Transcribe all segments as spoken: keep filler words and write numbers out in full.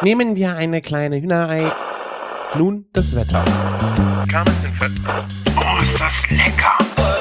Nehmen wir eine kleine Hühnerei. Nun das Wetter. Oh, ist das lecker!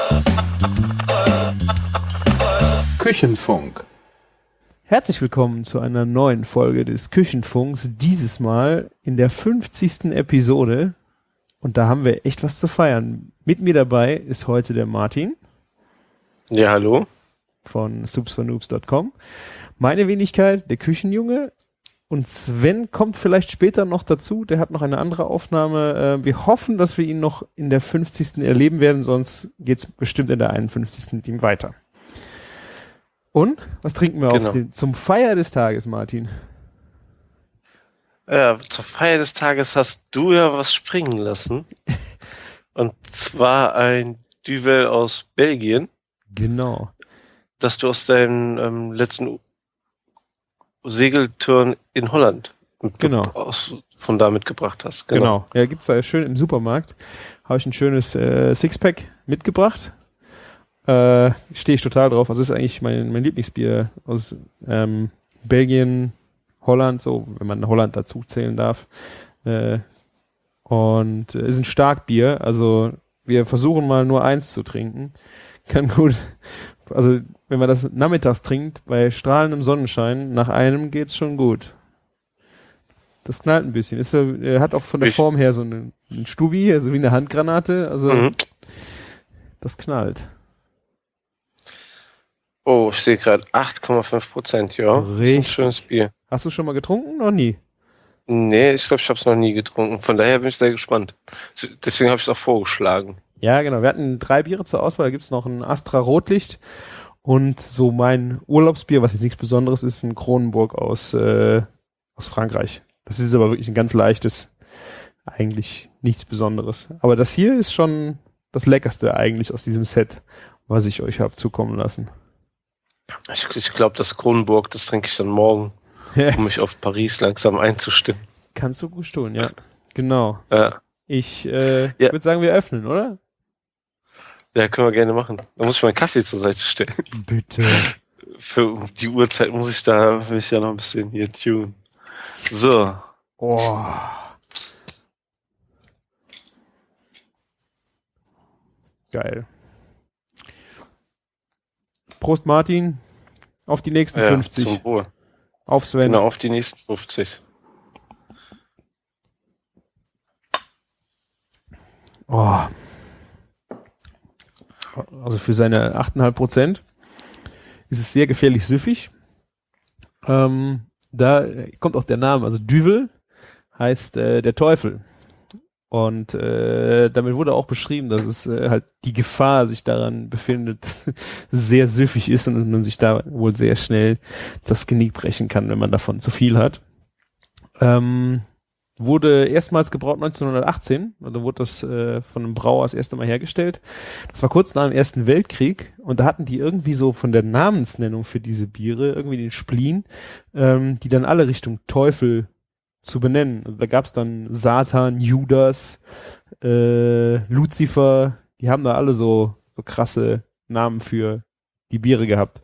Küchenfunk. Herzlich willkommen zu einer neuen Folge des Küchenfunks, dieses Mal in der fünfzigsten Episode. Und da haben wir echt was zu feiern. Mit mir dabei ist heute der Martin. Ja, hallo. Von soups for noobs punkt com. Meine Wenigkeit, der Küchenjunge. Und Sven kommt vielleicht später noch dazu. Der hat noch eine andere Aufnahme. Wir hoffen, dass wir ihn noch in der fünfzigsten erleben werden. Sonst geht es bestimmt in der einundfünfzigsten mit ihm weiter. Und? Was trinken wir genau. auf den, zum Feier des Tages, Martin? Ja, zur Feier des Tages hast du ja was springen lassen. Und zwar ein Duvel aus Belgien. Genau. Das du aus deinem ähm, letzten Segeltouren in Holland genau. aus, von da mitgebracht hast. Genau. genau. Ja, gibt's da schön im Supermarkt. Habe ich ein schönes äh, Sixpack mitgebracht. Äh, stehe ich total drauf. Also das ist eigentlich mein, mein Lieblingsbier aus ähm, Belgien, Holland, so, wenn man Holland dazu zählen darf. Äh, und äh, ist ein Starkbier. Also wir versuchen mal nur eins zu trinken. Kann gut, also wenn man das nachmittags trinkt, bei strahlendem Sonnenschein, nach einem geht's schon gut. Das knallt ein bisschen. Ist er, er hat auch von der ich. Form her so einen, einen Stubi, also wie eine Handgranate. Also mhm. Das knallt. Oh, ich sehe gerade acht Komma fünf Prozent, ja. Richtig. Das ist ein schönes Bier. Hast du schon mal getrunken? Noch nie? Nee, ich glaube, ich habe es noch nie getrunken. Von daher bin ich sehr gespannt. Deswegen habe ich es auch vorgeschlagen. Ja, genau. Wir hatten drei Biere zur Auswahl. Da gibt's noch ein Astra Rotlicht und so mein Urlaubsbier, was jetzt nichts Besonderes ist, ein Kronenburg aus, äh, aus Frankreich. Das ist aber wirklich ein ganz leichtes. Eigentlich nichts Besonderes. Aber das hier ist schon das Leckerste eigentlich aus diesem Set, was ich euch habe zukommen lassen. Ich, ich glaube, das Kronenburg, das trinke ich dann morgen, um mich auf Paris langsam einzustimmen. Kannst du gut tun, ja. Genau. Ja. Ich äh, ja. würde sagen, wir öffnen, oder? Ja, können wir gerne machen. Da muss ich meinen Kaffee zur Seite stellen. Bitte. Für die Uhrzeit muss ich da mich ja noch ein bisschen hier tun. So. Oh. Geil. Prost, Martin. Auf die nächsten ja, fünfzig. Zum Wohl. Auf Sven. Genau, auf die nächsten fünfzig. Oh. Also für seine acht Komma fünf Prozent ist es sehr gefährlich süffig. Ähm, da kommt auch der Name, also Duvel heißt äh, der Teufel. Und äh, damit wurde auch beschrieben, dass es äh, halt die Gefahr sich daran befindet, sehr süffig ist und man sich da wohl sehr schnell das Genick brechen kann, wenn man davon zu viel hat. Ähm, wurde erstmals gebraut neunzehnhundertachtzehn, und da wurde das äh, von einem Brauer das erste Mal hergestellt. Das war kurz nach dem Ersten Weltkrieg und da hatten die irgendwie so von der Namensnennung für diese Biere irgendwie den Spleen, ähm, die dann alle Richtung Teufel zu benennen. Also da gab's dann Satan, Judas, äh, Luzifer, die haben da alle so, so krasse Namen für die Biere gehabt.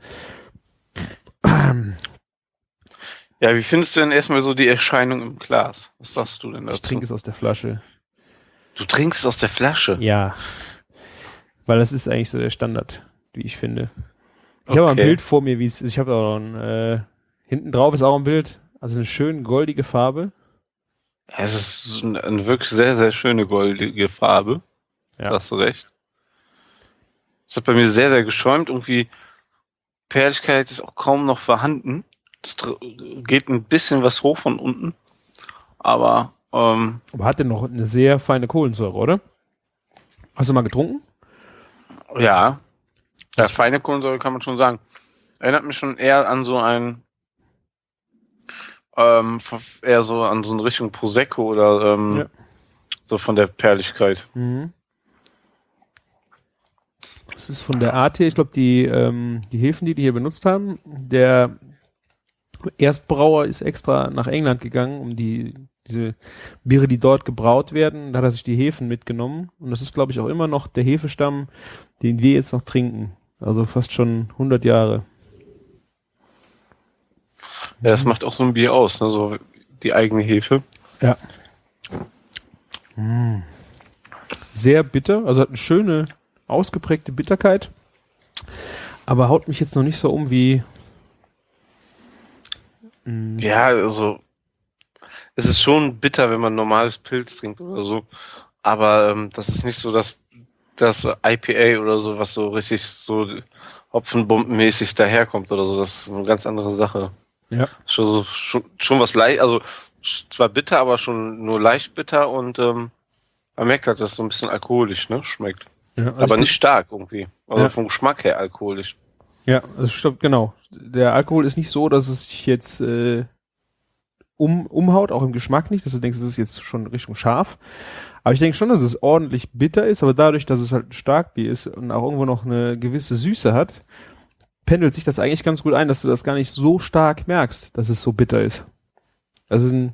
Ja, wie findest du denn erstmal so die Erscheinung im Glas? Was sagst du denn dazu? Ich trinke es aus der Flasche. Du trinkst es aus der Flasche? Ja. Weil das ist eigentlich so der Standard, wie ich finde. Ich okay. habe ein Bild vor mir, wie es, ich habe auch ein, äh, hinten drauf ist auch ein Bild, also eine schön goldige Farbe. Ja, es ist eine, eine wirklich sehr, sehr schöne goldige Farbe. Ja. Da hast du recht. Es hat bei mir sehr, sehr geschäumt. Irgendwie Perligkeit ist auch kaum noch vorhanden. Es geht ein bisschen was hoch von unten. Aber, ähm, Aber hat der noch eine sehr feine Kohlensäure, oder? Hast du mal getrunken? Ja. Ja, feine Kohlensäure kann man schon sagen. Erinnert mich schon eher an so ein ähm, eher so an so eine Richtung Prosecco oder ähm, ja. so von der Perligkeit. Mhm. Das ist von der Art her, ich glaube, die, ähm, die Hefen, die die hier benutzt haben, der Erstbrauer ist extra nach England gegangen, um die diese Biere, die dort gebraut werden, da hat er sich die Hefen mitgenommen. Und das ist, glaube ich, auch immer noch der Hefestamm, den wir jetzt noch trinken. Also fast schon hundert Jahre. Ja, das macht auch so ein Bier aus, ne? So die eigene Hefe. Ja. Mm. Sehr bitter, also hat eine schöne, ausgeprägte Bitterkeit, aber haut mich jetzt noch nicht so um wie... Mm. Ja, also es ist schon bitter, wenn man normales Pilz trinkt oder so, aber ähm, das ist nicht so das, das I P A oder so, was so richtig so hopfenbombenmäßig daherkommt oder so. Das ist eine ganz andere Sache. Ja. Schon, so, schon, schon was leicht, also zwar bitter, aber schon nur leicht bitter und ähm, man merkt halt, dass es so ein bisschen alkoholisch, ne, schmeckt. Ja, also aber ich nicht stark irgendwie. Also Ja. vom Geschmack her alkoholisch. Ja, also stimmt, genau. Der Alkohol ist nicht so, dass es dich jetzt äh, um, umhaut, auch im Geschmack nicht, dass du denkst, es ist jetzt schon Richtung scharf. Aber ich denke schon, dass es ordentlich bitter ist, aber dadurch, dass es halt ein Starkbier ist und auch irgendwo noch eine gewisse Süße hat, pendelt sich das eigentlich ganz gut ein, dass du das gar nicht so stark merkst, dass es so bitter ist. Also ein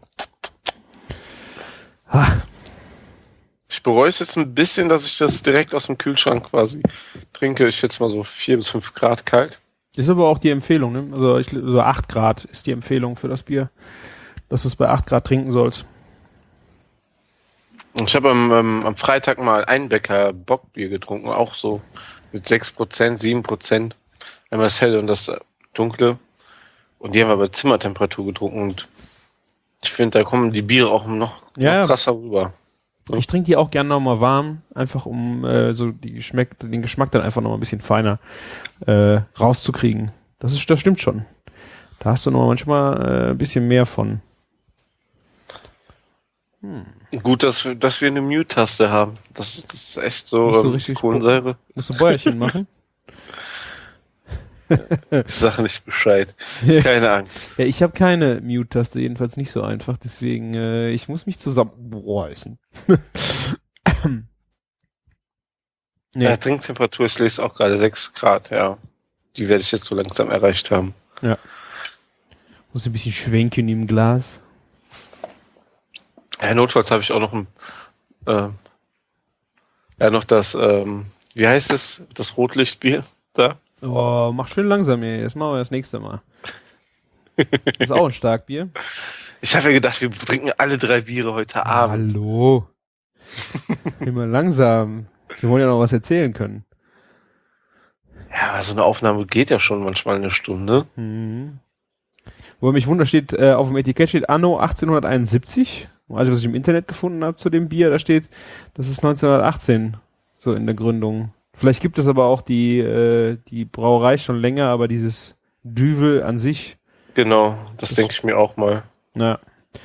ah. Ich bereue es jetzt ein bisschen, dass ich das direkt aus dem Kühlschrank quasi trinke. Ich schätze mal so vier bis fünf Grad kalt. Ist aber auch die Empfehlung, ne? Also ich, so acht Grad ist die Empfehlung für das Bier, dass du es bei acht Grad trinken sollst. Und ich habe am, ähm, am Freitag mal Einbecker Bockbier getrunken, auch so mit sechs Prozent, sieben Prozent. Einmal das helle und das dunkle. Und die haben wir bei Zimmertemperatur getrunken und ich finde, da kommen die Biere auch noch, Ja, noch krasser rüber. Ich trinke die auch gerne nochmal warm, einfach um äh, so die Geschmack, den Geschmack dann einfach nochmal ein bisschen feiner äh, rauszukriegen. Das ist, das stimmt schon. Da hast du noch manchmal äh, ein bisschen mehr von. Hm. Gut, dass wir, dass wir eine Mute-Taste haben. Das, das ist echt so Musst du ähm, richtig Kohlensäure. Musst du Bäuerchen machen? Ich sage nicht Bescheid. Keine Angst. Ja, ich habe keine Mute-Taste, jedenfalls nicht so einfach, deswegen äh, ich muss mich zusammenreißen. nee. Ja, Trinktemperatur, ich lese auch gerade sechs Grad, ja. Die werde ich jetzt so langsam erreicht haben. Ja. Muss ein bisschen schwenken im Glas. Ja, notfalls habe ich auch noch ein, äh, ja, noch das, ähm, wie heißt es, das Rotlichtbier da? Oh, mach schön langsam hier. Das machen wir das nächste Mal. Das ist auch ein Starkbier. Ich habe ja gedacht, wir trinken alle drei Biere heute Abend. Hallo. Immer langsam. Wir wollen ja noch was erzählen können. Ja, aber so eine Aufnahme geht ja schon manchmal eine Stunde. Mhm. Wo mich wundert, steht, äh, auf dem Etikett steht Anno achtzehnhunderteinundsiebzig. Also was ich im Internet gefunden habe zu dem Bier, da steht, das ist neunzehnhundertachtzehn, so in der Gründung. Vielleicht gibt es aber auch die, äh, die Brauerei schon länger, aber dieses Düvel an sich. Genau, das, das denke ich mir auch mal. Na,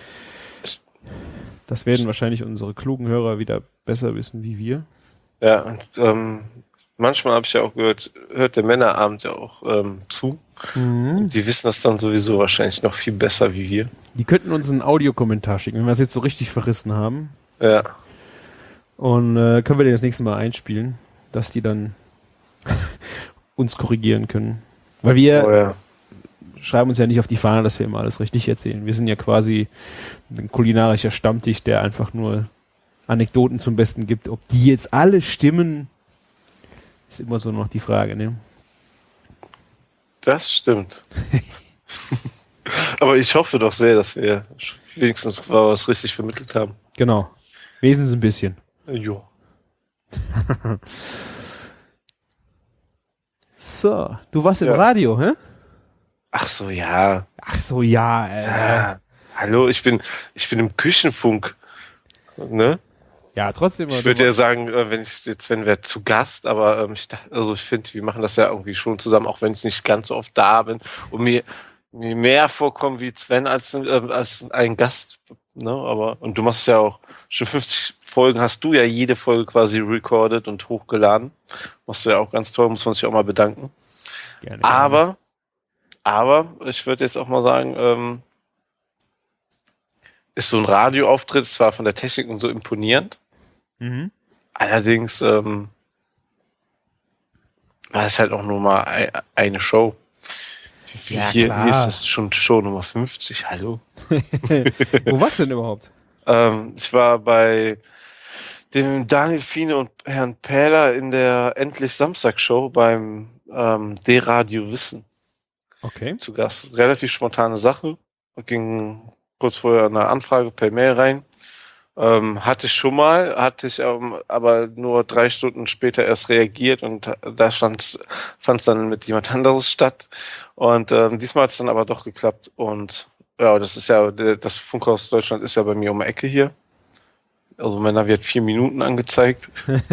das werden wahrscheinlich unsere klugen Hörer wieder besser wissen wie wir. Ja, und ähm, manchmal habe ich ja auch gehört, hört der Männerabend ja auch ähm, zu. Mhm. Die wissen das dann sowieso wahrscheinlich noch viel besser wie wir. Die könnten uns einen Audiokommentar schicken, wenn wir es jetzt so richtig verrissen haben. Ja. Und äh, können wir den das nächste Mal einspielen, dass die dann uns korrigieren können. Weil wir Oh ja. schreiben uns ja nicht auf die Fahne, dass wir immer alles richtig erzählen. Wir sind ja quasi ein kulinarischer Stammtisch, der einfach nur Anekdoten zum Besten gibt. Ob die jetzt alle stimmen, ist immer so noch die Frage, ne? Das stimmt. Aber ich hoffe doch sehr, dass wir wenigstens was richtig vermittelt haben. Genau. Wenigstens ein bisschen. Jo. So, du warst im Ja. Radio, hä? Ach so, ja. Ach so, ja. Äh. Ah, hallo, ich bin, ich bin im Küchenfunk. Ne? Ja, trotzdem. Ich würde ja sagen, äh, wenn ich jetzt, wenn wir zu Gast, aber ähm, ich, dacht- also ich finde, wir machen das ja irgendwie schon zusammen, auch wenn ich nicht ganz so oft da bin und mir, mir mehr vorkommen wie Sven als, äh, als ein Gast. Ne? Aber und du machst ja auch schon fünfzig Folgen, hast du ja jede Folge quasi recorded und hochgeladen. Machst du ja auch ganz toll, muss man sich auch mal bedanken. Gerne, Aber, aber ich würde jetzt auch mal sagen, ähm, ist so ein Radioauftritt zwar von der Technik und so imponierend, Mhm. allerdings ähm, war es halt auch nur mal ei- eine Show. Wie, wie, Ja, hier, klar. hier ist es schon Show Nummer fünfzig, hallo. Wo warst du denn überhaupt? Ähm, ich war bei dem Daniel Fiene und Herrn Pähler in der Endlich Samstag-Show beim ähm, D-Radio Wissen Okay. zu Gast. Relativ spontane Sache. Ging kurz vorher eine Anfrage per Mail rein. Ähm, hatte ich schon mal, hatte ich ähm, aber nur drei Stunden später erst reagiert und da stand, fand es dann mit jemand anderes statt. Und ähm, diesmal hat es dann aber doch geklappt. Und ja, das ist ja, das Funkhaus Deutschland ist ja bei mir um die Ecke hier. Also mein Navi hat vier Minuten angezeigt.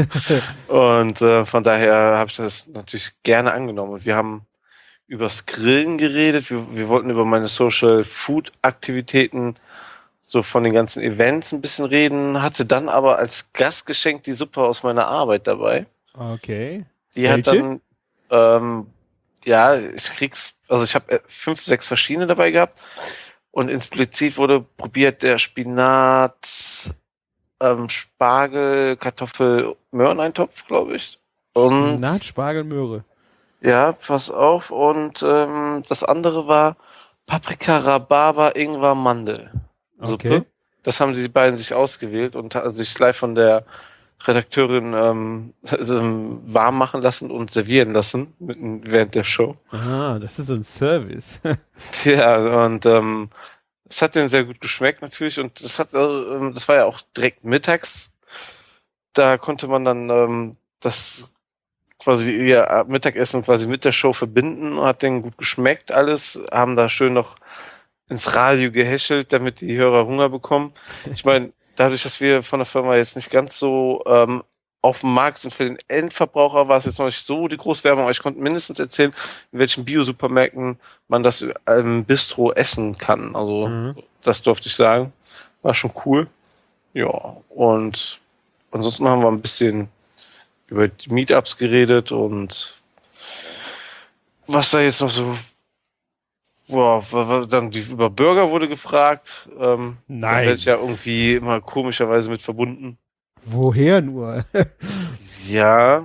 Und äh, von daher habe ich das natürlich gerne angenommen. Und wir haben übers Grillen geredet. Wir, wir wollten über meine Social Food Aktivitäten so von den ganzen Events ein bisschen reden, hatte dann aber als Gastgeschenk die Suppe aus meiner Arbeit dabei. Okay. Die Welche? hat dann, ähm, ja, ich krieg's, also ich habe fünf, sechs verschiedene dabei gehabt und explizit wurde probiert der Spinat, ähm, Spargel, Kartoffel, Möhreneintopf, glaube ich. Und Spinat, Spargel, Möhre. ja, pass auf. Und ähm, das andere war Paprika, Rhabarber, Ingwer, Mandel. Suppe. Okay. Das haben die beiden sich ausgewählt und ha- sich live von der Redakteurin ähm, also, warm machen lassen und servieren lassen mitten während der Show. Ah, das ist so ein Service. Ja, und ähm, es hat denen sehr gut geschmeckt natürlich und das hat, äh, das war ja auch direkt mittags. Da konnte man dann ähm, das quasi ihr Mittagessen quasi mit der Show verbinden und hat denen gut geschmeckt alles, haben da schön noch ins Radio gehäschelt, damit die Hörer Hunger bekommen. Ich meine, dadurch, dass wir von der Firma jetzt nicht ganz so ähm, auf dem Markt sind für den Endverbraucher, war es jetzt noch nicht so die Großwerbung, aber ich konnte mindestens erzählen, in welchen Bio-Supermärkten man das im Bistro essen kann. Also Mhm. das durfte ich sagen. War schon cool. Ja, und ansonsten haben wir ein bisschen über die Meetups geredet und was da jetzt noch so. Boah, wa- wa- dann die, über Burger wurde gefragt. Ähm, Nein. Da werde ich ja irgendwie immer komischerweise mit verbunden. Woher nur? Ja.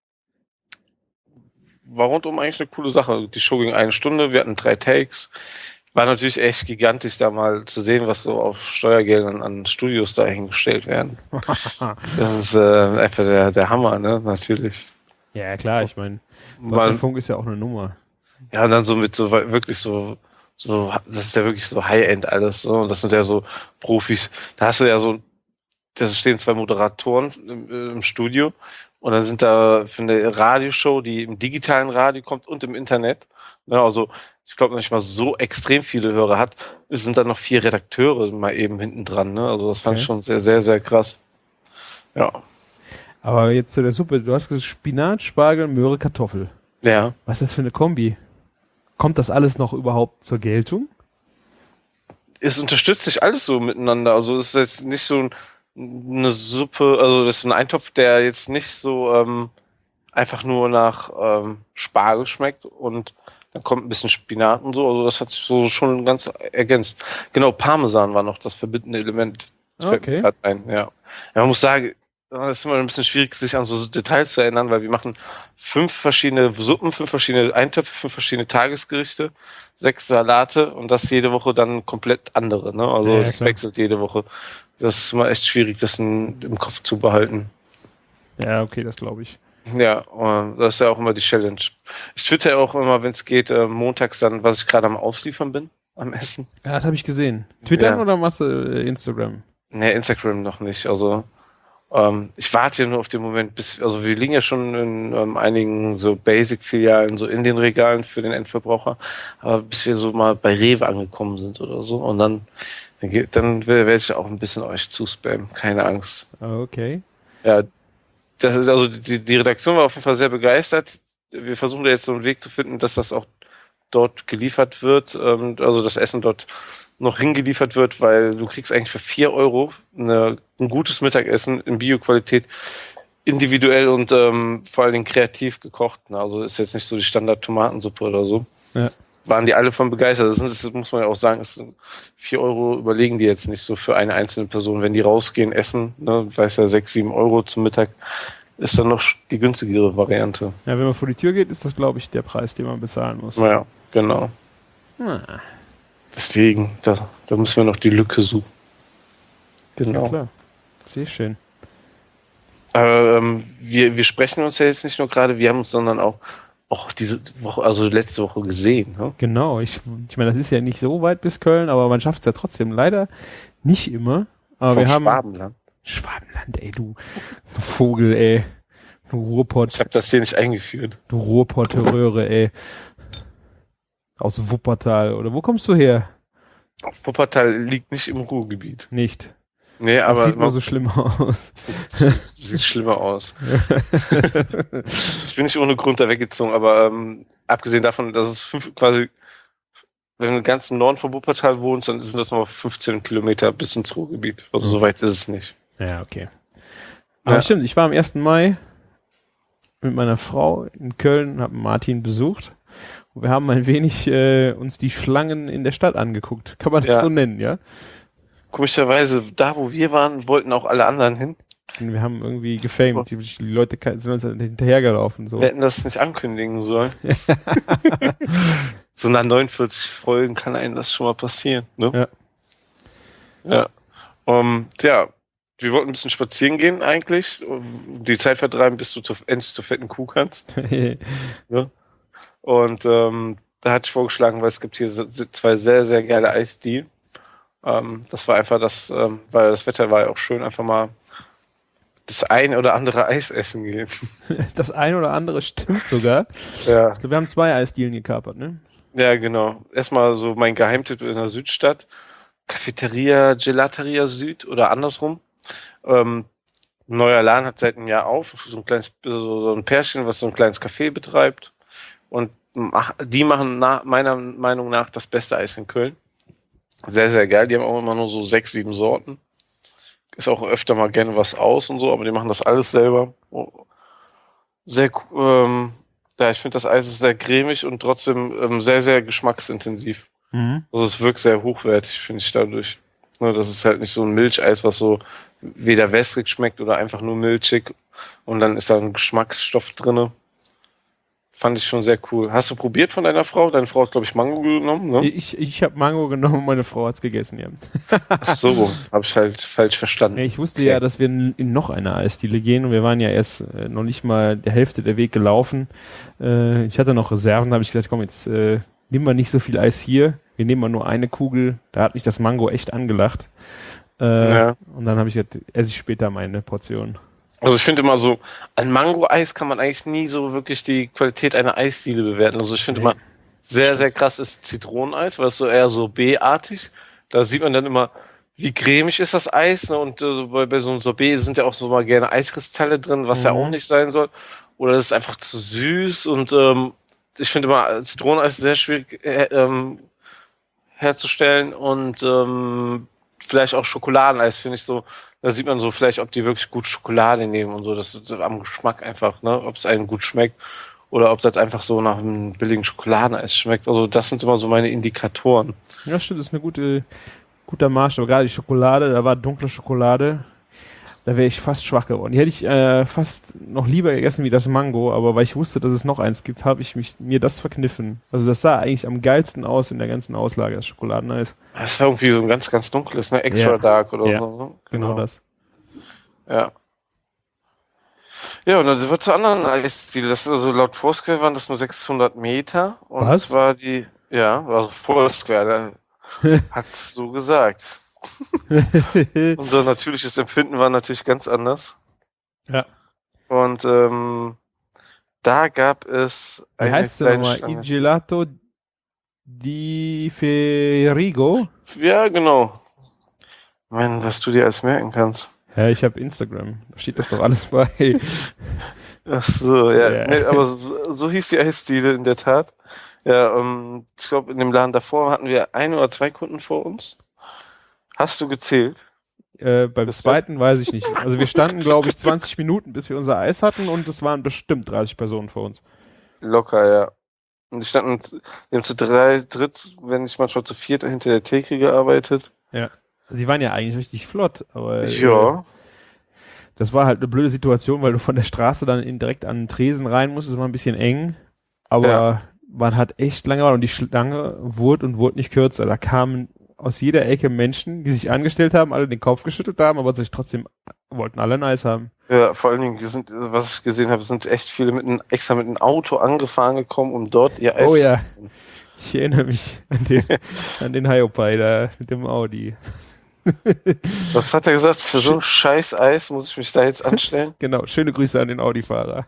War rundum eigentlich eine coole Sache. Die Show ging eine Stunde, wir hatten drei Takes. War natürlich echt gigantisch, da mal zu sehen, was so auf Steuergeldern an Studios da hingestellt werden. Das ist äh, einfach der, der Hammer, ne? Natürlich. Ja, klar, ich meine, Mal, Deutschlandfunk ist ja auch eine Nummer. ja, und dann so mit so wei- wirklich so, so, das ist ja wirklich so High-End alles, so. Und das sind ja so Profis. Da hast du ja so, da stehen zwei Moderatoren im, im Studio und dann sind da für eine Radioshow, die im digitalen Radio kommt und im Internet. Ja, also ich glaube nicht mal so extrem viele Hörer hat. Es sind dann noch vier Redakteure mal eben hinten dran. Ne? Also das fand ich Okay. schon sehr, sehr, sehr krass. Ja. Aber jetzt zu der Suppe. Du hast gesagt Spinat, Spargel, Möhre, Kartoffel. Ja. Was ist das für eine Kombi? Kommt das alles noch überhaupt zur Geltung? Es unterstützt sich alles so miteinander. Also es ist jetzt nicht so ein, eine Suppe, also das ist ein Eintopf, der jetzt nicht so ähm, einfach nur nach ähm, Spargel schmeckt und dann kommt ein bisschen Spinat und so. Also das hat sich so schon ganz ergänzt. Genau, Parmesan war noch das verbindende Element. Das fällt mir Okay. grad ein, ja. Ja, man muss sagen, es ist immer ein bisschen schwierig, sich an so Details zu erinnern, weil wir machen fünf verschiedene Suppen, fünf verschiedene Eintöpfe, fünf verschiedene Tagesgerichte, sechs Salate und das jede Woche dann komplett andere. Ne? Also Ja, ja, das klar. wechselt jede Woche. Das ist immer echt schwierig, das in, im Kopf zu behalten. Ja, okay, das glaube ich. Ja, und das ist ja auch immer die Challenge. Ich twitter ja auch immer, wenn es geht, äh, montags dann, was ich gerade am Ausliefern bin, am Essen. Ja, das habe ich gesehen. Twittern Ja. oder machst du äh, Instagram? Ne, Instagram noch nicht. Also ähm, ich warte ja nur auf den Moment, bis, also wir liegen ja schon in ähm, einigen so Basic-Filialen, so in den Regalen für den Endverbraucher, aber bis wir so mal bei Rewe angekommen sind oder so und dann, dann, geht- dann werde ich auch ein bisschen euch zuspammen, keine Angst. Okay. Ja, das ist also die, die Redaktion war auf jeden Fall sehr begeistert. Wir versuchen da jetzt so einen Weg zu finden, dass das auch dort geliefert wird, ähm, also das Essen dort noch hingeliefert wird, weil du kriegst eigentlich für vier Euro eine, ein gutes Mittagessen in Bio-Qualität, individuell und ähm, vor allen Dingen kreativ gekocht. Ne? Also ist jetzt nicht so die Standard-Tomatensuppe oder so. Ja. Waren die alle von begeistert. Das, sind, das muss man ja auch sagen, ist vier Euro überlegen die jetzt nicht so für eine einzelne Person. Wenn die rausgehen, essen, ne, weiß ja, sechs, sieben Euro zum Mittag, ist dann noch die günstigere Variante. Ja, wenn man vor die Tür geht, ist das, glaube ich, der Preis, den man bezahlen muss. Naja, genau. Ah, Deswegen, da, da müssen wir noch die Lücke suchen. ja, Genau. klar. Sehr schön. Aber ähm, wir, wir sprechen uns ja jetzt nicht nur gerade, wir haben uns sondern auch auch diese Woche, also letzte Woche gesehen. Ne? Genau, ich, ich meine, das ist ja nicht so weit bis Köln, aber man schafft es ja trotzdem leider nicht immer. Aber Vom wir haben Schwabenland. Schwabenland, ey, du Vogel, ey. Du Ruhrpott, Ich habe das hier nicht eingeführt. du Ruhrpott-Röhre, ey. Aus Wuppertal. Oder wo kommst du her? Wuppertal liegt nicht im Ruhrgebiet. Nicht. Nee, Das aber sieht nur so schlimm aus. das sieht schlimmer aus. Ich bin nicht ohne Grund da weggezogen, aber ähm, abgesehen davon, dass es fünf, quasi, wenn du ganz im Norden von Wuppertal wohnst, dann sind das noch fünfzehn Kilometer bis ins Ruhrgebiet. Also so weit ist es nicht. Ja, okay. Aber Ja. stimmt, ich war am ersten Mai mit meiner Frau in Köln, habe Martin besucht. Und wir haben ein wenig äh, uns die Schlangen in der Stadt angeguckt. Kann man das Ja. so nennen, ja? Komischerweise, da wo wir waren, wollten auch alle anderen hin. Und wir haben irgendwie gefamed. Die, die Leute ka- sind uns hinterhergelaufen. So. Wir hätten das nicht ankündigen sollen. So nach neunundvierzig Folgen kann einem das schon mal passieren. Ne? Ja. Ja. Um, tja, wir wollten ein bisschen spazieren gehen eigentlich. Um die Zeit vertreiben, bis du zu, endlich zur fetten Kuh kannst. Ne? Und ähm, da hatte ich vorgeschlagen, weil es gibt hier so- zwei sehr, sehr geile Eisdielen. Ähm, das war einfach das, ähm, weil das Wetter war ja auch schön, einfach mal das ein oder andere Eis essen gehen. Das ein oder andere stimmt sogar. Ja. Ich glaub, wir haben zwei Eisdielen gekapert, ne? Ja, genau. Erstmal so mein Geheimtipp in der Südstadt. Cafeteria, Gelateria Süd oder andersrum. Ähm, ein neuer Laden hat seit einem Jahr auf. So ein kleines, so so ein Pärchen, was so ein kleines Café betreibt. Und mach, die machen nach, meiner Meinung nach das beste Eis in Köln. Sehr, sehr geil. Die haben auch immer nur so sechs, sieben Sorten. Ist auch öfter mal gerne was aus und so, aber die machen das alles selber. Oh. Sehr, ähm, ja, ich finde das Eis ist sehr cremig und trotzdem ähm, sehr, sehr geschmacksintensiv. Mhm. Also es wirkt sehr hochwertig, finde ich dadurch. Ne, das ist halt nicht so ein Milcheis, was so weder wässrig schmeckt oder einfach nur milchig und dann ist da ein Geschmacksstoff drinne. Fand ich schon sehr cool. Hast du probiert von deiner Frau? Deine Frau hat, glaube ich, Mango genommen, ne? Ich, ich habe Mango genommen und meine Frau hat's gegessen, ja. Ach so, habe ich halt falsch verstanden. Nee, ich wusste Okay. ja, dass wir in, in noch eine Eisdiele gehen und wir waren ja erst äh, noch nicht mal der Hälfte der Weg gelaufen. Äh, ich hatte noch Reserven, da habe ich gedacht, komm, jetzt äh, nehmen wir nicht so viel Eis hier. Wir nehmen mal nur eine Kugel. Da hat mich das Mango echt angelacht. Äh, Ja. Und dann habe ich gedacht, esse ich später meine Portion. Also ich finde immer so, an Mango-Eis kann man eigentlich nie so wirklich die Qualität einer Eisdiele bewerten. Also ich finde Nee. immer sehr, sehr krass ist Zitroneneis, weil es so eher so B-artig. Da sieht man dann immer, wie cremig ist das Eis. Ne? Und äh, bei, bei so einem Sorbet sind ja auch so mal gerne Eiskristalle drin, was ja Mhm. auch nicht sein soll. Oder es ist einfach zu süß. Und ähm, ich finde immer Zitroneneis sehr schwierig äh, ähm, herzustellen. Und ähm, vielleicht auch Schokoladeneis finde ich so. Da sieht man so vielleicht, ob die wirklich gut Schokolade nehmen und so. Das ist am Geschmack einfach, ne? Ob es einem gut schmeckt oder ob das einfach so nach einem billigen Schokoladeneis schmeckt. Also das sind immer so meine Indikatoren. Ja, stimmt, das ist eine gute, guter Maßstab. Gerade die Schokolade, da war dunkle Schokolade. Da wäre ich fast schwach geworden. Die hätte ich äh, fast noch lieber gegessen wie das Mango, aber weil ich wusste, dass es noch eins gibt, habe ich mich mir das verkniffen. Also das sah eigentlich am geilsten aus in der ganzen Auslage, das Schokoladeneis. Das war irgendwie so ein ganz, ganz dunkles, ne? Extra Ja. Dark oder Ja. so. Ne? Genau das. Ja. Ja, und dann sind wir zur anderen Eisdiele. Das ist also laut Foursquare waren das nur sechshundert Meter. Und Was? zwar die, ja, also Foursquare, der hat's so gesagt. Unser natürliches Empfinden war natürlich ganz anders. Ja. Und ähm, da gab es Wie eine heißt der kleine nochmal? Schlange. Il Gelato di Ferigo? Ja, genau. Mann, was du dir alles merken kannst. Ja, ich habe Instagram. Da steht das doch alles bei. Ach so, ja. Ja. Nee, aber so, so hieß die Eisdiele in der Tat. Ja, ähm, ich glaube, in dem Laden davor hatten wir ein oder zwei Kunden vor uns. Hast du gezählt? Äh, beim Das- zweiten weiß ich nicht. Also wir standen, glaube ich, zwanzig Minuten, bis wir unser Eis hatten und es waren bestimmt dreißig Personen vor uns. Locker, ja. Und die standen, wir haben zu drei, dritt, wenn nicht manchmal zu viert hinter der Theke gearbeitet. Also die waren ja eigentlich richtig flott, aber äh, Ja. das war halt eine blöde Situation, weil du von der Straße dann in, direkt an den Tresen rein musst. Das war ein bisschen eng, aber Ja. man hat echt lange gewartet und die Schlange wurde und wurde nicht kürzer. Da kamen aus jeder Ecke Menschen, die sich angestellt haben, alle den Kopf geschüttelt haben, aber sich trotzdem wollten alle ein Eis haben. Ja, vor allen Dingen, sind, was ich gesehen habe, sind echt viele mit einem, extra mit einem Auto angefahren gekommen, um dort ihr Eis Oh ja. zu essen. Ich erinnere mich an den, an den Hiopai da mit dem Audi. Was hat er gesagt? Für so ein scheiß Eis muss ich mich da jetzt anstellen? Genau, schöne Grüße an den Audi-Fahrer.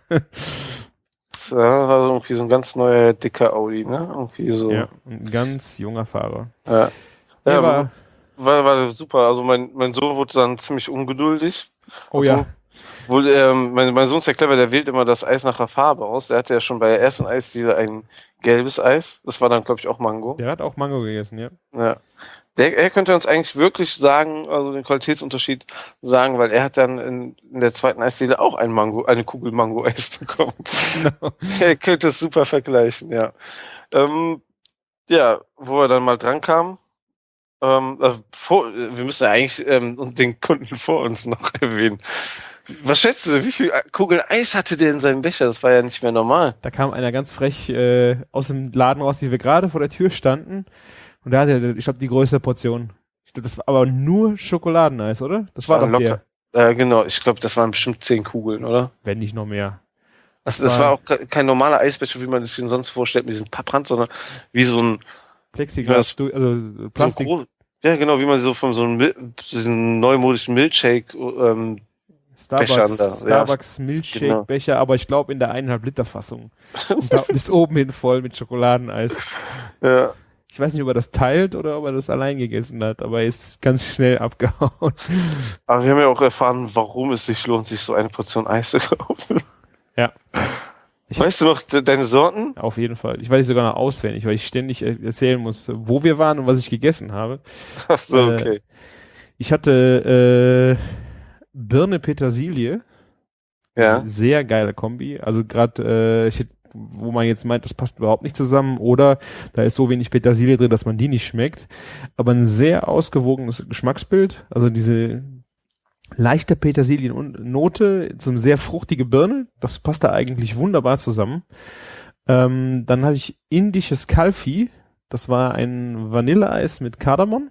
Das war so irgendwie so ein ganz neuer, dicker Audi, ne? Irgendwie so. Ja, ein ganz junger Fahrer. Ja, Der ja war, war, war super. Also mein, mein Sohn wurde dann ziemlich ungeduldig. oh ja, Wohl, ähm, mein, mein Sohn ist ja clever, der wählt immer das Eis nach der Farbe aus. Der hatte ja schon bei der ersten Eisdiele ein gelbes Eis. Das war dann, glaube ich, auch Mango. der hat auch Mango gegessen, ja. Ja. Der, er könnte uns eigentlich wirklich sagen, also den Qualitätsunterschied sagen, weil er hat dann in, in der zweiten Eisdiele auch ein Mango, eine Kugel Mango-Eis bekommen. Genau. Er könnte es super vergleichen, ja. Ähm, ja, wo er dann mal dran kam, ähm, äh, vor, wir müssen ja eigentlich ähm, den Kunden vor uns noch erwähnen. Was schätzt du, wie viel Kugeln Eis hatte der in seinem Becher? Das war ja nicht mehr normal. Da kam einer ganz frech äh, aus dem Laden raus, wie wir gerade vor der Tür standen. Und da hatte er, ich glaube, die größte Portion. Ich glaub, das war aber nur Schokoladeneis, oder? Das, Das war war doch locker. der. Äh, genau, ich glaube, das waren bestimmt zehn Kugeln, oder? Wenn nicht noch mehr. Das, das war auch ke- kein normaler Eisbecher, wie man es sich sonst vorstellt, mit diesem Papprand, sondern wie so ein, Plexiglas, du- also so ein Plastik. gro- ja genau, wie man so von so einem Mil- diesen neumodischen Milkshake, ähm, Starbucks, Bechern da, ja. Starbucks Milkshake-Becher, aber ich glaube in der eineinhalb Liter Fassung. Und da bis oben hin voll mit Schokoladeneis. ja. Ich weiß nicht, ob er das teilt oder ob er das allein gegessen hat, aber er ist ganz schnell abgehauen. Aber wir haben ja auch erfahren, warum es sich lohnt, sich so eine Portion Eis zu kaufen. Ja. Ich Weißt du noch de deine Sorten? Auf jeden Fall. Ich weiß es sogar noch auswendig, weil ich ständig er- erzählen muss, wo wir waren und was ich gegessen habe. Ach so, Äh, okay. Ich hatte äh, Birne Petersilie. Ja. Sehr geile Kombi. Also gerade, äh, ich hätte- wo man jetzt meint, das passt überhaupt nicht zusammen oder da ist so wenig Petersilie drin, dass man die nicht schmeckt. Aber ein sehr ausgewogenes Geschmacksbild. Also diese leichte Petersiliennote zum sehr fruchtige Birne. Das passt da eigentlich wunderbar zusammen. Ähm, dann hatte ich indisches Kalfi. Das war ein Vanilleeis mit Kardamom.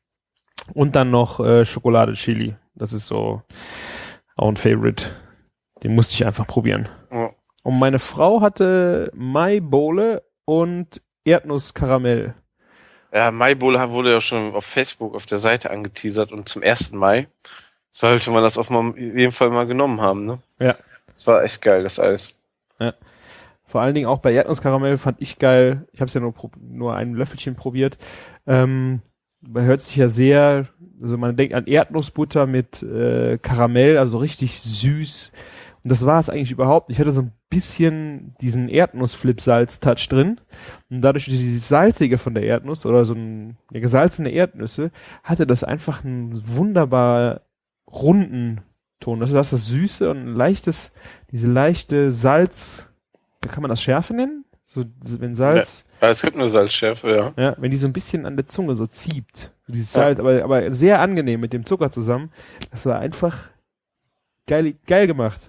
Und dann noch äh, Schokolade Chili. Das ist so auch ein Favorite. Den musste ich einfach probieren. Ja. Und meine Frau hatte Maibowle und Erdnusskaramell. Ja, Maibowl wurde ja schon auf Facebook auf der Seite angeteasert und zum ersten Mai sollte man das auf jeden Fall mal genommen haben, ne? Ja. Das war echt geil, das Eis. Vor allen Dingen auch bei Erdnusskaramell fand ich geil. Ich habe es ja nur, prob- nur ein Löffelchen probiert. Ähm, man hört sich ja sehr, also man denkt an Erdnussbutter mit äh, Karamell, also richtig süß. Und das war es eigentlich überhaupt nicht. Ich hatte so ein bisschen diesen Erdnuss-Flip-Salz-Touch drin. Und dadurch, dieses Salzige von der Erdnuss oder so ein, eine gesalzene Erdnüsse, hatte das einfach einen wunderbar runden Ton. Also du hast das Süße und ein leichtes, diese leichte Salz, kann man das Schärfe nennen? So, wenn Salz, Ja, es gibt eine Salzschärfe, ja. ja, wenn die so ein bisschen an der Zunge so zieht. So dieses Ja. Salz, aber, aber sehr angenehm mit dem Zucker zusammen. Das war einfach geil, geil gemacht.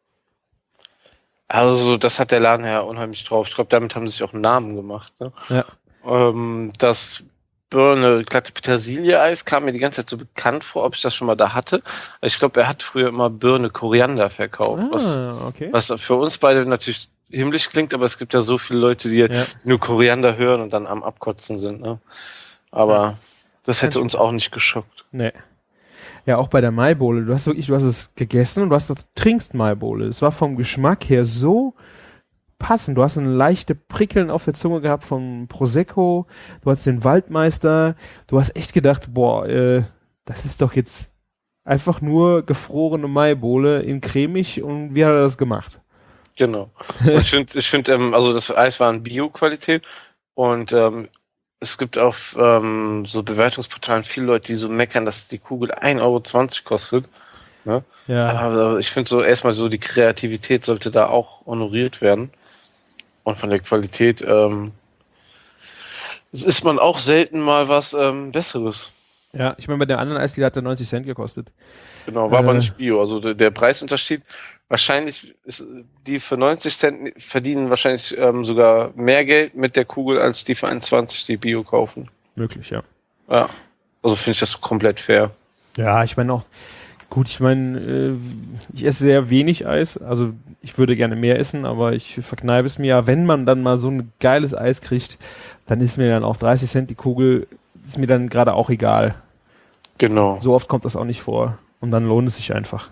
Also das hat der Laden ja unheimlich drauf. Ich glaube, damit haben sie sich auch einen Namen gemacht. Ne? Ja. Ähm, das Birne glatte Petersilie-Eis kam mir die ganze Zeit so bekannt vor, ob ich das schon mal da hatte. Ich glaube, er hat früher immer Birne Koriander verkauft. Was, Ah, okay. was für uns beide natürlich himmlisch klingt, aber es gibt ja so viele Leute, die Ja. nur Koriander hören und dann am Abkotzen sind. Ne? Aber Ja. das hätte uns auch nicht geschockt. Nee. Ja, auch bei der Maibowle. Du hast wirklich, du hast es gegessen und du hast, du trinkst Maibowle. Es war vom Geschmack her so passend. Du hast ein leichte Prickeln auf der Zunge gehabt vom Prosecco. Du hast den Waldmeister. Du hast echt gedacht, boah, äh, das ist doch jetzt einfach nur gefrorene Maibowle in cremig und wie hat er das gemacht? Genau. Und ich finde, ich finde, ähm, also das Eis war in Bio-Qualität und ähm, es gibt auf ähm, so Bewertungsportalen viele Leute, die so meckern, dass die Kugel ein Euro zwanzig kostet. Ne? Ja. Aber ich finde so erstmal so, die Kreativität sollte da auch honoriert werden. Und von der Qualität ähm, es ist man auch selten mal was ähm, Besseres. Ja, ich meine, bei der anderen Eisdiele hat er neunzig Cent gekostet. Genau, war Äh. aber nicht Bio. Also der, der Preisunterschied, wahrscheinlich ist die für neunzig Cent verdienen wahrscheinlich ähm, sogar mehr Geld mit der Kugel, als die für einundzwanzig die Bio kaufen. Möglich, ja. Ja. Also finde ich das komplett fair. Ja, ich meine auch, gut, ich meine, äh, ich esse sehr wenig Eis, also ich würde gerne mehr essen, aber ich verkneife es mir ja, wenn man dann mal so ein geiles Eis kriegt, dann ist mir dann auch dreißig Cent die Kugel, ist mir dann gerade auch egal. Genau. So oft kommt das auch nicht vor und dann lohnt es sich einfach.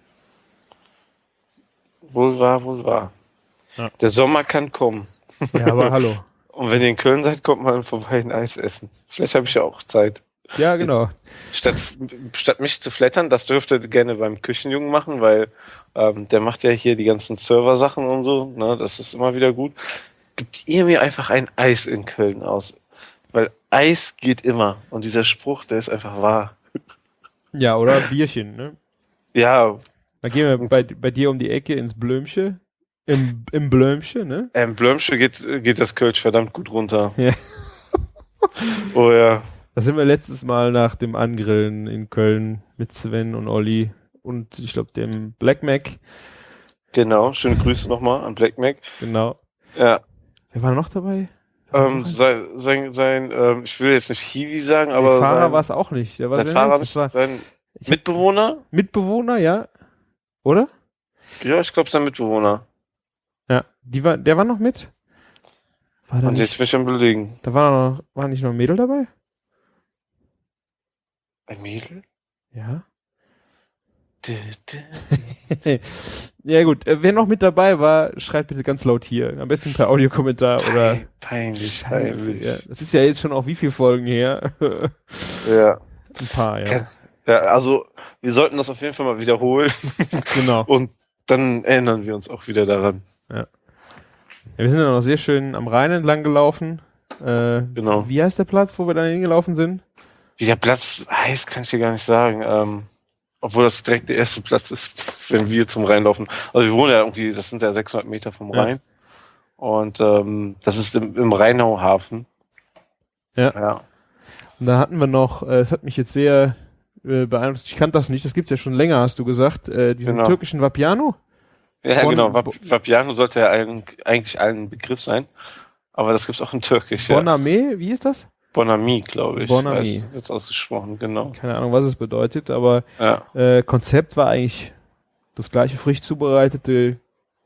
Wohl wahr, wohl wahr. Ja. Der Sommer kann kommen. Ja, aber hallo. Und wenn ihr in Köln seid, kommt mal vorbei ein Eis essen. Vielleicht habe ich ja auch Zeit. Ja, genau. Statt, statt mich zu flattern, das dürft ihr gerne beim Küchenjungen machen, weil ähm, der macht ja hier die ganzen Server-Sachen und so, ne, das ist immer wieder gut. Gebt ihr mir einfach ein Eis in Köln aus. Weil Eis geht immer. Und dieser Spruch, der ist einfach wahr. Ja, oder Bierchen, ne? Ja, Dann gehen wir bei, bei dir um die Ecke ins Blömsche. Im, im Blömsche, ne? ähm, Blömsche geht, geht das Kölsch verdammt gut runter. Ja. Oh ja. Da sind wir letztes Mal nach dem Angrillen in Köln mit Sven und Olli und ich glaube dem Black Mac. Genau, schöne Grüße nochmal an Black Mac. Genau. Ja. Wer war noch dabei? Ähm, sein, sein, sein ähm, ich will jetzt nicht Hiwi sagen, aber der Fahrer sein, war es auch nicht. Der war sein sehr Fahrer, nett. Das war sein ich hab- Mitbewohner? Mitbewohner, ja. Oder? Ja, ich glaube, sein Mitbewohner. Ja. Die war, der war noch mit? War da Und nicht, jetzt bin ich am Belegen. da war noch, war nicht noch ein Mädel dabei? Ein Mädel? Ja. Dü, dü. Ja gut, äh, wer noch mit dabei war, schreibt bitte ganz laut hier. Am besten per Audiokommentar oder... Peinlich, Scheiße, peinlich. ja. Das ist ja jetzt schon auch wie viele Folgen her? Ja. Ein paar, ja. Kann- Ja, also wir sollten das auf jeden Fall mal wiederholen. Genau. Und dann erinnern wir uns auch wieder daran. Ja, wir sind dann noch sehr schön am Rhein entlang gelaufen. Äh, Genau. Wie heißt der Platz, wo wir dann hingelaufen sind? Wie der Platz heißt, kann ich dir gar nicht sagen. Ähm, obwohl das direkt der erste Platz ist, wenn wir zum Rhein laufen. Also wir wohnen ja irgendwie, das sind ja sechshundert Meter vom Ja. Rhein. Und ähm, das ist im, im Rheinauhafen. Ja. Ja. Und da hatten wir noch, äh, es hat mich jetzt sehr äh, beeinflusst, ich kannte das nicht, das gibt's ja schon länger, hast du gesagt, äh, diesen Genau. türkischen Vapiano. Ja, Bon- genau. Vap Vapiano sollte ja allen, eigentlich allen ein Begriff sein. Aber das gibt's auch in Türkisch. Ja. Boname, wie ist das? Bonami, glaube ich. Bonami. Weiß, wird's ausgesprochen, genau. Keine Ahnung, was es bedeutet, aber Ja. äh, Konzept war eigentlich das gleiche frisch zubereitete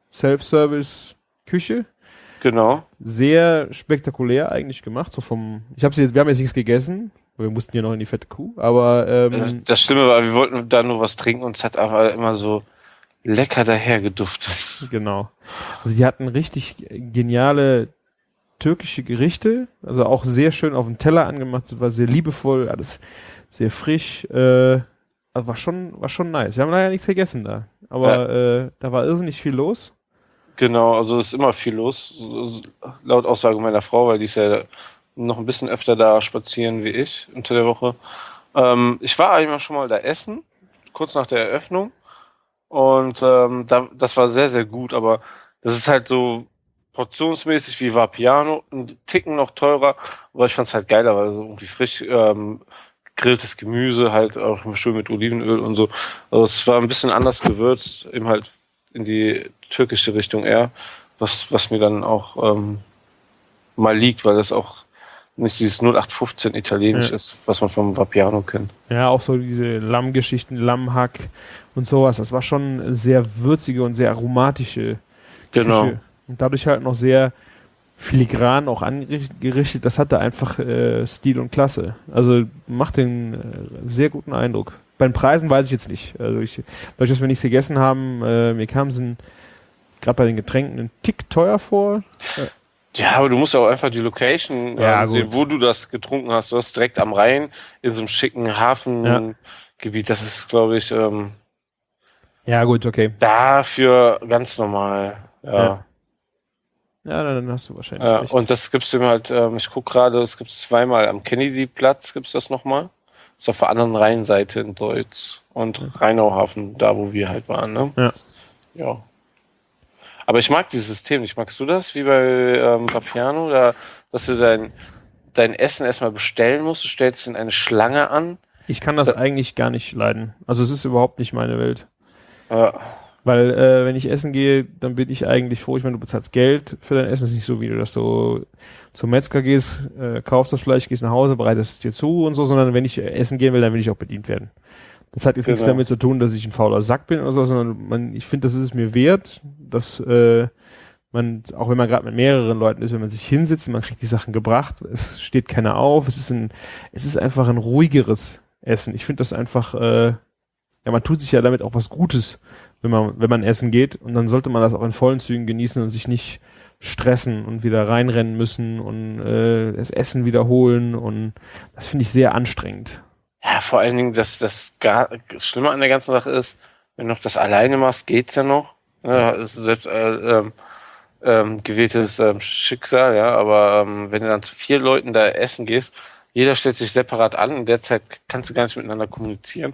Self-Service-Küche. Genau. Sehr spektakulär eigentlich gemacht, so vom, ich habe jetzt, wir haben jetzt nichts gegessen, wir mussten ja noch in die fette Kuh, aber Das, ähm, das Schlimme war, wir wollten da nur was trinken und es hat aber immer so lecker daher geduftet. genau. Also die hatten richtig geniale türkische Gerichte, also auch sehr schön auf dem Teller angemacht, war sehr liebevoll, alles sehr frisch, äh, also war schon, war schon nice. Wir haben leider nichts gegessen da, aber äh, da war irrsinnig viel los. Genau, also es ist immer viel los, so- so- laut Aussage meiner Frau, weil die ist ja noch ein bisschen öfter da spazieren wie ich unter der Woche. Ähm, ich war einmal schon mal da essen, kurz nach der Eröffnung. Und ähm, da, das war sehr, sehr gut, aber das ist halt so portionsmäßig wie Vapiano, ein Ticken noch teurer, aber ich fand's halt geiler, weil so irgendwie frisch ähm, gegrilltes Gemüse, halt auch schön mit Olivenöl und so. Also es war ein bisschen anders gewürzt, eben halt in die türkische Richtung eher, was, was mir dann auch ähm, mal liegt, weil das auch nicht dieses null acht fünfzehn Italienisch Ja. ist, was man vom Vapiano kennt. Ja, auch so diese Lammgeschichten, Lammhack und sowas. Das war schon eine sehr würzige und sehr aromatische Genau. Küche. Und dadurch halt noch sehr filigran auch angerichtet. Das hatte einfach äh, Stil und Klasse. Also macht den äh, sehr guten Eindruck. Bei den Preisen weiß ich jetzt nicht. Also ich, dadurch, dass wir nichts gegessen haben, äh, mir kam es gerade bei den Getränken ein Tick teuer vor. Ja, aber du musst ja auch einfach die Location Ja, ähm, sehen, gut. wo du das getrunken hast. Du hast direkt am Rhein in so einem schicken Hafengebiet. Das ist, glaube ich, ähm, Ja, gut, okay. dafür ganz normal. Ja. Ja. Ja, dann hast du wahrscheinlich Ja, recht. und das gibt's eben halt, ähm, ich guck gerade, es gibt zweimal am Kennedy-Platz, gibt's das nochmal. Das ist auf der anderen Rheinseite in Deutz und Rheinauhafen, da wo wir halt waren, ne? Ja. Ja. Aber ich mag dieses System nicht. Magst du das, wie bei ähm, Vapiano, da, dass du dein, dein Essen erstmal bestellen musst, du stellst in eine Schlange an? Ich kann das Da- eigentlich gar nicht leiden. Also es ist überhaupt nicht meine Welt. Ja. Weil äh, wenn ich essen gehe, dann bin ich eigentlich froh, ich meine, du bezahlst Geld für dein Essen. Es ist nicht so, wie du das so zum Metzger gehst, äh, kaufst das Fleisch, gehst nach Hause, bereitest es dir zu und so, sondern wenn ich essen gehen will, dann will ich auch bedient werden. Das hat jetzt Genau. nichts damit zu tun, dass ich ein fauler Sack bin oder so, sondern man, ich finde, das ist es mir wert, dass äh, man, auch wenn man gerade mit mehreren Leuten ist, wenn man sich hinsetzt, man kriegt die Sachen gebracht, es steht keiner auf, es ist ein, es ist einfach ein ruhigeres Essen. Ich finde das einfach, äh, ja, man tut sich ja damit auch was Gutes, wenn man, wenn man essen geht, und dann sollte man das auch in vollen Zügen genießen und sich nicht stressen und wieder reinrennen müssen und äh, das Essen wiederholen, und das finde ich sehr anstrengend. Ja, vor allen Dingen, dass das gar das Schlimme an der ganzen Sache ist, wenn du noch das alleine machst, geht's ja noch. Ja, ist selbst äh, ähm, ähm, gewähltes ähm, Schicksal, ja, aber ähm, wenn du dann zu vier Leuten da essen gehst, jeder stellt sich separat an, in der Zeit kannst du gar nicht miteinander kommunizieren.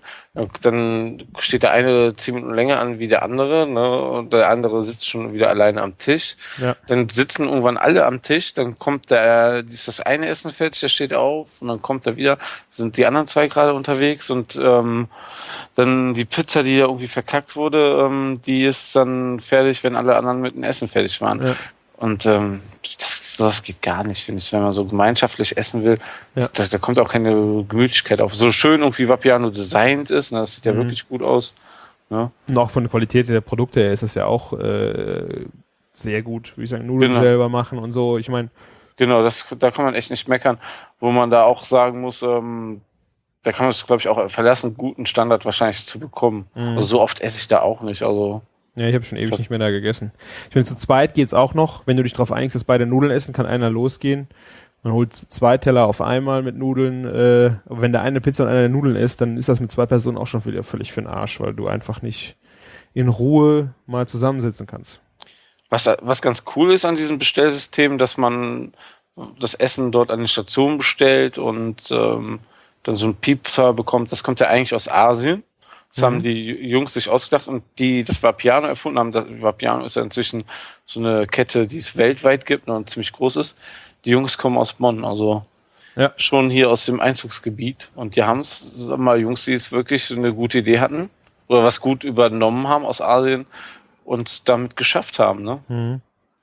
Dann steht der eine zehn Minuten länger an wie der andere, ne? Und der andere sitzt schon wieder alleine am Tisch. Ja. Dann sitzen irgendwann alle am Tisch, dann kommt der, ist das eine Essen fertig, der steht auf, und dann kommt er wieder, sind die anderen zwei gerade unterwegs, und ähm, dann die Pizza, die ja irgendwie verkackt wurde, ähm, die ist dann fertig, wenn alle anderen mit dem Essen fertig waren. Ja. Und ähm, das, sowas geht gar nicht, finde ich, wenn man so gemeinschaftlich essen will. Ja. Das, da kommt auch keine Gemütlichkeit auf. So schön irgendwie Vapiano designt ist, ne, das sieht ja Mhm. wirklich gut aus. Ne? Und auch von der Qualität der Produkte her ist das ja auch äh, sehr gut, würde ich sagen, Nudeln Genau. selber machen und so. Ich meine, Genau, das, da kann man echt nicht meckern. Wo man da auch sagen muss, ähm, da kann man es, glaube ich, auch verlassen, einen guten Standard wahrscheinlich zu bekommen. Mhm. Also so oft esse ich da auch nicht. Also ja, ich habe schon ewig nicht mehr da gegessen. Ich meine, zu zweit geht's auch noch. Wenn du dich darauf einigst, dass beide Nudeln essen, kann einer losgehen. Man holt zwei Teller auf einmal mit Nudeln. Äh, aber wenn der eine Pizza und einer Nudeln isst, dann ist das mit zwei Personen auch schon wieder völlig für den Arsch, weil du einfach nicht in Ruhe mal zusammensitzen kannst. Was, was ganz cool ist an diesem Bestellsystem, dass man das Essen dort an den Stationen bestellt und ähm, dann so ein Piepser bekommt, das kommt ja eigentlich aus Asien. Das Mhm. haben die Jungs sich ausgedacht, und die das Vapiano erfunden haben. Das Vapiano ist ja inzwischen so eine Kette, die es weltweit gibt, ne, und ziemlich groß ist. Die Jungs kommen aus Bonn, also Ja. schon hier aus dem Einzugsgebiet. Und die haben es, sag mal, Jungs, die es wirklich eine gute Idee hatten oder was gut übernommen haben aus Asien und damit geschafft haben. Ne? Mhm.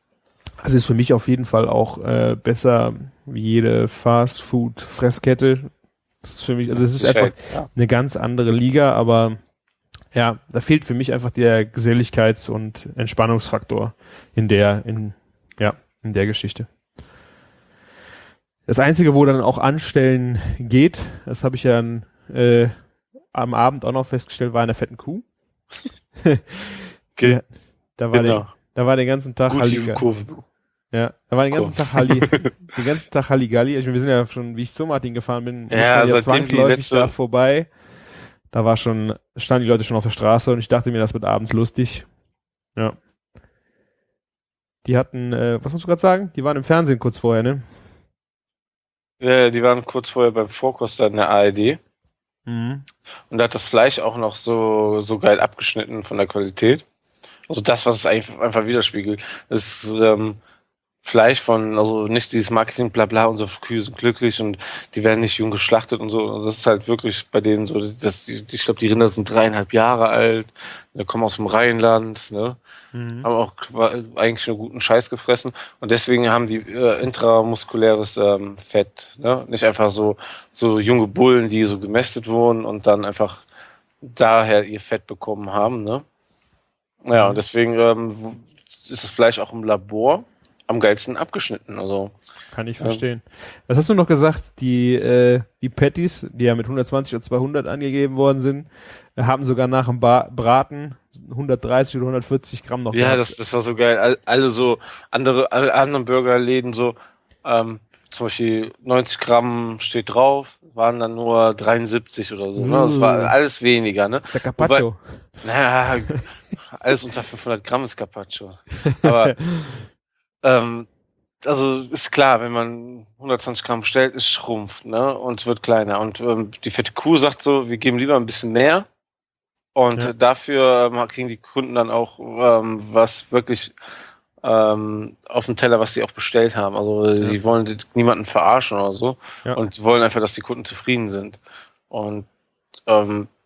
Also ist für mich auf jeden Fall auch äh, besser wie jede Fast-Food-Fresskette. Das ist für mich, also es ist einfach ja. eine ganz andere Liga, aber ja, da fehlt für mich einfach der Geselligkeits- und Entspannungsfaktor in der, in, ja, in der Geschichte. Das Einzige, wo dann auch Anstellen geht, das habe ich ja äh, am Abend auch noch festgestellt, war in der fetten Kuh. Ge- Da war, Genau. der, da war den ganzen Tag Gute Halligalli. Kurve. Ja, da war den ganzen Cool. Tag Halli, den ganzen Tag Halligalli. Ich meine, wir sind ja schon, wie ich zu Martin gefahren bin, muss Ja, man seitdem die zwangsläufig letzte- da vorbei. Da war schon, standen die Leute schon auf der Straße, und ich dachte mir, das wird abends lustig. Ja. Die hatten, äh, was musst du gerade sagen? Die waren im Fernsehen kurz vorher, ne? Ja, die waren kurz vorher beim Vorkoster in der A R D. Mhm. Und da hat das Fleisch auch noch so, so geil abgeschnitten von der Qualität. Also das, was es eigentlich einfach widerspiegelt. Das ist ähm, Fleisch von, also nicht dieses Marketing, bla bla, unsere Kühe sind glücklich und die werden nicht jung geschlachtet und so. Und das ist halt wirklich bei denen so, dass die, ich glaube, die Rinder sind dreieinhalb Jahre alt, die kommen aus dem Rheinland, ne? Mhm. Haben auch qua- eigentlich einen guten Scheiß gefressen, und deswegen haben die äh, intramuskuläres ähm, Fett, ne? Nicht einfach so so junge Bullen, die so gemästet wurden und dann einfach daher ihr Fett bekommen haben, ne? Ja, und deswegen ähm, w- ist das Fleisch auch im Labor am geilsten abgeschnitten, also Kann ich Ja. verstehen. Was hast du noch gesagt? Die, äh, die Patties, die ja mit hundertzwanzig oder zweihundert angegeben worden sind, äh, haben sogar nach dem ba Braten hundertdreißig oder hundertvierzig Gramm noch ja, gehabt. das das war so geil. All, alle so andere alle anderen Burgerläden so ähm, zum Beispiel neunzig Gramm steht drauf, waren dann nur dreiundsiebzig oder so. Ne? Das Uh. war alles weniger, ne? Das ist der Carpaccio. Naja, alles unter fünfhundert Gramm ist Carpaccio. Aber ähm, also ist klar, wenn man hundertzwanzig Gramm bestellt, ist schrumpft, ne? Und es wird kleiner. Und ähm, die fette Kuh sagt so, wir geben lieber ein bisschen mehr. Und Ja. äh, dafür ähm, kriegen die Kunden dann auch ähm, was wirklich ähm, auf dem Teller, was sie auch bestellt haben. Also Ja. die wollen die- niemanden verarschen oder so. Ja. Und wollen einfach, dass die Kunden zufrieden sind. Und ähm,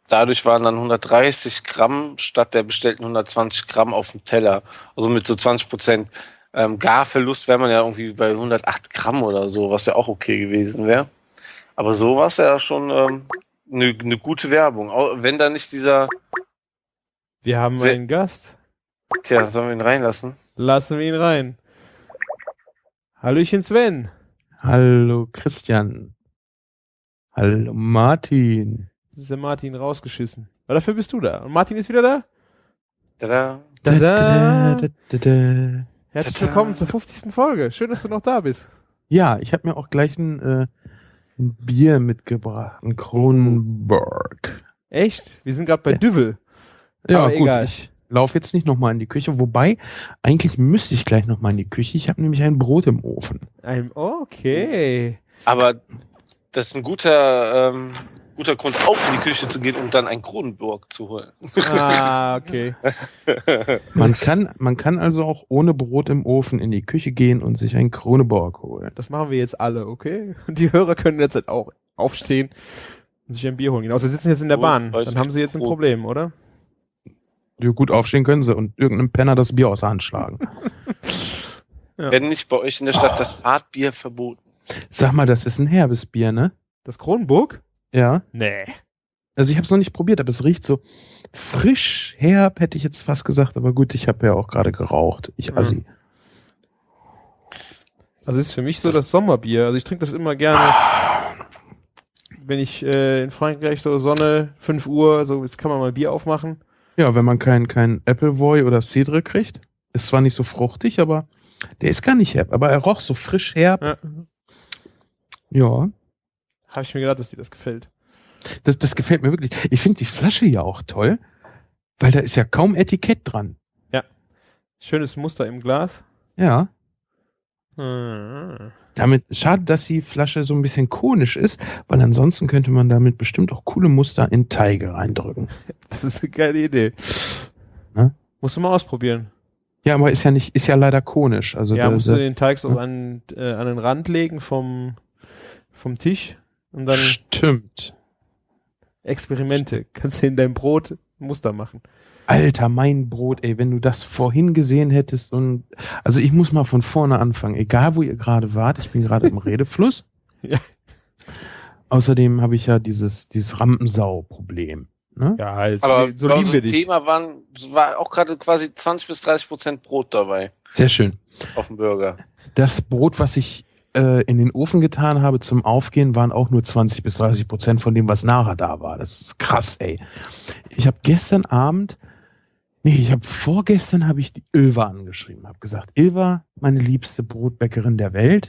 dadurch waren dann hundertdreißig Gramm statt der bestellten hundertzwanzig Gramm auf dem Teller. Also mit so zwanzig Prozent ähm, Garverlust wäre man ja irgendwie bei hundertacht Gramm oder so, was ja auch okay gewesen wäre. Aber so war es ja schon eine ähm, ne gute Werbung. Auch wenn da nicht dieser... Wir haben Sehr- einen Gast. Tja, sollen wir ihn reinlassen? Lassen wir ihn rein. Hallöchen Sven. Hallo Christian. Hallo Martin. Das ist der Martin rausgeschissen. Aber dafür bist du da. Und Martin ist wieder da? Tada. Tada. Da, da, da, da. Herzlich Tada. willkommen zur fünfzigsten Folge. Schön, dass du noch da bist. Ja, ich habe mir auch gleich ein, äh, ein Bier mitgebracht, ein Kronenberg. Echt? Wir sind gerade bei Ja. Düvel. Ja, Aber gut, egal. ich laufe jetzt nicht nochmal in die Küche, wobei, eigentlich müsste ich gleich nochmal in die Küche. Ich habe nämlich ein Brot im Ofen. Ein, okay. Aber das ist ein guter, ähm, guter Grund, auch in die Küche zu gehen und dann ein Kronenburg zu holen. Ah, okay. Man kann, man kann also auch ohne Brot im Ofen in die Küche gehen und sich einen Kroneborg holen. Das machen wir jetzt alle, okay? Und die Hörer können jetzt halt auch aufstehen und sich ein Bier holen gehen. Außer sie sitzen jetzt in der Oh, Bahn. weiß Dann haben sie jetzt ein ich. Problem, oder? Ja, gut, aufstehen können sie und irgendeinem Penner das Bier aus der Hand schlagen. Ja. Wenn nicht bei euch in der Stadt das Fahrtbier verboten. Sag mal, das ist ein herbes Bier, ne? Das Kronenburg? Ja. Nee. Also ich habe es noch nicht probiert, aber es riecht so frisch, herb, hätte ich jetzt fast gesagt. Aber gut, ich habe ja auch gerade geraucht. Ich Ja. Assi. Also ist für mich so das Sommerbier. Also ich trinke das immer gerne, wenn ich äh, in Frankreich so Sonne, fünf Uhr, so jetzt kann man mal Bier aufmachen. Ja, wenn man keinen kein Appleboy oder Cidre kriegt, ist zwar nicht so fruchtig, aber der ist gar nicht herb. Aber er roch so frisch herb. Ja. Ja, Habe ich mir gedacht, dass dir das gefällt. das, das gefällt mir wirklich. Ich finde die Flasche ja auch toll, weil da ist ja kaum Etikett dran. Schönes Muster im Glas. Ja. Ah. Damit, schade, dass die Flasche so ein bisschen konisch ist, weil ansonsten könnte man damit bestimmt auch coole Muster in Teige reindrücken. Das ist eine geile Idee. Ne? Musst du mal ausprobieren. Ja, aber ist ja nicht, ist ja leider konisch. Also Ja, da, musst du da, den Teig so ja. an, äh, an den Rand legen vom, vom Tisch und dann stimmt. Experimente. Kannst du in deinem Brot Muster machen. Alter, mein Brot, ey, wenn du das vorhin gesehen hättest und, also ich muss mal von vorne anfangen, egal wo ihr gerade wart, ich bin gerade im Redefluss. Ja. Außerdem habe ich ja dieses, dieses Rampensau-Problem. Ne? Ja, jetzt, Aber so bei lieben uns wir im dich. Thema waren, war auch gerade quasi zwanzig bis dreißig Prozent Brot dabei Sehr schön. auf dem Burger. Das Brot, was ich äh, in den Ofen getan habe zum Aufgehen, waren auch nur zwanzig bis dreißig Prozent von dem, was nachher da war. Das ist krass, ey. Ich habe gestern Abend, nee, ich habe vorgestern habe ich die Ilva angeschrieben, habe gesagt, Ilva, meine liebste Brotbäckerin der Welt,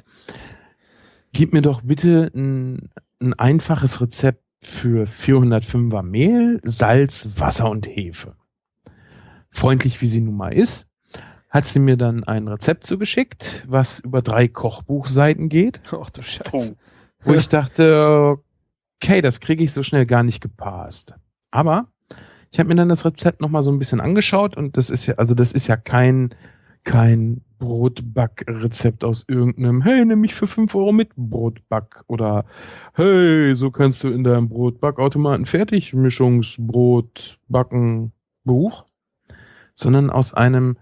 gib mir doch bitte ein, ein einfaches Rezept für vierhundertfünfer Mehl, Salz, Wasser und Hefe. Freundlich wie sie nun mal ist, hat sie mir dann ein Rezept zugeschickt, was über drei Kochbuchseiten geht, Ach du Scheiße. Puh. wo ich dachte, okay, das kriege ich so schnell gar nicht gepasst. Aber ich habe mir dann das Rezept nochmal so ein bisschen angeschaut und das ist ja, also das ist ja kein, kein Brotbackrezept aus irgendeinem, hey, nimm mich für fünf Euro mit Brotback oder hey, so kannst du in deinem Brotbackautomaten Fertigmischungsbrot backen Buch, sondern aus einem,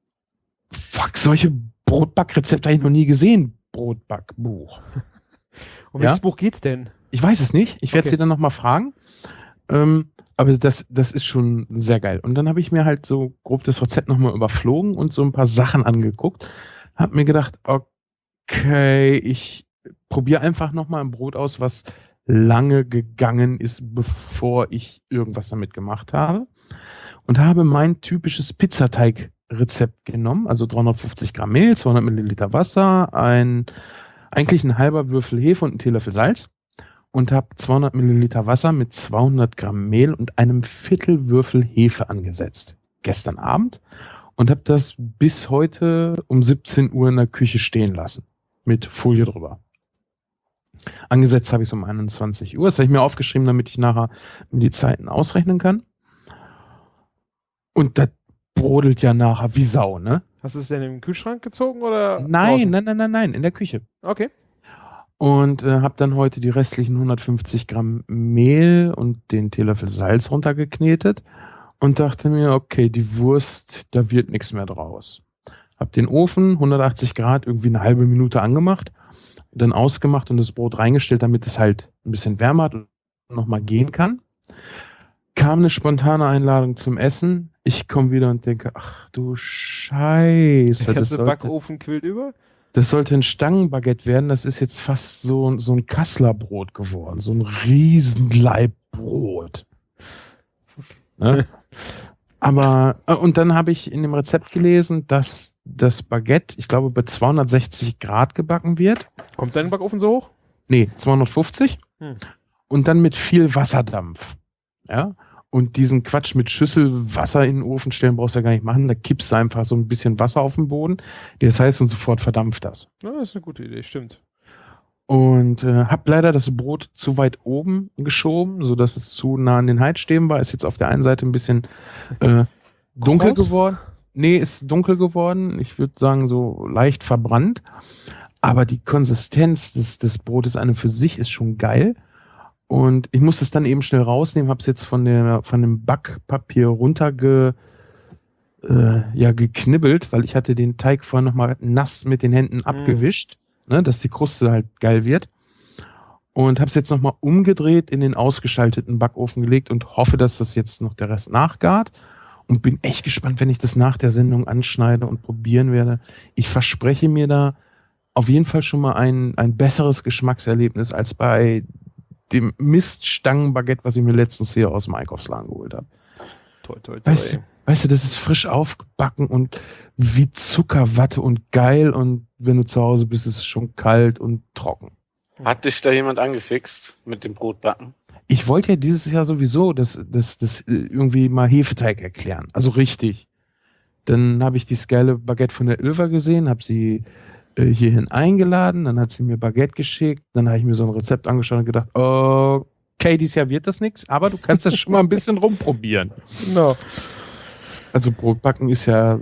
fuck, solche Brotbackrezepte habe ich noch nie gesehen, Brotbackbuch. Um welches Ja? Buch geht's denn? Ich weiß es nicht. Ich werde Okay. sie dann nochmal fragen. Ähm, aber das, das ist schon sehr geil. Und dann habe ich mir halt so grob das Rezept nochmal überflogen und so ein paar Sachen angeguckt. Hab mir gedacht, okay, ich probiere einfach nochmal ein Brot aus, was lange gegangen ist, bevor ich irgendwas damit gemacht habe. Und habe mein typisches Pizzateig-Rezept genommen. Also dreihundertfünfzig Gramm Mehl, zweihundert Milliliter Wasser, ein, eigentlich ein halber Würfel Hefe und ein Teelöffel Salz. Und habe zweihundert Milliliter Wasser mit zweihundert Gramm Mehl und einem Viertelwürfel Hefe angesetzt. Gestern Abend. Und habe das bis heute um siebzehn Uhr in der Küche stehen lassen. Mit Folie drüber. Angesetzt habe ich es um einundzwanzig Uhr. Das habe ich mir aufgeschrieben, damit ich nachher die Zeiten ausrechnen kann. Und das brodelt ja nachher wie Sau, ne? Hast du es denn im Kühlschrank gezogen oder? Nein, draußen? nein, nein, nein, nein, in der Küche. Okay. Und äh, habe dann heute die restlichen hundertfünfzig Gramm Mehl und den Teelöffel Salz runtergeknetet und dachte mir, okay, die Wurst, da wird nichts mehr draus. Hab den Ofen, hundertachtzig Grad, irgendwie eine halbe Minute angemacht, dann ausgemacht und das Brot reingestellt, damit es halt ein bisschen wärmer hat und nochmal gehen kann. Kam eine spontane Einladung zum Essen. Ich komme wieder und denke, ach du Scheiße. Der Das ganze sollte, Backofen quillt über? das sollte ein Stangenbaguette werden. Das ist jetzt fast so, so ein Kasslerbrot geworden. So ein Riesenleibbrot. Ne? Aber, und dann habe ich in dem Rezept gelesen, dass das Baguette, ich glaube, bei zweihundertsechzig Grad gebacken wird. Kommt dein Backofen so hoch? Nee, zweihundertfünfzig. Hm. Und dann mit viel Wasserdampf. Ja. Und diesen Quatsch mit Schüssel Wasser in den Ofen stellen brauchst du ja gar nicht machen. Da kippst du einfach so ein bisschen Wasser auf den Boden. Das heißt, und sofort verdampft das. Ja, das ist eine gute Idee, stimmt. Und äh, habe leider das Brot zu weit oben geschoben, sodass es zu nah an den Heizstäben war. Ist jetzt auf der einen Seite ein bisschen äh, dunkel Groß? geworden. Nee, ist dunkel geworden. Ich würde sagen, so leicht verbrannt. Aber die Konsistenz des, des Brotes an und für sich ist schon geil. Und ich musste es dann eben schnell rausnehmen, habe es jetzt von der von dem Backpapier runterge äh, ja, geknibbelt, weil ich hatte den Teig vorher nochmal nass mit den Händen abgewischt, ne, dass die Kruste halt geil wird. Und habe es jetzt nochmal umgedreht, in den ausgeschalteten Backofen gelegt und hoffe, dass das jetzt noch der Rest nachgart. Und bin echt gespannt, wenn ich das nach der Sendung anschneide und probieren werde. Ich verspreche mir da auf jeden Fall schon mal ein, ein besseres Geschmackserlebnis als bei dem Miststangenbaguette, was ich mir letztens hier aus dem Einkaufsladen geholt habe. Toi, toi, toi. Weißt du, weißt du, das ist frisch aufgebacken und wie Zuckerwatte und geil, und wenn du zu Hause bist, ist es schon kalt und trocken. Hat dich da jemand angefixt mit dem Brotbacken? Ich wollte ja dieses Jahr sowieso das, das, das irgendwie mal Hefeteig erklären, also richtig. Dann habe ich die geile Baguette von der Ilva gesehen, habe sie äh, hierhin eingeladen, dann hat sie mir Baguette geschickt, dann habe ich mir so ein Rezept angeschaut und gedacht, okay, dieses Jahr wird das nichts, aber du kannst das schon mal ein bisschen rumprobieren. Genau. Also Brotbacken ist ja,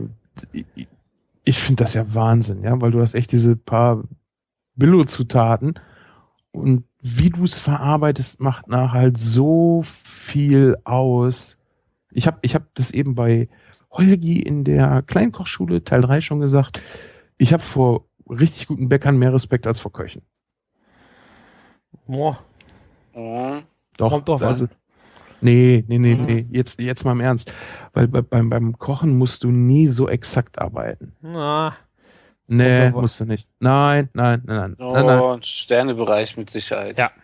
ich finde das ja Wahnsinn, ja, weil du hast echt diese paar Billo-Zutaten und wie du es verarbeitest, macht nachher halt so viel aus. Ich habe ich hab das eben bei Holgi in der Kleinkochschule Teil drei schon gesagt. Ich habe vor richtig guten Bäckern mehr Respekt als vor Köchen. Boah. Mhm. Doch, Kommt drauf also, an. Nee, nee, nee, Mhm. nee. Jetzt, jetzt mal im Ernst. Weil bei, beim, beim Kochen musst du nie so exakt arbeiten. Na, Nee, Kommt drauf an. musst du nicht. Nein, nein, nein, nein. Oh, nein, nein. ein Sternebereich mit Sicherheit. Ja.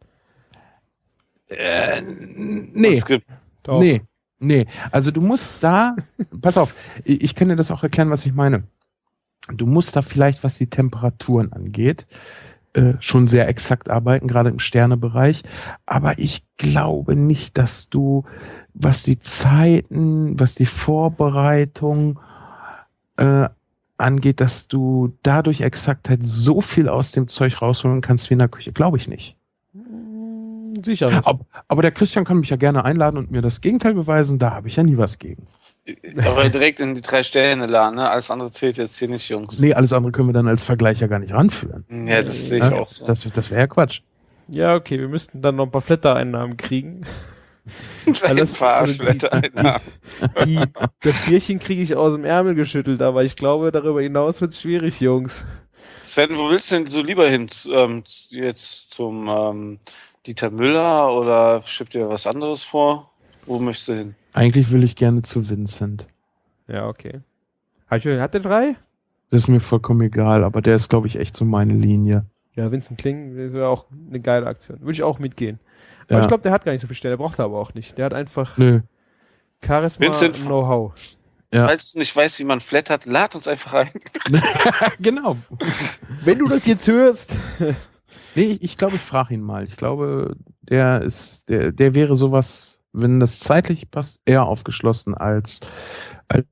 Äh, Und nee, es gibt doch. nee, nee. Also du musst da, pass auf, ich, ich kann dir das auch erklären, was ich meine. Du musst da vielleicht, was die Temperaturen angeht, äh, schon sehr exakt arbeiten, gerade im Sternebereich. Aber ich glaube nicht, dass du, was die Zeiten, was die Vorbereitung äh, angeht, dass du dadurch Exaktheit so viel aus dem Zeug rausholen kannst wie in der Küche. Glaube ich nicht. Sicher nicht. Aber, aber der Christian kann mich ja gerne einladen und mir das Gegenteil beweisen. Da habe ich ja nie was gegen. aber direkt in die drei Sterne laden, ne? Alles andere zählt jetzt hier nicht, Jungs. Nee, alles andere können wir dann als Vergleich ja gar nicht ranführen. Ja, das sehe ich Ja, auch so. Das, das wäre ja Quatsch. Ja, okay, wir müssten dann noch ein paar Flatter-Einnahmen kriegen. Ein alles- Fahrschletter, Alter. Die, das Bierchen kriege ich aus dem Ärmel geschüttelt, aber ich glaube, darüber hinaus wird es schwierig, Jungs. Sven, wo willst du denn so lieber hin? Ähm, jetzt zum ähm, Dieter Müller oder schiebt dir was anderes vor? Wo möchtest du hin? Eigentlich will ich gerne zu Vincent. Ja, okay. Hat, hat der drei? Das ist mir vollkommen egal, aber der ist, glaube ich, echt so meine Linie. Ja, Vincent Kling, das wäre auch eine geile Aktion. Würde ich auch mitgehen. Aber Ja. ich glaube, der hat gar nicht so viel Stelle, braucht er aber auch nicht. Der hat einfach Nö. Charisma Vincent- und Know-how. Ja. Falls du nicht weißt, wie man flattert, lad uns einfach ein. Genau. Wenn du das jetzt hörst. Nee, ich, ich glaube, ich frage ihn mal. Ich glaube, der ist, der, der wäre sowas, wenn das zeitlich passt, eher aufgeschlossen als, als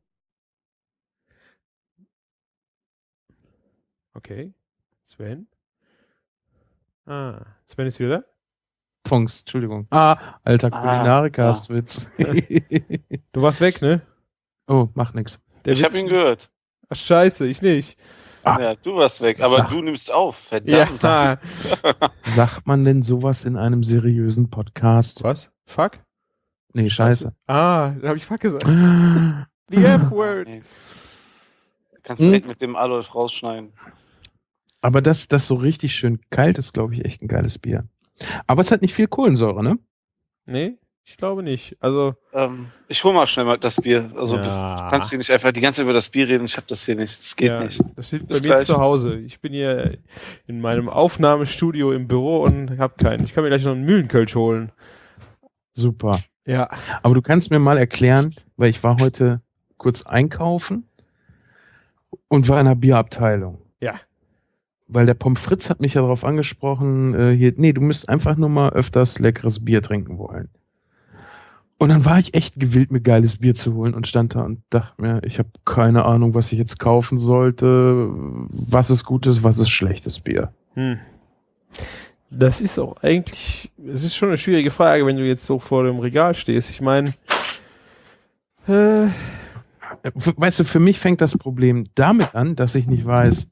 Okay. Sven? Ah, Sven ist wieder Funks, Entschuldigung. Ah, alter Ah, Kulinarikast-Witz. da? Du warst weg, ne? Oh, macht nix. Der Ich habe Witz- ihn gehört. Ach, scheiße, ich nicht. Ah, Ja, du warst weg, aber sag, du nimmst auf. Verdammt. Ja. sagt man denn sowas in einem seriösen Podcast? Was? Fuck? Nee, scheiße. Ah, da habe ich Fuck gesagt. Ah. The F-Word. Nee. Kannst du direkt mit dem Adolf rausschneiden. Aber das, das so richtig schön kalt ist, glaube ich, echt ein geiles Bier. Aber es hat nicht viel Kohlensäure, ne? Nee, ich glaube nicht. Also, Ähm, ich hol mal schnell mal das Bier. Also Ja. du kannst hier nicht einfach die ganze Zeit über das Bier reden. Ich habe das hier nicht. Das geht ja, nicht. das steht Bis bei mir gleich. zu Hause. Ich bin hier in meinem Aufnahmestudio im Büro und habe keinen. Ich kann mir gleich noch einen Mühlenkölsch holen. Super. Ja. Aber du kannst mir mal erklären, weil ich war heute kurz einkaufen und war in der Bierabteilung. Ja. Weil der Pommes Fritz hat mich ja darauf angesprochen, äh, hier, nee, du müsst einfach nur mal öfters leckeres Bier trinken wollen. Und dann war ich echt gewillt, mir geiles Bier zu holen und stand da und dachte mir, ich habe keine Ahnung, was ich jetzt kaufen sollte, was ist gutes, was ist schlechtes Bier. Hm. Das ist auch eigentlich, es ist schon eine schwierige Frage, wenn du jetzt so vor dem Regal stehst. Ich meine, äh, Weißt du, für mich fängt das Problem damit an, dass ich nicht weiß,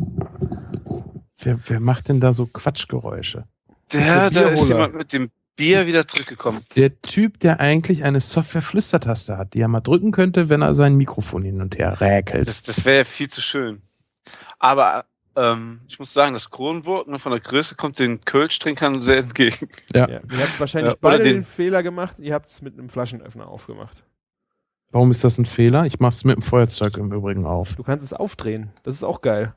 wer, wer macht denn da so Quatschgeräusche? Der, der da ist Bierholer. jemand mit dem Bier wieder zurückgekommen. Der Typ, der eigentlich eine Software-Flüstertaste hat, die er mal drücken könnte, wenn er sein Mikrofon hin und her räkelt. Das, das wäre ja viel zu schön. Aber ähm, ich muss sagen, das Kronenburg, ne, von der Größe kommt den Kölsch-Trinkern sehr entgegen. Ja. ja, ihr habt wahrscheinlich Ja, oder beide den, den- Fehler gemacht, ihr habt es mit einem Flaschenöffner aufgemacht. Warum ist das ein Fehler? Ich mache es mit dem Feuerzeug im Übrigen auf. Du kannst es aufdrehen. Das ist auch geil.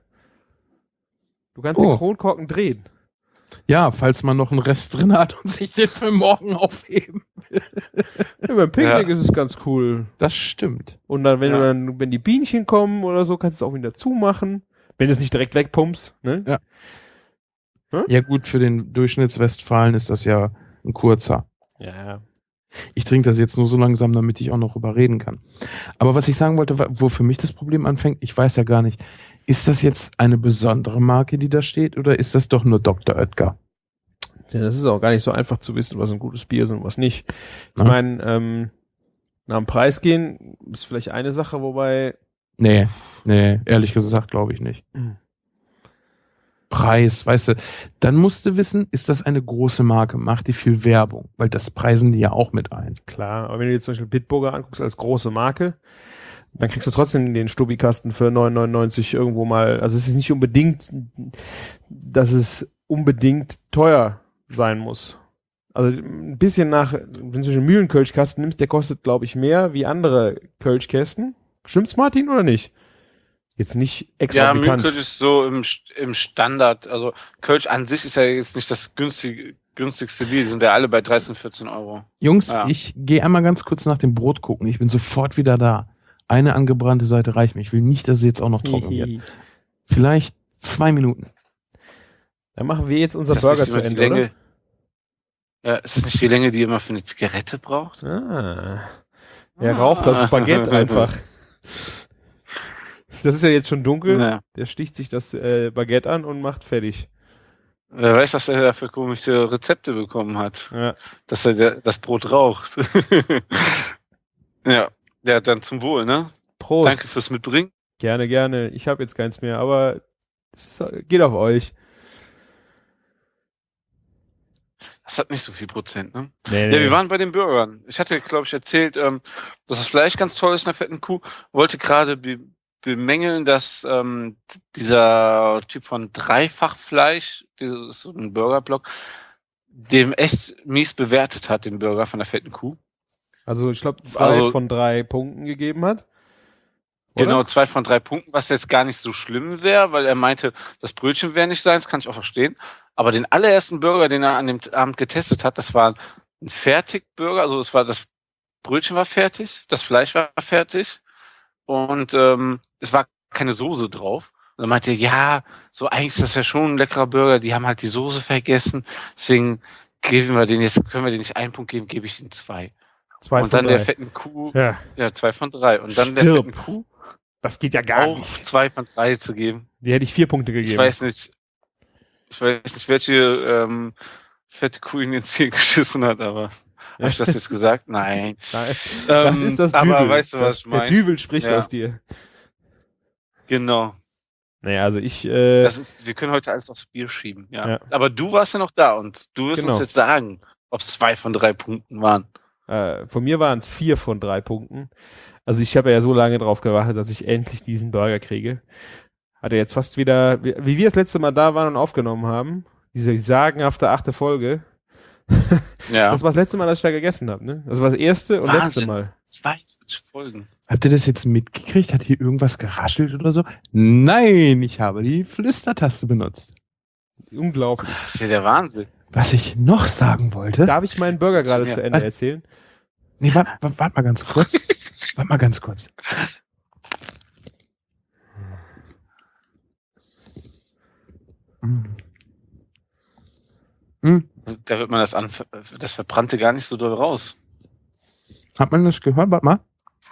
Du kannst Oh. den Kronkorken drehen. Ja, falls man noch einen Rest drin hat und sich den für morgen aufheben. Ja, beim Picknick Ja. ist es ganz cool. Das stimmt. Und dann, wenn Ja. du dann, wenn die Bienchen kommen oder so, kannst du es auch wieder zumachen. Wenn du es nicht direkt wegpumpst, ne? Ja. Ja gut, für den Durchschnittswestfalen ist das ja ein kurzer. Ja. Ich trinke das jetzt nur so langsam, damit ich auch noch überreden kann. Aber was ich sagen wollte, wa- wo für mich das Problem anfängt, ich weiß ja gar nicht, ist das jetzt eine besondere Marke, die da steht, oder ist das doch nur Doktor Oetker? Ja, das ist auch gar nicht so einfach zu wissen, was ein gutes Bier ist und was nicht. Ich Ja. meine, ähm, nach dem Preis gehen ist vielleicht eine Sache, wobei Nee, nee, ehrlich gesagt glaube ich nicht. Mhm. Preis, weißt du, dann musst du wissen, ist das eine große Marke, macht die viel Werbung, weil das preisen die ja auch mit ein. klar, aber wenn du jetzt zum Beispiel Bitburger anguckst als große Marke, dann kriegst du trotzdem den Stubikasten für neun neunundneunzig irgendwo mal. Also es ist nicht unbedingt, dass es unbedingt teuer sein muss. Also ein bisschen nach, wenn du einen Mühlenkölschkasten nimmst, der kostet, glaube ich, mehr wie andere Kölschkästen. Stimmt's, Martin, oder nicht? Jetzt nicht Ja, exorbitant. Mühlenkölsch ist so im, im Standard. Also Kölsch an sich ist ja jetzt nicht das günstige, günstigste Bier. Die sind ja alle bei dreizehn, vierzehn Euro. Jungs, Ja. ich gehe einmal ganz kurz nach dem Brot gucken, ich bin sofort wieder da. Eine angebrannte Seite reicht mir, ich will nicht, dass sie jetzt auch noch trocken wird. Vielleicht zwei Minuten. Dann machen wir jetzt unser Ist das Burger nicht zu immer die Ende, Länge? Ja, ist das nicht die Länge, die immer für eine Zigarette braucht? oder? Ah. Er raucht das Baguette einfach. Das ist ja jetzt schon dunkel. Ja. Der sticht sich das äh, Baguette an und macht fertig. Wer weiß, was er da für komische Rezepte bekommen hat. Ja. Dass er der, das Brot raucht. Ja, ja, dann zum Wohl, ne? Prost. Danke fürs Mitbringen. Gerne, gerne. Ich habe jetzt keins mehr, aber es ist, geht auf euch. Das hat nicht so viel Prozent, ne? Nee, Ja, wir waren bei den Burgern. Ich hatte, glaube ich, erzählt, ähm, dass das Fleisch ganz toll ist in der fetten Kuh. Wollte gerade be bemängeln, dass ähm, dieser Typ von Dreifachfleisch, dieses so ein Burgerblock, dem echt mies bewertet hat, den Burger von der fetten Kuh. Also ich glaube, zwei Also- von drei Punkten gegeben hat. Oder? Genau, zwei von drei Punkten, was jetzt gar nicht so schlimm wäre, weil er meinte, das Brötchen wäre nicht seins, kann ich auch verstehen. Aber den allerersten Burger, den er an dem Abend getestet hat, das war ein Fertigburger, also es war das Brötchen war fertig, das Fleisch war fertig und ähm, es war keine Soße drauf. Und er meinte, ja, so eigentlich ist das ja schon ein leckerer Burger, die haben halt die Soße vergessen, deswegen geben wir den jetzt, können wir den nicht einen Punkt geben, gebe ich ihm zwei. Zwei und von dann drei. der fetten Kuh, Ja, ja, zwei von drei. Und dann der Stirb. fetten Kuh das geht ja gar auch nicht. zwei von drei zu geben. Die hätte ich vier Punkte gegeben. Ich weiß nicht, ich weiß nicht, welche ähm, fette Kuh ihn ins Ziel geschissen hat, aber habe ich das jetzt gesagt? Nein. Nein. Das Ähm, ist das aber Düvel. weißt du, was das, ich Der meine? Düvel spricht Ja. aus dir. Genau. Naja, also ich... Äh, das ist, wir können heute alles aufs Bier schieben, ja. Ja. Aber du warst ja noch da und du wirst Genau. uns jetzt sagen, ob es zwei von drei Punkten waren. Äh, von mir waren es vier von drei Punkten. Also ich habe ja so lange drauf gewartet, dass ich endlich diesen Burger kriege. Hatte jetzt fast wieder, wie, wie wir das letzte Mal da waren und aufgenommen haben, diese sagenhafte achte Folge. Ja. Das war das letzte Mal, dass ich da gegessen habe, ne? Das war das erste und Wahnsinn. letzte Mal. zweiundvierzig Folgen. Habt ihr das jetzt mitgekriegt? Hat hier irgendwas geraschelt oder so? Nein, ich habe die Flüstertaste benutzt. Unglaublich. Das ist ja der Wahnsinn. Was ich noch sagen wollte. Darf ich meinen Burger gerade Ja. zu Ende Äh, erzählen? Nee, warte wart, wart mal ganz kurz. Warte mal ganz kurz. Mm. Mm. Da wird man das, Anf das Verbrannte gar nicht so doll raus. Hat man das gehört? Warte mal.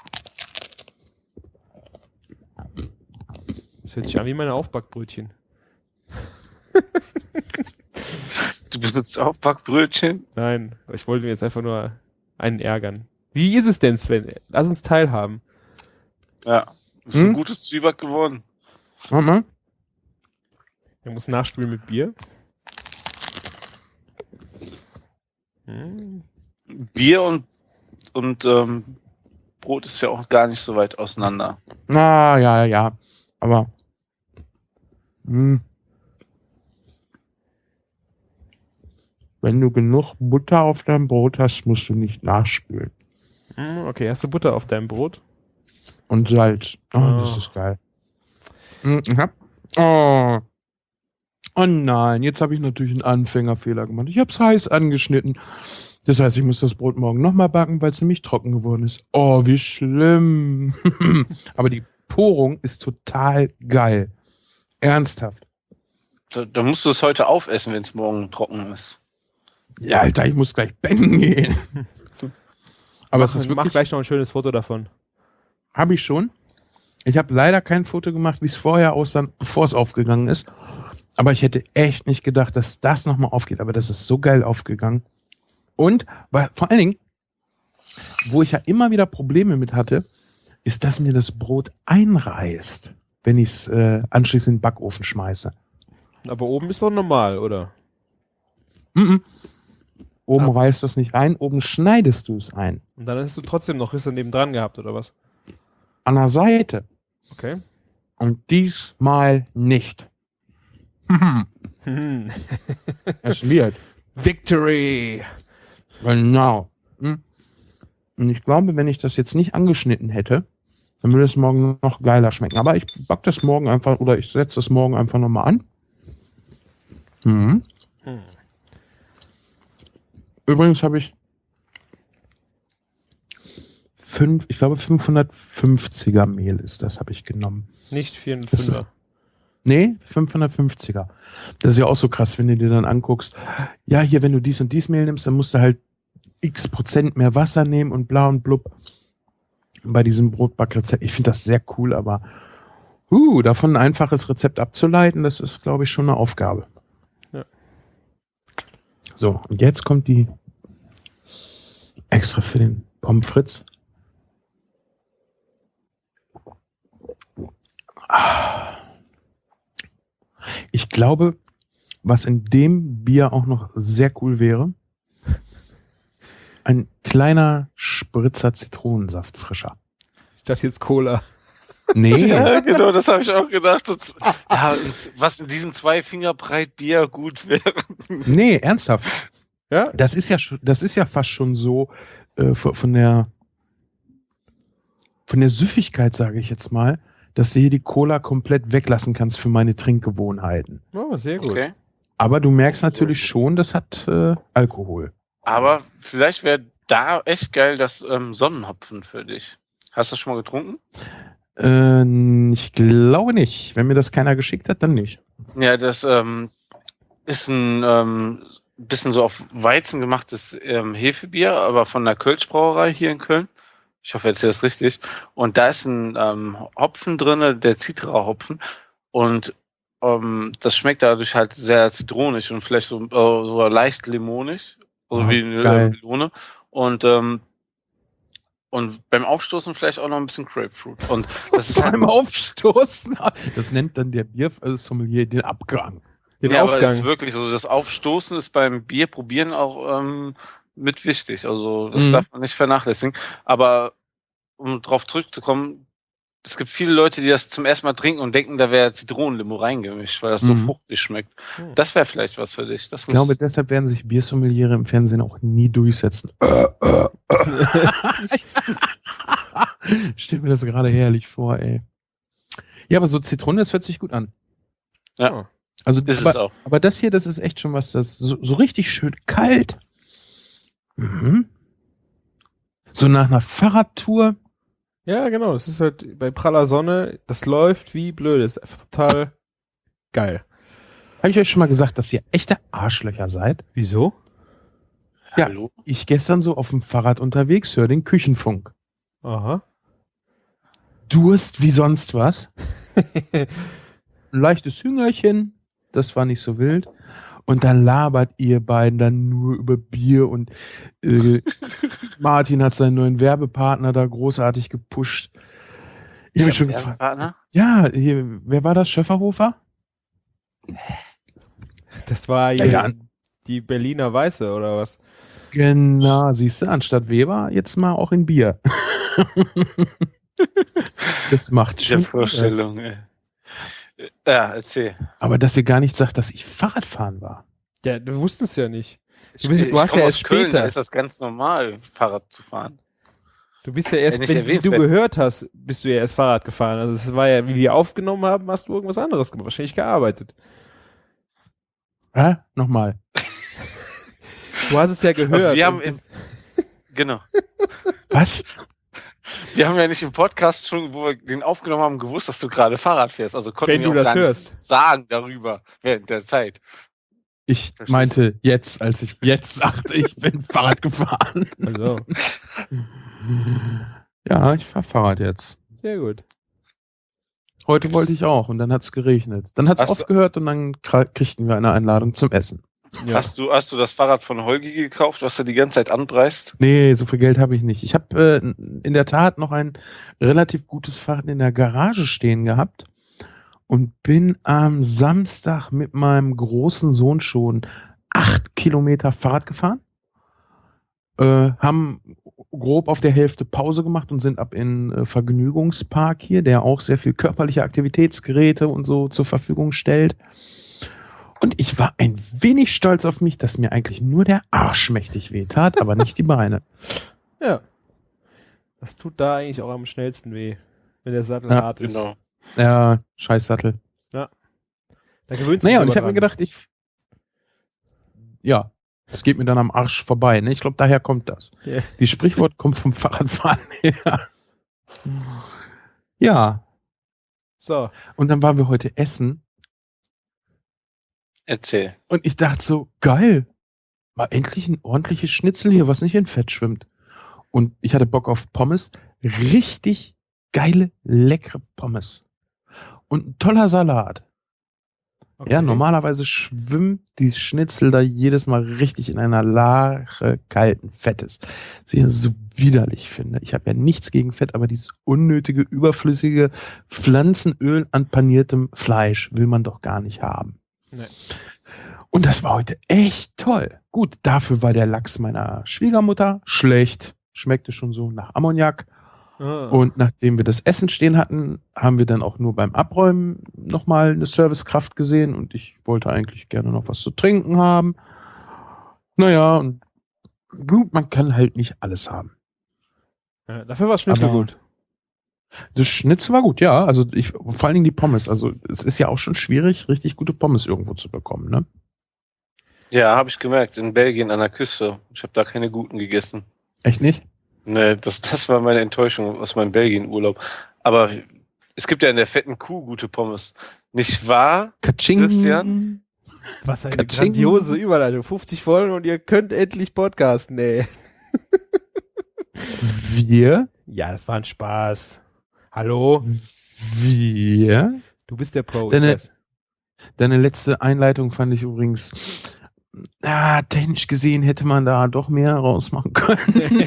Das hört sich an wie meine Aufbackbrötchen. Du benutzt auch Backbrötchen? Nein, ich wollte mir jetzt einfach nur einen ärgern. Wie ist es denn, Sven? Lass uns teilhaben. Ja. Ist Hm? ein gutes Zwieback geworden. Warte mal. Ich muss nachspülen mit Bier. Hm. Bier und, und ähm, Brot ist ja auch gar nicht so weit auseinander. Na, ja, ja. Aber. Hm. Wenn du genug Butter auf deinem Brot hast, musst du nicht nachspülen. Hm, okay, hast du Butter auf deinem Brot? Und Salz. Oh, Oh. das ist geil. Hm, ich hab, oh. Oh nein, jetzt habe ich natürlich einen Anfängerfehler gemacht. Ich habe es heiß angeschnitten. Das heißt, ich muss das Brot morgen nochmal backen, weil es nämlich trocken geworden ist. Oh, wie schlimm. Aber die Porung ist total geil. Ernsthaft. Da, da musst du es heute aufessen, wenn es morgen trocken ist. Ja, Alter, ich muss gleich pennen gehen. Aber mach, es ist mach wirklich, gleich noch ein schönes Foto davon. habe ich schon. Ich habe leider kein Foto gemacht, wie es vorher aussah, bevor es aufgegangen ist. Aber ich hätte echt nicht gedacht, dass das nochmal aufgeht. Aber das ist so geil aufgegangen. Und weil, vor allen Dingen, wo ich ja immer wieder Probleme mit hatte, ist, dass mir das Brot einreißt, wenn ich es äh, anschließend in den Backofen schmeiße. Aber oben ist doch normal, oder? Mhm. Oben Ah. reißt du es nicht ein, oben schneidest du es ein. Und dann hast du trotzdem noch Risse nebendran gehabt, oder was? An der Seite. Okay. Und diesmal nicht. Hm. Es wird. Victory! Genau. Hm. Und ich glaube, wenn ich das jetzt nicht angeschnitten hätte, dann würde es morgen noch geiler schmecken. Aber ich back das morgen einfach, oder ich setze das morgen einfach nochmal an. Mhm. Hm. Übrigens habe ich fünf, ich glaube fünfhundertfünfziger Mehl ist das, habe ich genommen. Nicht Das- vierhundertfünfer. Nee, fünfhundertfünfziger. Das ist ja auch so krass, wenn du dir dann anguckst, ja, hier, wenn du dies und dies Mehl nimmst, dann musst du halt x Prozent mehr Wasser nehmen und bla und blub. Bei diesem Brotbackrezept. Ich finde das sehr cool, aber uh, davon ein einfaches Rezept abzuleiten, das ist, glaube ich, schon eine Aufgabe. Ja. So, und jetzt kommt die extra für den Pommes frites. Ah. Ich glaube, was in dem Bier auch noch sehr cool wäre, ein kleiner Spritzer Zitronensaft frischer. Ich dachte jetzt Cola. Nee, Ja, genau, das habe ich auch gedacht. Das, ja, und was in diesen zwei Finger breit Bier gut wäre. nee, ernsthaft. Ja? Das ist ja, schon- das ist ja fast schon so äh, von von der von der Süffigkeit, sage ich jetzt mal, dass du hier die Cola komplett weglassen kannst für meine Trinkgewohnheiten. Oh, sehr gut. Okay. Aber du merkst natürlich schon, das hat äh, Alkohol. Aber vielleicht wäre da echt geil das ähm, Sonnenhopfen für dich. Hast du das schon mal getrunken? Äh, ich glaube nicht. Wenn mir das keiner geschickt hat, dann nicht. Ja, das ähm, ist ein ähm, bisschen so auf Weizen gemachtes ähm, Hefebier, aber von der Kölsch-Brauerei hier in Köln. Ich hoffe, jetzt ist das richtig. Und da ist ein ähm, Hopfen drin, der Citra-Hopfen. Und ähm, das schmeckt dadurch halt sehr zitronig und vielleicht so, äh, so leicht limonig. So Ah, wie eine geil. äh, Melone. Und ähm, Und beim Aufstoßen vielleicht auch noch ein bisschen Grapefruit. Und das ist halt, Beim Aufstoßen, das nennt dann der Biersommelier den Abgang. Den ja, aber es Aufgang. ist wirklich, also das Aufstoßen ist beim Bier probieren auch ähm, mit wichtig. Also das Mhm. darf man nicht vernachlässigen. Aber um drauf zurückzukommen, es gibt viele Leute, die das zum ersten Mal trinken und denken, da wäre Zitronenlimo reingemischt, weil das so Mhm. fruchtig schmeckt. Hm. Das wäre vielleicht was für dich. Das Ich glaube, deshalb werden sich Biersommeliere im Fernsehen auch nie durchsetzen. Äh, äh, äh. Stell mir das gerade herrlich vor, ey. Ja, aber so Zitrone, das hört sich gut an. Ja. Also, ist es aber, auch. aber das hier, das ist echt schon was, das so, so richtig schön kalt. Mhm. So nach einer Fahrradtour. Ja, genau. Das ist halt bei praller Sonne, das läuft wie blöd. Das ist einfach total geil. Habe ich euch schon mal gesagt, dass ihr echte Arschlöcher seid? Wieso? Ja. Hallo? Ich gestern so auf dem Fahrrad unterwegs, höre den Küchenfunk. Aha. Durst wie sonst was. Ein leichtes Hüngerchen, das war nicht so wild. Und dann labert ihr beiden dann nur über Bier und äh, Martin hat seinen neuen Werbepartner da großartig gepusht. Ich habe mich schon gefragt. Partner? Ja, hier, wer war das? Schöfferhofer? Das war Ja, hier ja. die Berliner Weiße oder was? Genau, siehst du, anstatt Weber jetzt mal auch in Bier. Das macht Der schon Vorstellung, ey. Ja, erzähl. Aber dass ihr gar nicht sagt, dass ich Fahrradfahren war. Ja, du wusstest ja nicht. Ich, Du bist- du ich hast komm ja aus erst Köln, später. Da ist das ganz normal, Fahrrad zu fahren. Du bist ja erst, nicht wenn erwähnt du wird. gehört hast, bist du ja erst Fahrrad gefahren. Also es war ja, wie wir aufgenommen haben, hast du irgendwas anderes gemacht. Wahrscheinlich gearbeitet. Hä? Nochmal. Du hast es ja gehört. Also wir haben und- in, genau. Was? Wir haben ja nicht im Podcast schon, wo wir den aufgenommen haben, gewusst, dass du gerade Fahrrad fährst. Also konnten Wenn wir du auch das gar hörst. nichts sagen darüber während der Zeit. Ich Verstehst meinte jetzt, als ich jetzt sagte, ich bin Fahrrad gefahren. Also, Ja, ich fahr Fahrrad jetzt. sehr gut. Heute wollte ich auch und dann hat's geregnet. Dann hat's Hast du- aufgehört und dann kra- kriegten wir eine Einladung zum Essen. Ja. Hast du, hast du das Fahrrad von Holgi gekauft, was er die ganze Zeit anpreist? Nee, so viel Geld habe ich nicht. Ich habe äh, in der Tat noch ein relativ gutes Fahrrad in der Garage stehen gehabt und bin am Samstag mit meinem großen Sohn schon acht Kilometer Fahrrad gefahren. Äh, haben grob auf der Hälfte Pause gemacht und sind ab in äh, Vergnügungspark hier, der auch sehr viel körperliche Aktivitätsgeräte und so zur Verfügung stellt. Und ich war ein wenig stolz auf mich, dass mir eigentlich nur der Arsch mächtig wehtat, aber nicht die Beine. Ja. Das tut da eigentlich auch am schnellsten weh, wenn der Sattel Ja, hart ist. Genau. Ja, Scheißsattel. Da gewöhnt sich Naja, und aber ich habe mir dran. gedacht, ich, ja, es geht mir dann am Arsch vorbei. Ne? Ich glaube, daher kommt das. Ja. Die Sprichwort kommt vom Fahrradfahren her. Ja, So, und dann waren wir heute essen Erzähl. und ich dachte so, geil, mal endlich ein ordentliches Schnitzel hier, was nicht in Fett schwimmt. Und ich hatte Bock auf Pommes, richtig geile, leckere Pommes. Und ein toller Salat. okay. Ja, normalerweise schwimmt die Schnitzel da jedes Mal richtig in einer Lache kalten Fettes. Was ich so widerlich finde. Ich habe ja nichts gegen Fett, aber dieses unnötige, überflüssige Pflanzenöl an paniertem Fleisch will man doch gar nicht haben. Nee. Und das war heute echt toll. Gut, dafür war der Lachs meiner Schwiegermutter schlecht. Schmeckte schon so nach Ammoniak. Ah. Und nachdem wir das Essen stehen hatten, haben wir dann auch nur beim Abräumen nochmal eine Servicekraft gesehen und ich wollte eigentlich gerne noch was zu trinken haben. Naja, und gut, man kann halt nicht alles haben. Ja, dafür war Schnitzel Aber- gut. Das Schnitzel war gut, ja. Also ich, vor allen Dingen die Pommes. Also es ist ja auch schon schwierig, richtig gute Pommes irgendwo zu bekommen, ne? Ja, habe ich gemerkt, in Belgien an der Küste. Ich habe da keine guten gegessen. Echt nicht? Nee, das, das war meine Enttäuschung aus meinem Belgien-Urlaub. Aber es gibt ja in der fetten Kuh gute Pommes. Nicht wahr? Katsching. Christian? Was eine Katsching. grandiose Überleitung. fünfzig Folgen und ihr könnt endlich podcasten, ey. Wir? Ja, das war ein Spaß. Hallo? Wir? Du bist der Pro. ich Deine- weiß. Deine letzte Einleitung fand ich übrigens ja, technisch gesehen hätte man da doch mehr rausmachen können.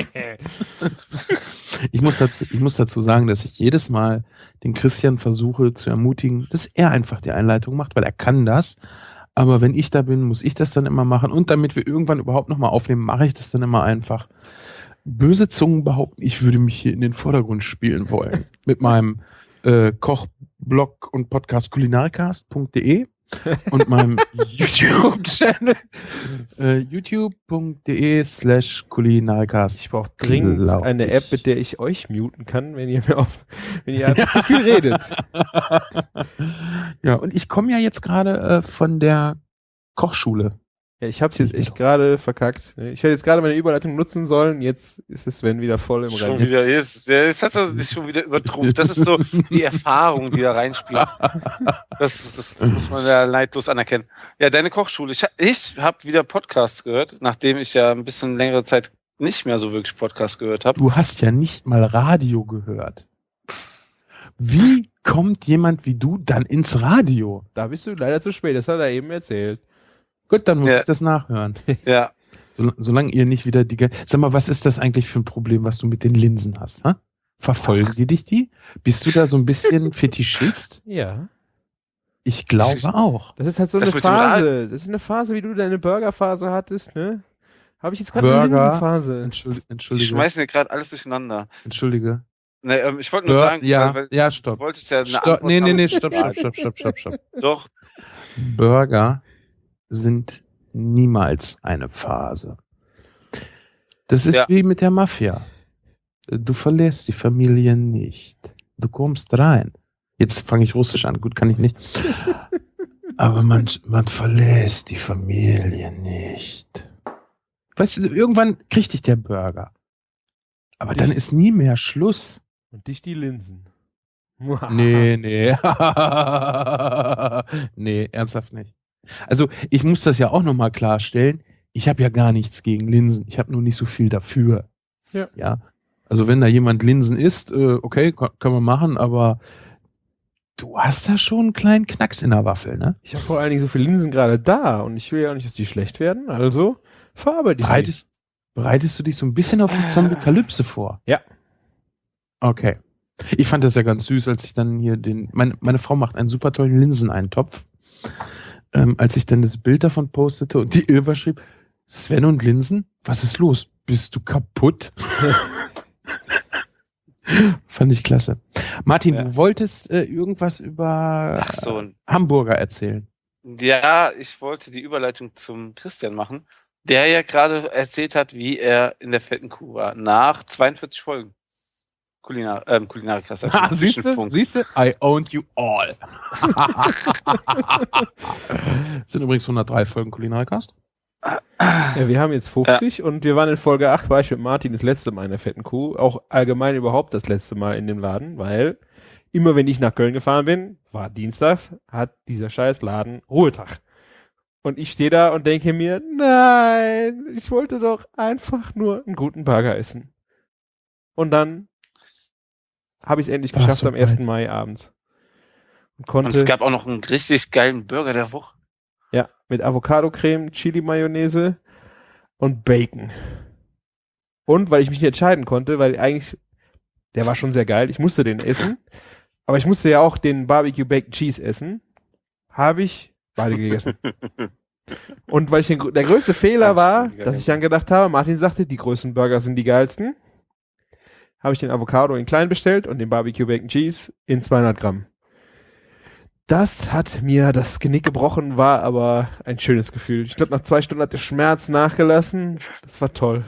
ich, muss dazu, ich muss dazu sagen, dass ich jedes Mal den Christian versuche zu ermutigen, dass er einfach die Einleitung macht, weil er kann das. Aber wenn ich da bin, muss ich das dann immer machen. Und damit wir irgendwann überhaupt nochmal aufnehmen, mache ich das dann immer einfach. Böse Zungen behaupten, ich würde mich hier in den Vordergrund spielen wollen. Mit meinem äh, Kochblog und Podcast kulinarikast punkt de und meinem YouTube-Channel äh, youtube.de slash kulinarikast. Ich brauche dringend Glaub eine ich. App, mit der ich euch muten kann, wenn ihr mir auf, wenn ihr einfach zu viel redet. Ja, und ich komme ja jetzt gerade äh, von der Kochschule. Ja, ich hab's jetzt echt gerade verkackt. Ich hätte jetzt gerade meine Überleitung nutzen sollen, jetzt ist es Sven wieder voll im Schon Rennen. wieder, jetzt, ja, jetzt hat er sich schon wieder übertrumpft. Das ist so die Erfahrung, die da reinspielt. Das, das muss man ja neidlos anerkennen. Ja, deine Kochschule. Ich, ich habe wieder Podcasts gehört, nachdem ich ja ein bisschen längere Zeit nicht mehr so wirklich Podcasts gehört habe. Du hast ja nicht mal Radio gehört. Wie kommt jemand wie du dann ins Radio? Da bist du leider zu spät, das hat er eben erzählt. Gut, dann muss Ja. ich das nachhören. Ja, Sol solange ihr nicht wieder die... Ge Sag mal, was ist das eigentlich für ein Problem, was du mit den Linsen hast? Ha? Verfolgen die dich die? Bist du da so ein bisschen Fetischist? Ja. Ich glaube auch. Das ist halt so Das eine mit dem Phase. Das ist eine Phase, wie du deine Burgerphase hattest, ne? Habe ich jetzt gerade eine Burger. Linsenphase. Entschuldige. die Entschuldige. schmeißen dir gerade alles durcheinander. Entschuldige. Nee, ähm, ich wollte nur Bur sagen, ja, weil, weil ja, du stopp. wolltest ja eine Stopp. Antwort Nee, nee, haben. nee, stopp, stopp, stopp, stopp, stopp, stopp. Doch, Burger sind niemals eine Phase. Das ist Ja. wie mit der Mafia. Du verlässt die Familie nicht. Du kommst rein. Jetzt fange ich Russisch an. Gut, kann ich nicht. Aber man, man verlässt die Familie nicht. Weißt du, irgendwann kriegt dich der Burger. Aber dann ist nie mehr Schluss. Und dich die Linsen. Nee, nee. Nee, ernsthaft nicht. Also, ich muss das ja auch nochmal klarstellen. Ich habe ja gar nichts gegen Linsen. Ich habe nur nicht so viel dafür. Ja. Ja. Also, wenn da jemand Linsen isst, äh, okay, k- können wir machen, aber du hast da schon einen kleinen Knacks in der Waffel, ne? Ich habe vor allen Dingen so viele Linsen gerade da und ich will ja auch nicht, dass die schlecht werden, also verarbeite ich sie. Bereitest, bereitest du dich so ein bisschen auf die Zombie-Kalypse vor? Ja. Okay. Ich fand das ja ganz süß, als ich dann hier den, meine, meine Frau macht einen super tollen Linseneintopf. Ähm, als ich dann das Bild davon postete und die Ilva schrieb, Sven und Linsen, was ist los? Bist du kaputt? Fand ich klasse. Martin, Ja. du wolltest äh, irgendwas über ach so. äh, Hamburger erzählen. Ja, ich wollte die Überleitung zum Christian machen, der ja gerade erzählt hat, wie er in der fetten Kuh war. Nach zweiundvierzig Folgen. Kulinar, ähm, Kulinarikast. also Ha, siehst du? Zwischenfunk. Siehst du? I owned you all. Das sind übrigens hundertdrei Folgen Kulinarikast. Ja, wir haben jetzt fünfzig und wir waren in Folge acht, war ich mit Martin das letzte Mal in der fetten Kuh, auch allgemein überhaupt das letzte Mal in dem Laden, weil immer wenn ich nach Köln gefahren bin, war dienstags, hat dieser scheiß Laden Ruhetag. Und ich stehe da und denke mir, nein, ich wollte doch einfach nur einen guten Burger essen. Und dann habe ich es endlich War es geschafft so am ersten weit? Mai abends. Und Und konnte, es gab auch noch einen richtig geilen Burger der Woche. ja, mit Avocado-Creme, Chili-Mayonnaise und Bacon. Und weil ich mich nicht entscheiden konnte, weil eigentlich, der war schon sehr geil, ich musste den essen, aber ich musste ja auch den Barbecue Bacon Cheese essen, habe ich beide gegessen. Und weil ich den, der größte Fehler Das war, ist mega dass ich dann gedacht habe, Martin sagte, die größten Burger sind die geilsten, habe ich den Avocado in klein bestellt und den Barbecue Bacon Cheese in zweihundert Gramm. Das hat mir das Genick gebrochen, war aber ein schönes Gefühl. Ich glaube, nach zwei Stunden hat der Schmerz nachgelassen. Das war toll.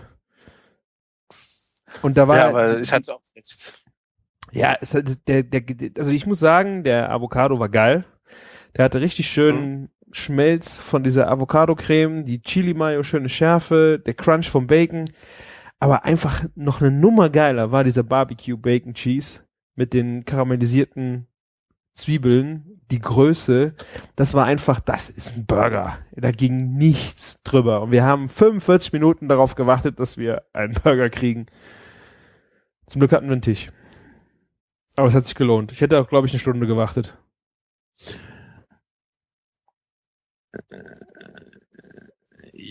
Und da war, Ja, weil ich hatte auch recht. ja, es hat, der, der, also ich muss sagen, der Avocado war geil. Der hatte richtig schönen Schmelz von dieser Avocado-Creme, die Chili-Mayo, schöne Schärfe, der Crunch vom Bacon. Aber einfach noch eine Nummer geiler war dieser Barbecue Bacon Cheese mit den karamellisierten Zwiebeln, die Größe, das war einfach, das ist ein Burger. Da ging nichts drüber. Und wir haben fünfundvierzig Minuten darauf gewartet, dass wir einen Burger kriegen. Zum Glück hatten wir einen Tisch. Aber es hat sich gelohnt. Ich hätte auch, glaube ich, eine Stunde gewartet.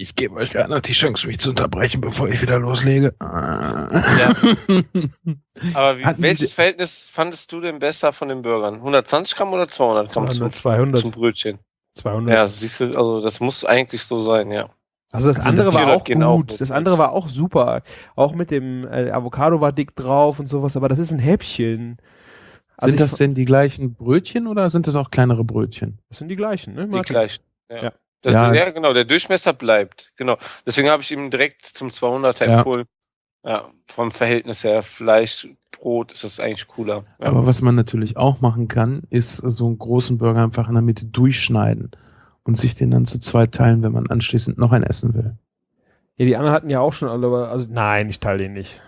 ich gebe euch gerade noch die Chance, mich zu unterbrechen, bevor ich wieder loslege. Ja. Aber wie, Hatten welches die- Verhältnis fandest du denn besser von den Burgern? hundertzwanzig Gramm oder zweihundert Gramm zum, zweihundert, zum Brötchen? zweihundert. Ja, siehst du, also das muss eigentlich so sein, ja. Also das Also andere das war vierhundert auch gehen auch gut. mit Das Mix. andere war auch super. Auch mit dem äh, Avocado war dick drauf und sowas, aber das ist ein Häppchen. Also Sind ich das fa- denn die gleichen Brötchen oder sind das auch kleinere Brötchen? Das sind die gleichen, ne? Die Martin? gleichen. Ja. Ja. Das, Ja. ja. genau, der Durchmesser bleibt. Genau. Deswegen habe ich ihm direkt zum zweihunderter Ja. empfohlen. Ja, vom Verhältnis her, Fleisch, Brot ist das eigentlich cooler. Ja. Aber was man natürlich auch machen kann, ist so einen großen Burger einfach in der Mitte durchschneiden und sich den dann zu zwei teilen, wenn man anschließend noch einen essen will. Ja, die anderen hatten ja auch schon alle, aber also nein, ich teile den nicht.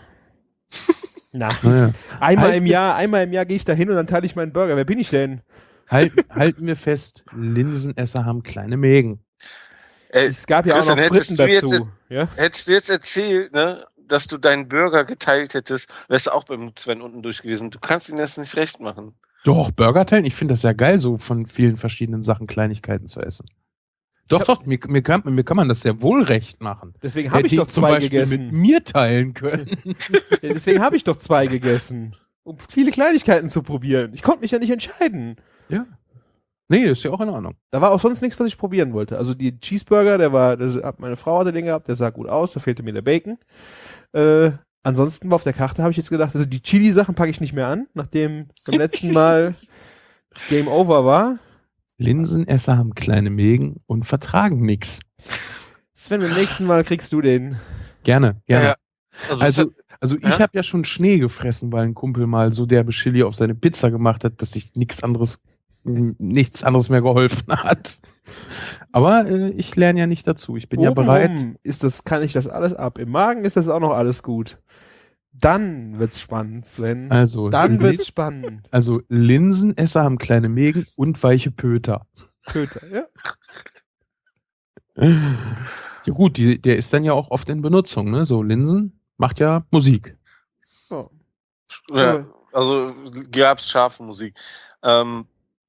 Nein. Naja. Einmal Halt- im Jahr, einmal im Jahr gehe ich da hin und dann teile ich meinen Burger. Wer bin ich denn? Halt, halten wir fest, Linsenesser haben kleine Mägen. Ey, Es gab ja auch Christian, noch hättest Fritten du jetzt- dazu. Ja? hättest du jetzt erzählt, ne, dass du deinen Burger geteilt hättest, wärst du auch beim Sven unten durch gewesen. Du kannst ihn jetzt nicht recht machen. Doch, Burger teilen, ich finde das ja geil, so von vielen verschiedenen Sachen Kleinigkeiten zu essen. Doch, Ich doch, mir, mir, kann, mir kann man das sehr wohl recht machen. Deswegen habe Hätte ich doch zum zwei Beispiel mit gegessen. mir teilen können. Ja, deswegen habe ich doch zwei gegessen. Um viele Kleinigkeiten zu probieren. Ich konnte mich ja nicht entscheiden. Ja. Nee, das ist ja auch in Ordnung. Da war auch sonst nichts, was ich probieren wollte. Also die Cheeseburger, der war, das hat meine Frau hatte den gehabt, der sah gut aus, da fehlte mir der Bacon. Äh, ansonsten war auf der Karte, habe ich jetzt gedacht, also die Chili-Sachen packe ich nicht mehr an, nachdem beim letzten Mal Game Over war. Linsenesser haben kleine Mägen und vertragen nichts. Sven, beim nächsten Mal kriegst du den. Gerne, gerne. Ja, Also, Also, es also ich Ja? habe ja schon Schnee gefressen, weil ein Kumpel mal so derbe Chili auf seine Pizza gemacht hat, dass sich nichts anderes, n- nichts anderes mehr geholfen hat. Aber äh, ich lerne ja nicht dazu. Ich bin ja bereit. Obenrum ist das, kann ich das alles ab. Im Magen ist das auch noch alles gut. Dann wird's spannend, Sven. Also, Dann Lin- wird's spannend. also Linsenesser haben kleine Mägen und weiche Pöter. Köter, ja. Ja gut, die, der ist dann ja auch oft in Benutzung, ne? So Linsen macht ja Musik. Oh. Ja, also gab's scharfe Musik. Ähm,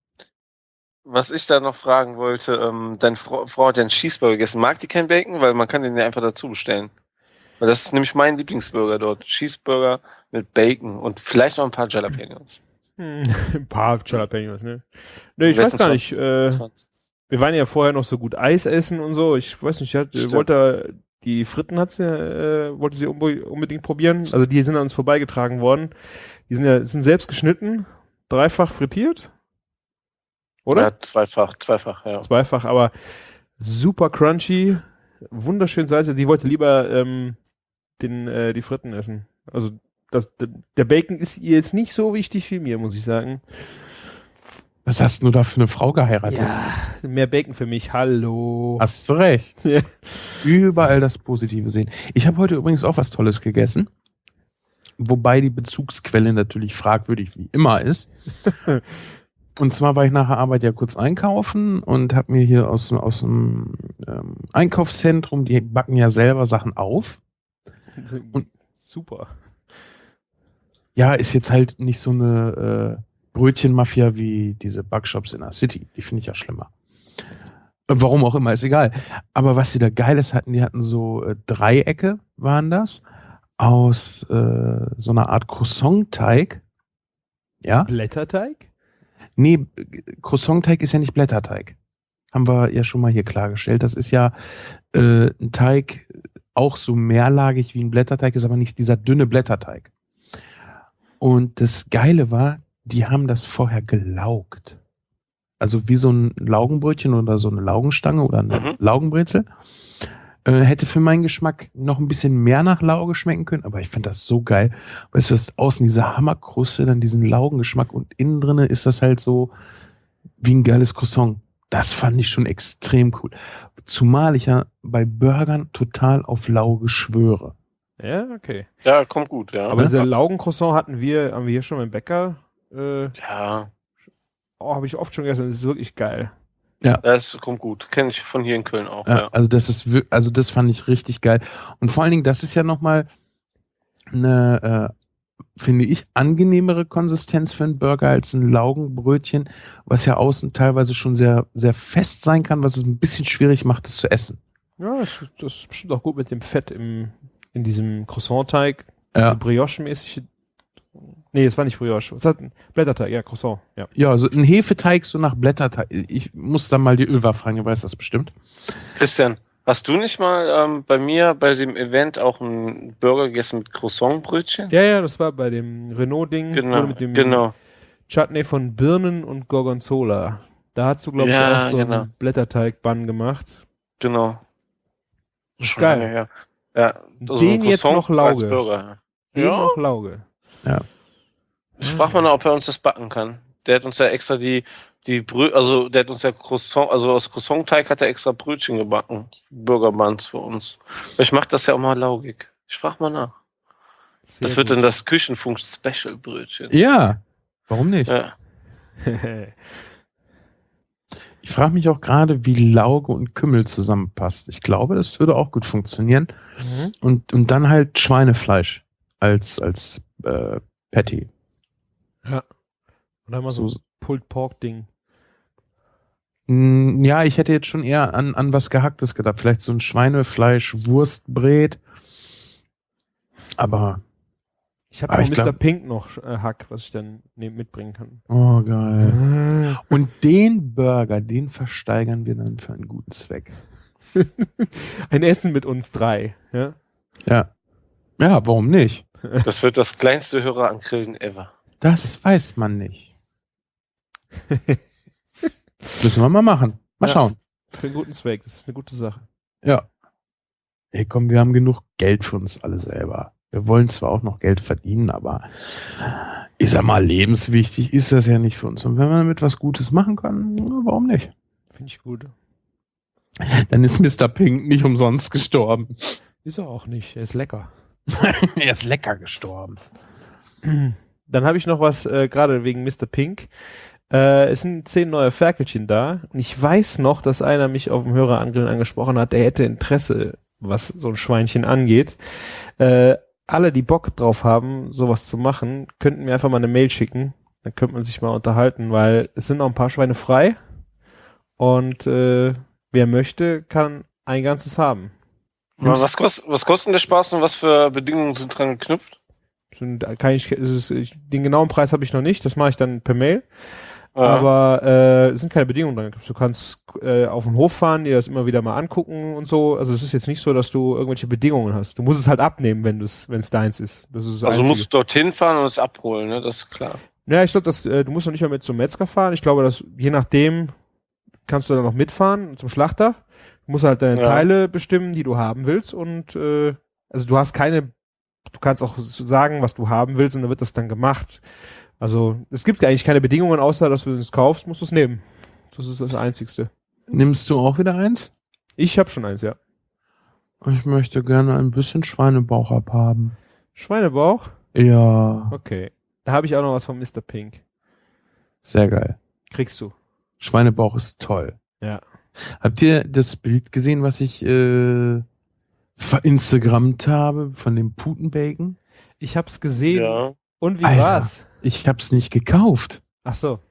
was ich da noch fragen wollte, ähm, deine Frau, Frau hat ja einen Cheeseburger gegessen. Mag die kein Bacon? Weil man kann den ja einfach dazu bestellen. Weil das ist nämlich mein Lieblingsburger dort. Cheeseburger mit Bacon und vielleicht noch ein paar Jalapenos. Hm, ein paar Jalapenos, ne? Ne, ich weiß gar nicht. Äh, wir waren ja vorher noch so gut Eis essen und so. Ich weiß nicht, ich hatte, Stimmt. wollte die Fritten hat sie, äh, wollte sie unbe- unbedingt probieren. Also die sind an uns vorbeigetragen worden. Die sind ja sind selbst geschnitten, dreifach frittiert. Oder? Ja, zweifach, zweifach, ja. Zweifach, aber super crunchy, wunderschön salzig. Die wollte lieber ähm, den, äh, die Fritten essen. Also das, der Bacon ist ihr jetzt nicht so wichtig wie mir, muss ich sagen. Was hast du da für eine Frau geheiratet? Ja, mehr Bacon für mich, hallo. Hast du recht. Ja. Überall das Positive sehen. Ich habe heute übrigens auch was Tolles gegessen. Wobei die Bezugsquelle natürlich fragwürdig wie immer ist. Und zwar war ich nach der Arbeit ja kurz einkaufen und habe mir hier aus, aus dem ähm, Einkaufszentrum, die backen ja selber Sachen auf. Und- Super. Ja, ist jetzt halt nicht so eine äh, Brötchenmafia wie diese Backshops in der City. Die finde ich ja schlimmer. Äh, Warum auch immer, ist egal. Aber was sie da Geiles hatten, die hatten so äh, Dreiecke, waren das, aus äh, so einer Art Croissant-Teig. Ja? Blätterteig? Nee, Croissant-Teig ist ja nicht Blätterteig. Haben wir ja schon mal hier klargestellt. Das ist ja äh, ein Teig, auch so mehrlagig wie ein Blätterteig, ist aber nicht dieser dünne Blätterteig. Und das Geile war, die haben das vorher gelaugt. Also wie so ein Laugenbrötchen oder so eine Laugenstange oder eine Mhm. Laugenbrezel. Äh, hätte für meinen Geschmack noch ein bisschen mehr nach Lauge schmecken können, aber ich finde das so geil. Weißt du, du hast außen diese Hammerkruste, dann diesen Laugengeschmack und innen drinne ist das halt so wie ein geiles Croissant. Das fand ich schon extrem cool. Zumal ich ja bei Burgern total auf Lauge schwöre. Ja, okay. Ja, kommt gut, ja. Aber diese Laugencroissant hatten wir, haben wir hier schon beim Bäcker. Äh, ja, oh, habe ich oft schon gegessen. Das ist wirklich geil. das kommt gut. Kenne ich von hier in Köln auch, Ja, ja. also das ist wir- also das fand ich richtig geil. Und vor allen Dingen, das ist ja nochmal eine, äh, finde ich, angenehmere Konsistenz für einen Burger als ein Laugenbrötchen, was ja außen teilweise schon sehr, sehr fest sein kann, was es ein bisschen schwierig macht, es zu essen. Ja, das, das ist bestimmt auch gut mit dem Fett im, in diesem Croissant-Teig. Ja. So Brioche-mäßig. Nee, es war nicht Brioche. Was hat ein Blätterteig? Ja, Croissant. Ja. Ja, so ein Hefeteig so nach Blätterteig. Ich muss da mal die Ölwa fragen, du weißt das bestimmt. Christian, hast du nicht mal ähm, bei mir bei dem Event auch einen Burger gegessen mit Croissantbrötchen? Ja, ja, das war bei dem Renault-Ding. Genau, mit dem genau. Chutney von Birnen und Gorgonzola. Da hast du, glaube Ja, ich, auch so genau. einen Blätterteig-Bun gemacht. Genau. Das ist Schon geil. lange her. Ja, also Den ein jetzt Croissant noch Lauge. als Burger. Den Ja. noch Lauge. Ja. Ich frage mal noch, ob er uns das backen kann. Der hat uns ja extra die, die Brö also der hat uns ja Croissant, also aus Croissant-Teig hat er extra Brötchen gebacken. Burgerbuns für uns. Ich mache das ja auch mal laugig. Ich frage mal nach. Sehr das wird gut. dann das Küchenfunk-Special-Brötchen. Ja, warum nicht? Ja. Ich frage mich auch gerade, wie Lauge und Kümmel zusammenpasst. Ich glaube, das würde auch gut funktionieren. Mhm. Und, und dann halt Schweinefleisch als, als äh, Patty. Ja. Und dann mal so, So- ein Pulled Pork Ding. Mm, Ja, ich hätte jetzt schon eher an, an was Gehacktes gedacht. Vielleicht so ein Schweinefleisch-Wurstbrät. Aber, Ich habe Aber von ich Mister glaub- Pink noch äh, Hack, was ich dann ne, mitbringen kann. oh geil. Und den Burger, den versteigern wir dann für einen guten Zweck. Ein Essen mit uns drei. Ja. Ja. Ja, warum nicht? Das wird das kleinste Hörer an Grillen ever. Das weiß man nicht. Müssen wir mal machen. Mal Ja. schauen. Für einen guten Zweck. Das ist eine gute Sache. Ja. Ey, komm, wir haben genug Geld für uns alle selber. Wir wollen zwar auch noch Geld verdienen, aber ich sag mal, lebenswichtig ist das ja nicht für uns. Und wenn man damit was Gutes machen kann, na, warum nicht? Finde ich gut. Dann ist Mister Pink nicht umsonst gestorben. Ist er auch nicht. Er ist lecker. Er ist lecker gestorben. Dann habe ich noch was, äh, gerade wegen Mister Pink. Äh, es sind zehn neue Ferkelchen da. Und ich weiß noch, dass einer mich auf dem Hörerangrillen angesprochen hat, der hätte Interesse, was so ein Schweinchen angeht. Äh, alle, die Bock drauf haben, sowas zu machen, könnten mir einfach mal eine Mail schicken. Dann könnte man sich mal unterhalten, weil es sind noch ein paar Schweine frei. Und äh, wer möchte, kann ein ganzes haben. Was, was, kostet, was kostet der Spaß und was für Bedingungen sind dran geknüpft? Schon, da kann ich, es ist, ich, den genauen Preis habe ich noch nicht, das mache ich dann per Mail. Ja. Aber äh, es sind keine Bedingungen dran. Du kannst äh, auf den Hof fahren, dir das immer wieder mal angucken und so. Also es ist jetzt nicht so, dass du irgendwelche Bedingungen hast. Du musst es halt abnehmen, wenn es wenn es deins ist. Das ist das Also du Einzige. musst dorthin fahren und es abholen, ne? Das ist klar. Ja, ich glaube, dass äh, du musst noch nicht mal mit zum Metzger fahren. Ich glaube, dass je nachdem kannst du dann noch mitfahren zum Schlachter. Du musst halt deine Ja. Teile bestimmen, die du haben willst und äh, also du hast keine, du kannst auch sagen, was du haben willst und dann wird das dann gemacht. Also es gibt eigentlich keine Bedingungen, außer dass du es kaufst, musst du es nehmen. Das ist das Einzigste. Nimmst du auch wieder eins? Ich habe schon eins, ja. Ich möchte gerne ein bisschen Schweinebauch abhaben. Schweinebauch? Ja, Okay. Da habe ich auch noch was von Mister Pink. sehr geil. Kriegst du. Schweinebauch ist toll. Ja. Habt ihr das Bild gesehen, was ich äh, verinstagrammt habe von dem Putenbacon? Ich hab's gesehen. Ja. Und wie Alter. war's? Ich hab's nicht gekauft. Ach so.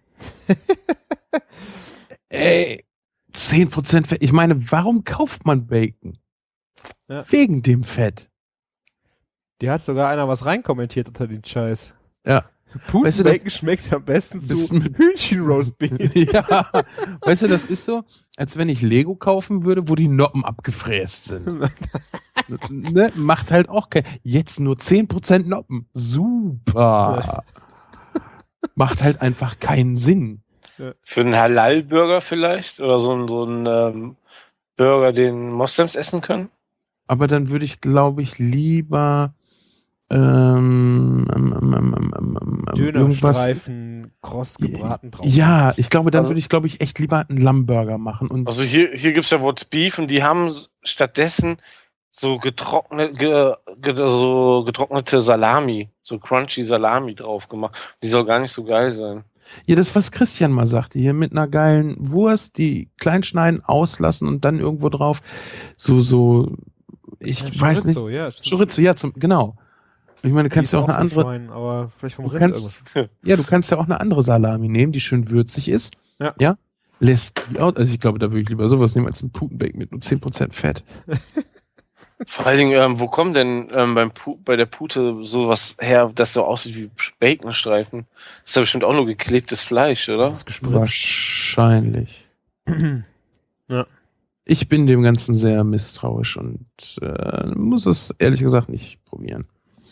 Ey, zehn Prozent Fett. Ich meine, warum kauft man Bacon? Ja. Wegen dem Fett. Dir hat sogar einer was reinkommentiert unter den Scheiß. Ja. Weißt du, Putenbacon schmeckt am besten zu das mit- Hühnchenroastbeef. Ja, weißt du, das ist so, als wenn ich Lego kaufen würde, wo die Noppen abgefräst sind. Ne? Macht halt auch kein... Jetzt nur zehn Prozent Noppen. Super. Macht halt einfach keinen Sinn. Für einen Halal-Burger vielleicht? Oder so ein, so ein ähm, Burger, den Moslems essen können? Aber dann würde ich, glaube ich, lieber ähm, ähm, ähm, ähm, ähm, ähm, irgendwas... Dönerstreifen, kross gebraten drauf. Ja, ich glaube, dann Also- würde ich, glaube ich, echt lieber einen Lammburger machen. Und Also hier, hier gibt es ja What's Beef und die haben stattdessen so getrocknet, ge, ge, so getrocknete Salami, so crunchy Salami drauf gemacht. Die soll gar nicht so geil sein. ja, das, was Christian mal sagte, hier mit einer geilen Wurst, die klein schneiden, auslassen und dann irgendwo drauf so, so, ich Ja, weiß nicht. Chorizo, ja. Chorizo, ja, zum, genau. Ich meine, du Die kannst ist ja auch von eine andere, Schwein, aber vielleicht vom du Rind kannst, ja, du kannst ja auch eine andere Salami nehmen, die schön würzig ist. Ja. Ja. lässt die aus. Also ich glaube, da würde ich lieber sowas nehmen als ein Putenbacon mit nur zehn Prozent Fett. Vor allen Dingen, ähm, wo kommt denn ähm, beim Pu- bei der Pute sowas her, das so aussieht wie Baconstreifen? Das ist ja bestimmt auch nur geklebtes Fleisch, oder? Das ist gespritzt. Wahrscheinlich. Ja. Ich bin dem Ganzen sehr misstrauisch und äh, muss es ehrlich gesagt nicht probieren.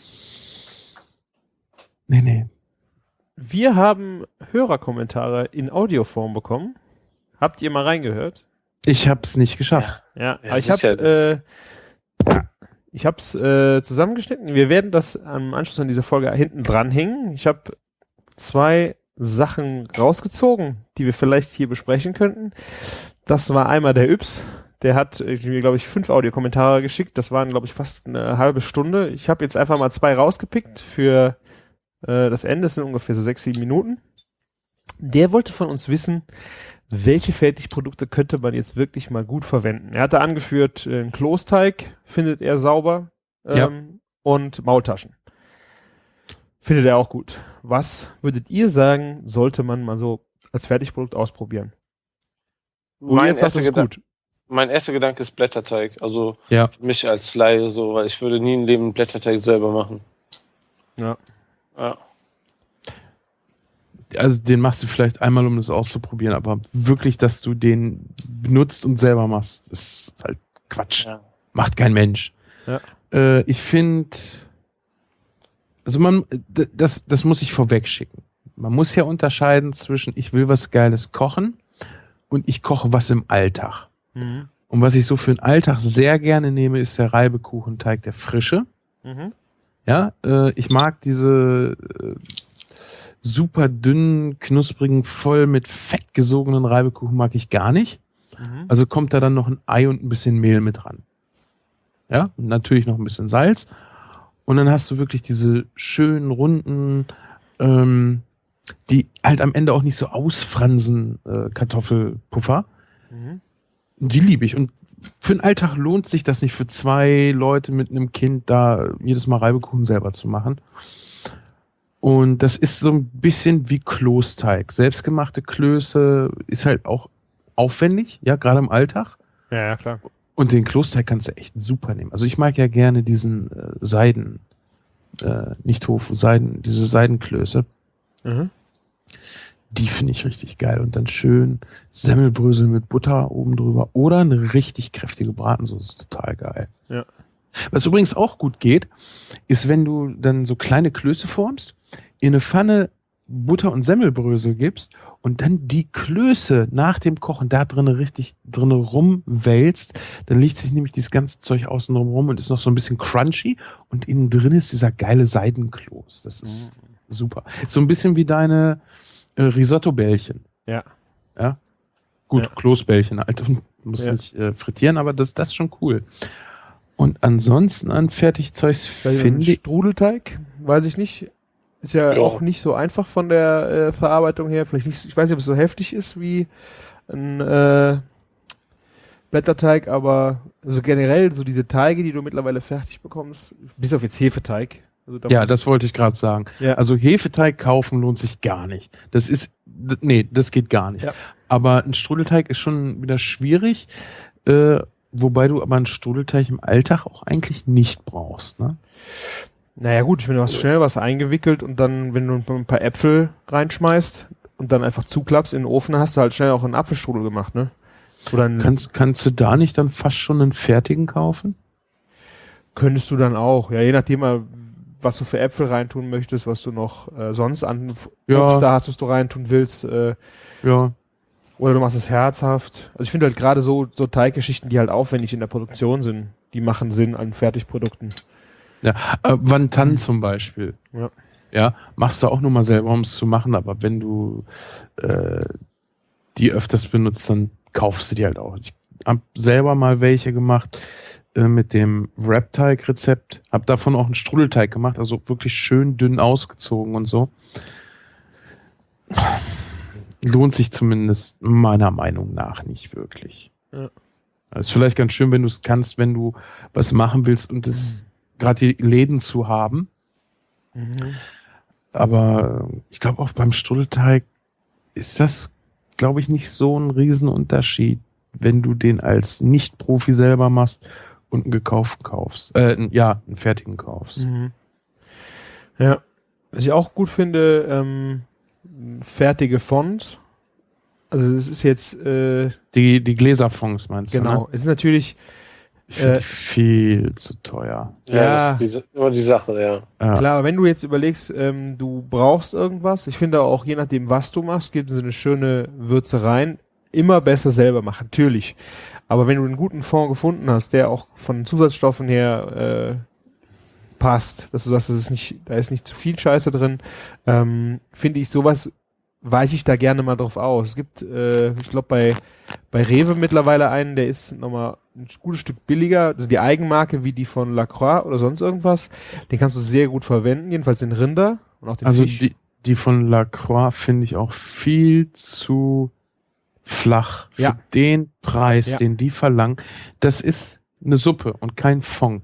Nee, nee. Wir haben Hörerkommentare in Audioform bekommen. Habt ihr mal reingehört? Ich hab's nicht geschafft. Ja, Ja, aber ich habe sicher. äh, ja, ich hab's äh, zusammengeschnitten. Wir werden das am Anschluss an diese Folge hinten dranhängen. Ich habe zwei Sachen rausgezogen, die wir vielleicht hier besprechen könnten. Das war einmal der Yps. Der hat mir, glaube ich, fünf Audiokommentare geschickt. Das waren, glaube ich, fast eine halbe Stunde. Ich habe jetzt einfach mal zwei rausgepickt für äh, das Ende. Das sind ungefähr so sechs, sieben Minuten. Der wollte von uns wissen, welche Fertigprodukte könnte man jetzt wirklich mal gut verwenden. Er hatte angeführt, äh, einen Klosteig findet er sauber ähm, Ja. und Maultaschen. Findet er auch gut. Was würdet ihr sagen, sollte man mal so als Fertigprodukt ausprobieren? Wo ihr Mein jetzt sagt, erster, das ist Gedan- gut. mein erster Gedanke ist Blätterteig. Also Ja. für mich als Laie so, weil ich würde nie im Leben Blätterteig selber machen. Ja. Ja. Also den machst du vielleicht einmal, um das auszuprobieren, aber wirklich, dass du den benutzt und selber machst, ist halt Quatsch. Ja. Macht kein Mensch. Ja. Äh, ich finde, also man, d- das, das muss ich vorweg schicken. Man muss ja unterscheiden zwischen, ich will was Geiles kochen und ich koche was im Alltag. Mhm. Und was ich so für den Alltag sehr gerne nehme, ist der Reibekuchenteig, der frische. Mhm. Ja, äh, ich mag diese äh, super dünnen, knusprigen, voll mit Fett gesogenen Reibekuchen mag ich gar nicht. Mhm. Also kommt da dann noch ein Ei und ein bisschen Mehl mit dran. Ja, und natürlich noch ein bisschen Salz. Und dann hast du wirklich diese schönen, runden, ähm, die halt am Ende auch nicht so ausfransen, äh, Kartoffelpuffer. Mhm. Die liebe ich. Und für den Alltag lohnt sich das nicht für zwei Leute mit einem Kind, da jedes Mal Reibekuchen selber zu machen. Und das ist so ein bisschen wie Klosteig. Selbstgemachte Klöße ist halt auch aufwendig, ja, gerade im Alltag. Ja, ja, klar. Und den Klosteig kannst du echt super nehmen. Also ich mag ja gerne diesen äh, Seiden, äh, nicht Tofu, Seiden, diese Seidenklöße. Mhm. Die finde ich richtig geil. Und dann schön Semmelbrösel mit Butter oben drüber oder eine richtig kräftige Bratensoße. Ist total geil. Ja. Was übrigens auch gut geht, ist, wenn du dann so kleine Klöße formst, in eine Pfanne Butter und Semmelbrösel gibst und dann die Klöße nach dem Kochen da drinnen richtig drinnen rumwälzt, dann liegt sich nämlich dieses ganze Zeug außen drum rum und ist noch so ein bisschen crunchy und innen drin ist dieser geile Seidenkloß. Das ist Mhm. super. So ein bisschen wie deine äh, Risotto-Bällchen. Ja. Ja. Gut, Ja. Kloßbällchen halt. Muss Ja. nicht äh, frittieren, aber das, das ist schon cool. Und ansonsten an Fertigzeugs Vielleicht finde ein ich. Strudelteig, weiß ich nicht. Ist ja, Ja. auch nicht so einfach von der äh, Verarbeitung her. Vielleicht nicht, ich weiß nicht, ob es so heftig ist wie ein äh, Blätterteig, aber also generell so diese Teige, die du mittlerweile fertig bekommst, bis auf jetzt Hefeteig. Also da Ja, muss- das wollte ich gerade sagen. Ja. Also Hefeteig kaufen lohnt sich gar nicht. Das ist, d- nee, das geht gar nicht. Ja. Aber ein Strudelteig ist schon wieder schwierig, äh, wobei du aber einen Strudelteig im Alltag auch eigentlich nicht brauchst. Ne? Naja gut, ich meine, du hast schnell was eingewickelt und dann, wenn du ein paar Äpfel reinschmeißt und dann einfach zuklappst in den Ofen, dann hast du halt schnell auch einen Apfelstrudel gemacht, ne? Oder ein, Kannst, kannst du da nicht dann fast schon einen fertigen kaufen? könntest du dann auch, ja, je nachdem, äh, was du für Äpfel reintun möchtest, was du noch äh, sonst an F- Ja. Obst da hast, was du reintun willst, äh, Ja. oder du machst es herzhaft. Also ich finde halt gerade so, so Teiggeschichten, die halt aufwendig in der Produktion sind, die machen Sinn an Fertigprodukten. Ja, äh, Wantan zum Beispiel. Ja. Ja, machst du auch nur mal selber, um es zu machen, aber wenn du äh, die öfters benutzt, dann kaufst du die halt auch. Ich habe selber mal welche gemacht äh, mit dem Wrap-Teig-Rezept, habe davon auch einen Strudelteig gemacht, also wirklich schön dünn ausgezogen und so. Lohnt sich zumindest meiner Meinung nach nicht wirklich. Ja. Ist vielleicht ganz schön, wenn du es kannst, wenn du was machen willst und es gerade die Läden zu haben. Mhm. Aber äh, ich glaube auch beim Strudelteig ist das glaube ich, nicht so ein Riesenunterschied, wenn du den als Nicht-Profi selber machst und einen gekauften kaufst. Äh, ja, einen fertigen kaufst. Mhm. Ja. Was ich auch gut finde, ähm, fertige Fonds. Also es ist jetzt äh, Die, die Gläserfonds meinst genau. du, ne? Es ist natürlich Ich finde Äh, die viel zu teuer. Ja, Ja. das ist die, immer die Sache, ja. Ja. klar, aber wenn du jetzt überlegst, ähm, du brauchst irgendwas, ich finde auch, je nachdem, was du machst, gibt es eine schöne Würzereien. Immer besser selber machen, natürlich. Aber wenn du einen guten Fond gefunden hast, der auch von Zusatzstoffen her äh, passt, dass du sagst, das ist nicht, da ist nicht zu viel Scheiße drin, ähm, finde ich, sowas weiche ich da gerne mal drauf aus. Es gibt, äh, ich glaube, bei, bei Rewe mittlerweile einen, der ist nochmal ein gutes Stück billiger, also die Eigenmarke wie die von Lacroix oder sonst irgendwas, den kannst du sehr gut verwenden, jedenfalls den Rinder und auch den Also Fisch. die, die von Lacroix finde ich auch viel zu flach für Ja. den Preis, Ja. den die verlangen. Das ist eine Suppe und kein Fond.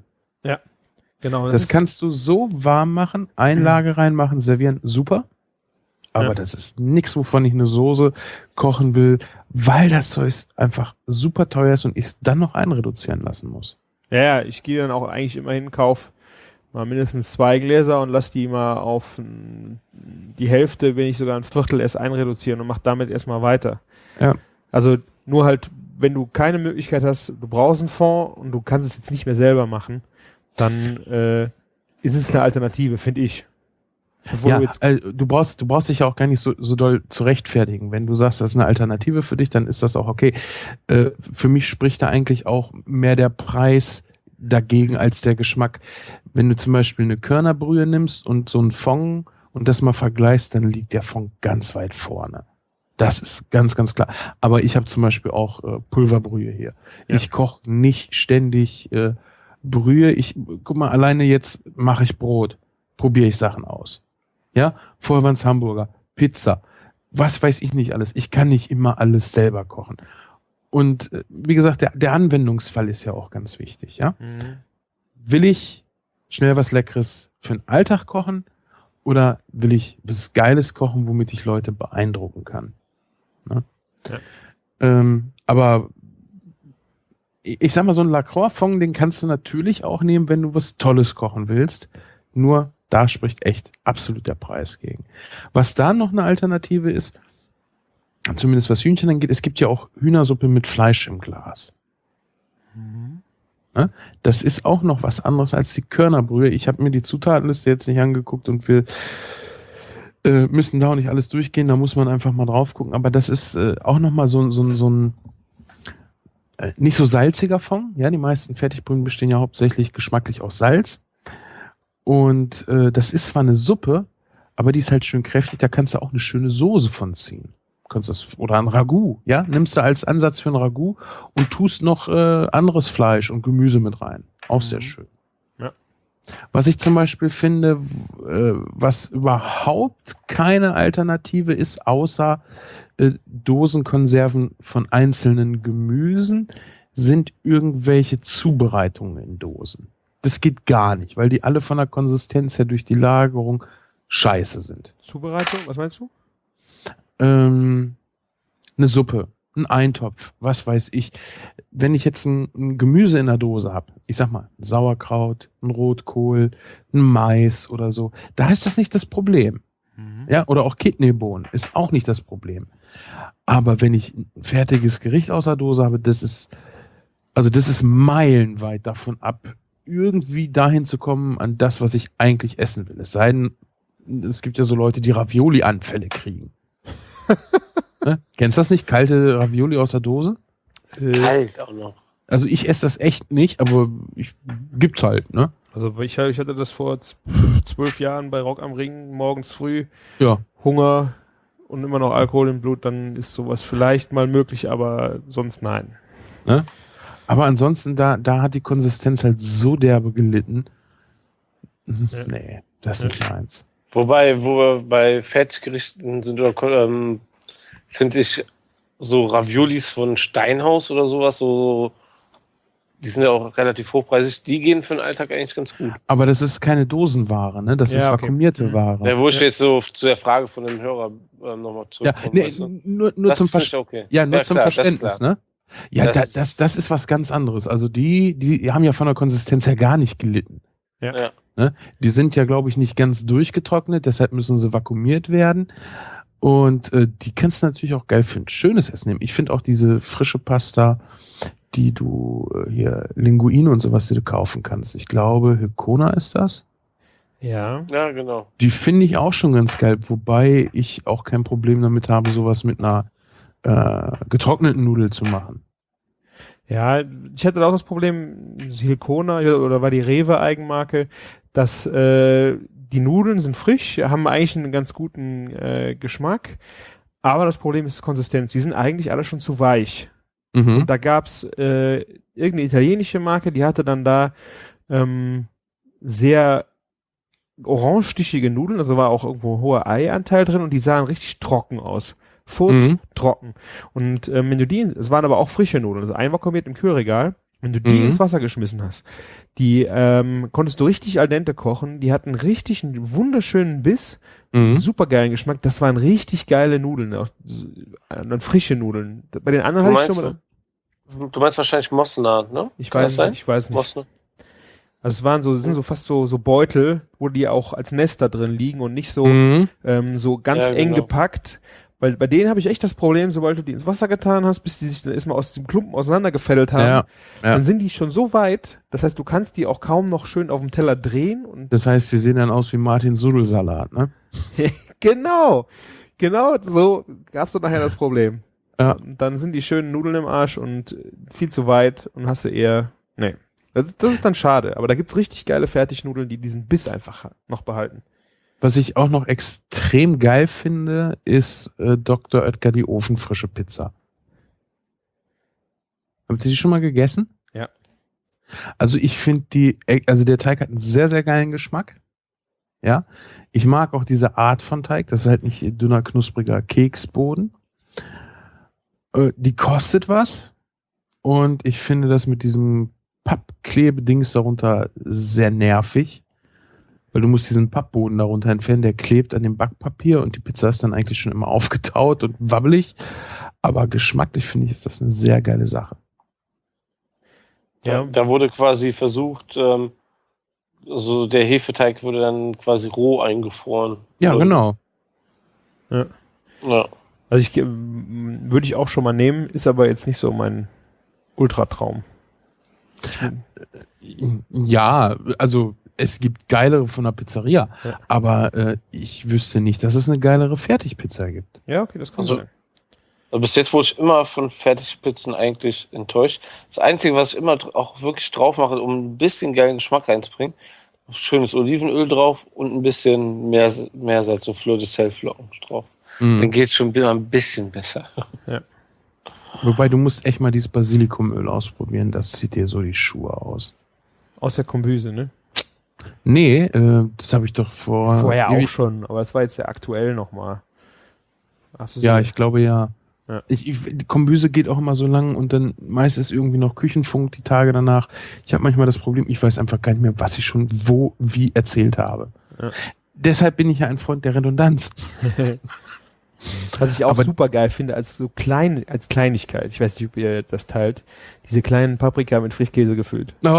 Genau, Das ist- kannst du so warm machen, Einlage reinmachen, servieren, super. Aber Ja. das ist nichts, wovon ich eine Soße kochen will, weil das Zeug einfach super teuer ist und ich es dann noch einreduzieren lassen muss. Ja, ja, ich gehe dann auch eigentlich immer hin, kauf mal mindestens zwei Gläser und lass die mal auf mm, die Hälfte, wenn nicht sogar ein Viertel erst einreduzieren und mach damit erstmal weiter. Ja. Also nur halt, wenn du keine Möglichkeit hast, du brauchst einen Fond und du kannst es jetzt nicht mehr selber machen, dann äh, ist es eine Alternative, finde ich. Bevor Ja, du jetzt, äh, du brauchst, du brauchst dich ja auch gar nicht so, so doll zu rechtfertigen. Wenn du sagst, das ist eine Alternative für dich, dann ist das auch okay. Äh, für mich spricht da eigentlich auch mehr der Preis dagegen als der Geschmack. Wenn du zum Beispiel eine Körnerbrühe nimmst und so einen Fond und das mal vergleichst, dann liegt der Fond ganz weit vorne. Das ist ganz, ganz klar. Aber ich habe zum Beispiel auch äh, Pulverbrühe hier. Ja. Ich koche nicht ständig äh, Brühe. Ich, guck mal, alleine jetzt mache ich Brot. Probiere ich Sachen aus. Ja, vorher waren es Hamburger, Pizza, was weiß ich nicht alles. Ich kann nicht immer alles selber kochen. Und äh, wie gesagt, der, der Anwendungsfall ist ja auch ganz wichtig. Ja, Mhm. will ich schnell was Leckeres für den Alltag kochen oder will ich was Geiles kochen, womit ich Leute beeindrucken kann? Ne? Ja. Ähm, aber ich, ich sag mal, so ein Lacroix-Fond, den kannst du natürlich auch nehmen, wenn du was Tolles kochen willst. Nur da spricht echt absolut der Preis gegen. Was da noch eine Alternative ist, zumindest was Hühnchen angeht, es gibt ja auch Hühnersuppe mit Fleisch im Glas. Mhm. Das ist auch noch was anderes als die Körnerbrühe. Ich habe mir die Zutatenliste jetzt nicht angeguckt und wir äh, müssen da auch nicht alles durchgehen, da muss man einfach mal drauf gucken. Aber das ist äh, auch nochmal so, so, so ein äh, nicht so salziger Fond. Ja, die meisten Fertigbrühen bestehen ja hauptsächlich geschmacklich aus Salz. Und äh, das ist zwar eine Suppe, aber die ist halt schön kräftig, da kannst du auch eine schöne Soße von ziehen. Du kannst das, oder ein Ragout, ja, nimmst du als Ansatz für ein Ragout und tust noch äh, anderes Fleisch und Gemüse mit rein. Auch sehr Mhm. schön. Ja. Was ich zum Beispiel finde, w- äh, was überhaupt keine Alternative ist, außer äh, Dosenkonserven von einzelnen Gemüsen, sind irgendwelche Zubereitungen in Dosen. Das geht gar nicht, weil die alle von der Konsistenz her durch die Lagerung scheiße sind. Zubereitung, was meinst du? Ähm, eine Suppe, ein Eintopf, was weiß ich. Wenn ich jetzt ein, ein Gemüse in der Dose habe, ich sag mal, ein Sauerkraut, ein Rotkohl, ein Mais oder so, da ist das nicht das Problem. Mhm. Ja, oder auch Kidneybohnen ist auch nicht das Problem. Aber wenn ich ein fertiges Gericht aus der Dose habe, das ist, also das ist meilenweit davon ab, irgendwie dahin zu kommen an das, was ich eigentlich essen will. Es sei denn, es gibt ja so Leute, die Ravioli-Anfälle kriegen. Ne? Kennst du das nicht? Kalte Ravioli aus der Dose? Äh, Kalt auch noch. Also ich esse das echt nicht, aber ich, gibt's halt, ne? also ich, ich hatte das vor z- zwölf Jahren bei Rock am Ring, morgens früh, Ja. Hunger und immer noch Alkohol im Blut, dann ist sowas vielleicht mal möglich, aber sonst nein. Ne? Aber ansonsten, da, da hat die Konsistenz halt so derbe gelitten. Ja. Nee, das ist nicht meins. Wobei, wo wir bei Fertiggerichten sind, oder ähm, finde ich so Raviolis von Steinhaus oder sowas, so die sind ja auch relativ hochpreisig, die gehen für den Alltag eigentlich ganz gut. Aber das ist keine Dosenware, ne? Das Ja, ist okay. vakuumierte Ware. Ja, wo ich Ja. jetzt so zu der Frage von dem Hörer ähm, nochmal Ja, zurückkomme. nee, weißt du? nur, nur Das zum, finde ich Ver okay. ja, nur Ja, zum klar, das ist Verständnis, klar. ne? Ja, Das- das, das, das ist was ganz anderes. Also die, die haben ja von der Konsistenz her gar nicht gelitten. Ja. Ja. Ne? Die sind ja, glaube ich, nicht ganz durchgetrocknet, deshalb müssen sie vakuumiert werden. Und äh, die kannst du natürlich auch geil für ein schönes Essen nehmen. Ich finde auch diese frische Pasta, die du äh, hier, Linguine und sowas, die du kaufen kannst. Ich glaube, Hykona ist das. Ja. Ja, genau. Die finde ich auch schon ganz geil, wobei ich auch kein Problem damit habe, sowas mit einer äh, getrockneten Nudel zu machen. Ja, ich hatte auch das Problem, Hilkona oder war die Rewe-Eigenmarke, dass äh, die Nudeln sind frisch, haben eigentlich einen ganz guten äh, Geschmack, aber das Problem ist Konsistenz. Die sind eigentlich alle schon zu weich. Mhm. Da gab's äh, irgendeine italienische Marke, die hatte dann da ähm, sehr orangestichige Nudeln, also war auch irgendwo ein hoher Eianteil drin und die sahen richtig trocken aus. Furz, Mhm. trocken. Und ähm, wenn du die, es waren aber auch frische Nudeln, also einvakuumiert im Kühlregal, wenn du die Mhm. ins Wasser geschmissen hast, die ähm, konntest du richtig al dente kochen, die hatten richtig einen wunderschönen Biss, Mhm. super geilen Geschmack, das waren richtig geile Nudeln, aus, äh, frische Nudeln. Bei den anderen Du hatte ich meinst, schon mal, du meinst wahrscheinlich Mosna, ne? ich Kann weiß das sein? nicht, ich weiß nicht. Mosna. Also es waren so, es sind so fast so, so Beutel, wo die auch als Nester drin liegen und nicht so, Mhm. ähm, so ganz Ja, eng genau. gepackt. Weil bei denen habe ich echt das Problem, sobald du die ins Wasser getan hast, bis die sich dann erstmal aus dem Klumpen auseinandergefädelt haben, Ja, ja. dann sind die schon so weit, das heißt, du kannst die auch kaum noch schön auf dem Teller drehen und Das heißt, sie sehen dann aus wie Martin Sudelsalat, ne? genau, genau so hast du nachher das Problem. Ja. Und dann sind die schönen Nudeln im Arsch und viel zu weit und hast du eher, nee. Das, das ist dann schade, aber da gibt's richtig geile Fertignudeln, die diesen Biss einfach noch behalten. Was ich auch noch extrem geil finde, ist äh, Doktor Oetker die ofenfrische Pizza. Habt ihr die schon mal gegessen? Ja. Also ich finde die, also der Teig hat einen sehr, sehr geilen Geschmack. Ja. Ich mag auch diese Art von Teig. Das ist halt nicht dünner, knuspriger Keksboden. Äh, die kostet was. Und ich finde das mit diesem Pappklebedings darunter sehr nervig. Weil du musst diesen Pappboden darunter entfernen, der klebt an dem Backpapier und die Pizza ist dann eigentlich schon immer aufgetaut und wabbelig. Aber geschmacklich finde ich, ist das eine sehr geile Sache. Ja. Ja. Da wurde quasi versucht, ähm, also der Hefeteig wurde dann quasi roh eingefroren. Ja, Oder- genau. Ja. Ja. Also ich ähm, würde ich auch schon mal nehmen, ist aber jetzt nicht so mein Ultratraum. Ja, also es gibt geilere von der Pizzeria, Ja. aber äh, ich wüsste nicht, dass es eine geilere Fertigpizza gibt. Ja, okay, das kann Also- sein. Also bis jetzt wurde ich immer von Fertigpizzen eigentlich enttäuscht. Das Einzige, was ich immer dr- auch wirklich drauf mache, um ein bisschen geilen Geschmack reinzubringen, schönes Olivenöl drauf und ein bisschen mehr, Meersalz, so Fleur de Sel Flocken drauf. Dann Mhm. geht es schon wieder ein bisschen besser. Wobei du musst echt mal dieses Basilikumöl ausprobieren, das zieht dir so die Schuhe aus. Aus der Kombüse, ne? Nee, äh, das habe ich doch vor... Vorher auch ewig- schon, aber es war jetzt ja aktuell nochmal. Hast du Ja, so- ich glaube ja. Ja. Ich, ich, die Kombüse geht auch immer so lang und dann meist ist irgendwie noch Küchenfunk die Tage danach. Ich habe manchmal das Problem, ich weiß einfach gar nicht mehr, was ich schon wo, wie erzählt habe. Ja. Deshalb bin ich ja ein Freund der Redundanz. Was ich auch Aber- super geil finde, als so klein, als Kleinigkeit, ich weiß nicht, ob ihr das teilt, diese kleinen Paprika mit Frischkäse gefüllt. Oh,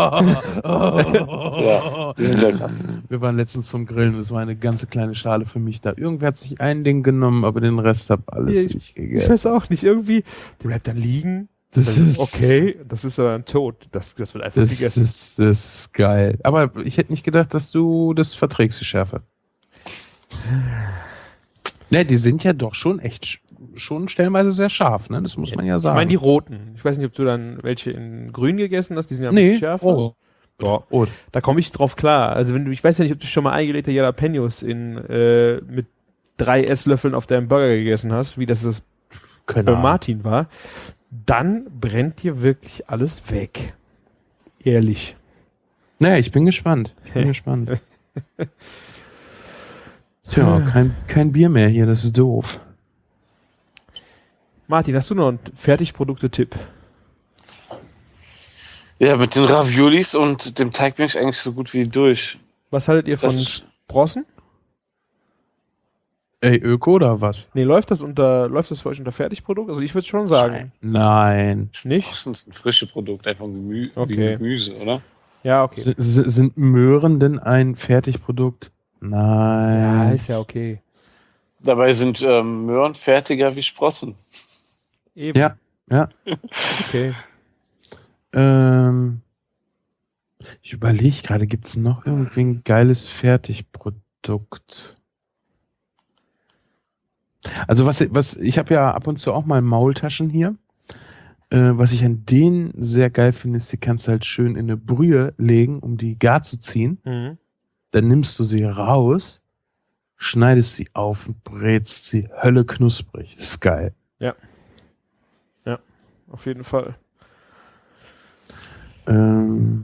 Ja, die sind lecker. Wir waren letztens zum Grillen, das war eine ganze kleine Schale für mich da. Irgendwer hat sich ein Ding genommen, aber den Rest hab alles Ich- nicht Ich gegessen. weiß auch nicht, irgendwie, die bleibt dann liegen. Das dann, ist okay, das ist aber ein Tod. Das, das wird einfach Das gegessen. ist, das ist geil. Aber ich hätte nicht gedacht, dass du das verträgst, die Schärfe. Ne, die sind ja doch schon echt, sch- schon stellenweise sehr scharf, ne? Das muss man ja Ich sagen. meine die roten. Ich weiß nicht, ob du dann welche in grün gegessen hast, die sind ja ein nee, bisschen schärfer. oh. Ja, Oh. da komme ich drauf klar. Also wenn du, ich weiß ja nicht, ob du schon mal eingelegte Jalapenos in, äh, mit drei Esslöffeln auf deinem Burger gegessen hast, wie das das Keine bei Ahnung. Martin war, dann brennt dir wirklich alles weg. Ehrlich. Naja, ich bin gespannt. Ich bin gespannt. Tja, kein, kein Bier mehr hier, das ist doof. Martin, hast du noch einen Fertigprodukte-Tipp? Ja, mit den Raviolis und dem Teig bin ich eigentlich so gut wie durch. Was haltet ihr von Das- Sprossen? Ey, Öko oder was? Nee, läuft das unter, läuft das für euch unter Fertigprodukt? Also ich würde schon sagen. Nein. Nicht? Das ist ein frisches Produkt, einfach Gemü Okay. wie Gemüse, oder? Ja, okay. S s- sind Möhren denn ein Fertigprodukt? Ja, Nein. ist ja okay. Dabei sind ähm, Möhren fertiger wie Sprossen. Eben. Ja, ja. Okay. Ähm, ich überlege gerade, gibt es noch irgendwie ein geiles Fertigprodukt? Also was, was ich habe ja ab und zu auch mal Maultaschen hier. Äh, was ich an denen sehr geil finde, ist, die kannst du halt schön in eine Brühe legen, um die gar zu ziehen. Mhm. Dann nimmst du sie raus, schneidest sie auf und brätst sie Hölle knusprig. Das ist geil. Auf jeden Fall. Ähm,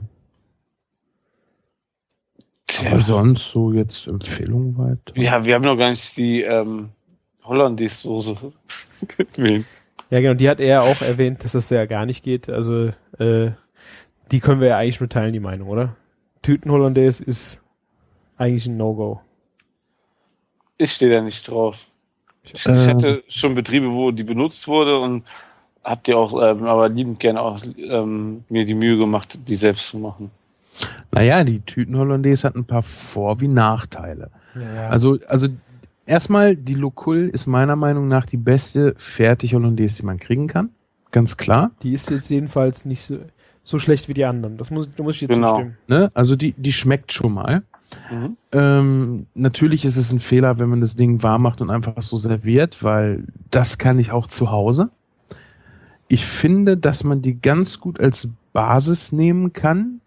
Tja. aber sonst so jetzt Empfehlungen weiter. Ja, wir haben noch gar nicht die ähm, Hollandaise-Soße erwähnt. Ja, genau, die hat er auch erwähnt, dass das ja gar nicht geht. Also, äh, die können wir ja eigentlich nur teilen, die Meinung, oder? Tüten-Hollandaise ist eigentlich ein No-Go. Ich stehe da nicht drauf. Ich, ich Ähm. hatte schon Betriebe, wo die benutzt wurde und hab die auch, ähm, aber liebend gerne auch ähm, mir die Mühe gemacht, die selbst zu machen. Naja, die Tüten-Hollandaise hat ein paar Vor- wie Nachteile. Ja, Also, also erstmal, die Locul ist meiner Meinung nach die beste Fertig-Hollandaise, die man kriegen kann. Ganz klar. die ist jetzt jedenfalls nicht so, so schlecht wie die anderen. Das muss, da muss ich jetzt Genau. zustimmen. Ne? Also die, die schmeckt schon mal. Mhm. Ähm, natürlich ist es ein Fehler, wenn man das Ding warm macht und einfach so serviert, weil das kann ich auch zu Hause. Ich finde, dass man die ganz gut als Basis nehmen kann.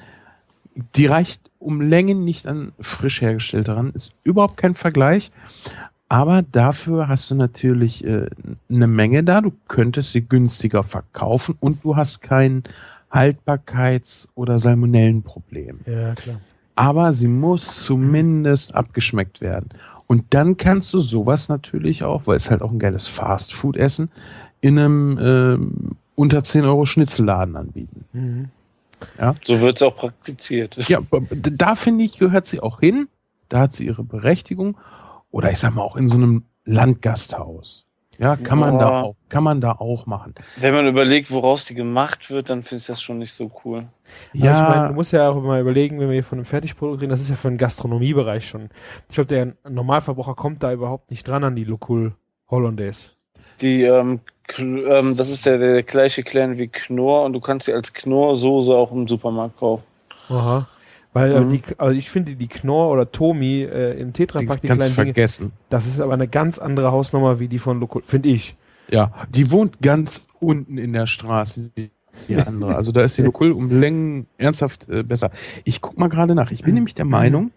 Die reicht um Längen nicht an frisch hergestellt ran. Ist überhaupt kein Vergleich. Aber dafür hast du natürlich äh, eine Menge da. Du könntest sie günstiger verkaufen und du hast kein Haltbarkeits- oder Salmonellenproblem. Ja, klar. Aber sie muss zumindest abgeschmeckt werden. Und dann kannst du sowas natürlich auch, weil es halt auch ein geiles Fastfood-Essen, in einem ähm, unter zehn Euro Schnitzelladen anbieten. Mhm. So wird es auch praktiziert. Ja, da finde ich, gehört sie auch hin. Da hat sie ihre Berechtigung. Oder ich sag mal auch in so einem Landgasthaus. Ja, kann man Ja. da auch, kann man da auch machen. Wenn man überlegt, woraus die gemacht wird, dann finde ich das schon nicht so cool. Ja, ich meine, Ja, du musst ja auch mal überlegen, wenn wir hier von einem Fertigprodukt reden, das ist ja für den Gastronomiebereich schon. Ich glaube, der Normalverbraucher kommt da überhaupt nicht dran an die Locul Hollandaise. Die, ähm, Kn- ähm, das ist der, der gleiche Clan wie Knorr und du kannst sie als Knorr-Soße auch im Supermarkt kaufen. Aha. Weil äh, Mhm. die, also ich finde die Knorr oder Tomi äh, im die Tetrapack, die kannst du kleinen Dinge, vergessen. das ist aber eine ganz andere Hausnummer wie die von Locul, finde ich. Ja, die wohnt ganz unten in der Straße, die die andere. Also da ist die Locul um Längen ernsthaft äh, besser. Ich guck mal gerade nach. Ich bin nämlich der Meinung,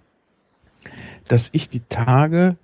dass ich die Tage...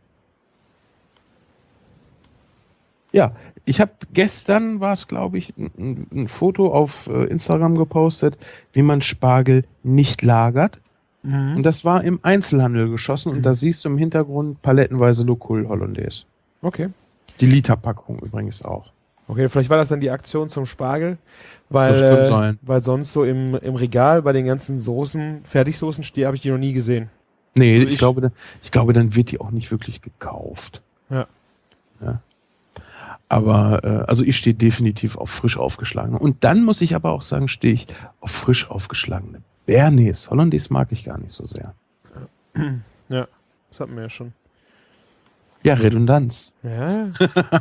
Ja, ich habe gestern, war es glaube ich, ein, ein Foto auf äh, Instagram gepostet, wie man Spargel nicht lagert. Und das war im Einzelhandel geschossen und da siehst du im Hintergrund palettenweise Locul Hollandaise. Okay. Die Literpackung übrigens auch. Okay, vielleicht war das dann die Aktion zum Spargel, weil, Das kann äh, sein. weil sonst so im, im Regal bei den ganzen Soßen, Fertigsoßen stehe, habe ich die noch nie gesehen. Nee, Also ich, ich- glaube, dann- ich glaube, dann wird die auch nicht wirklich gekauft. Ja. Ja. Aber, äh, also ich stehe definitiv auf frisch aufgeschlagene. Und dann muss ich aber auch sagen, stehe ich auf frisch aufgeschlagene Bernays. Hollandaise mag ich gar nicht so sehr. Ja, das hatten wir ja schon. Ja, Redundanz. Ja.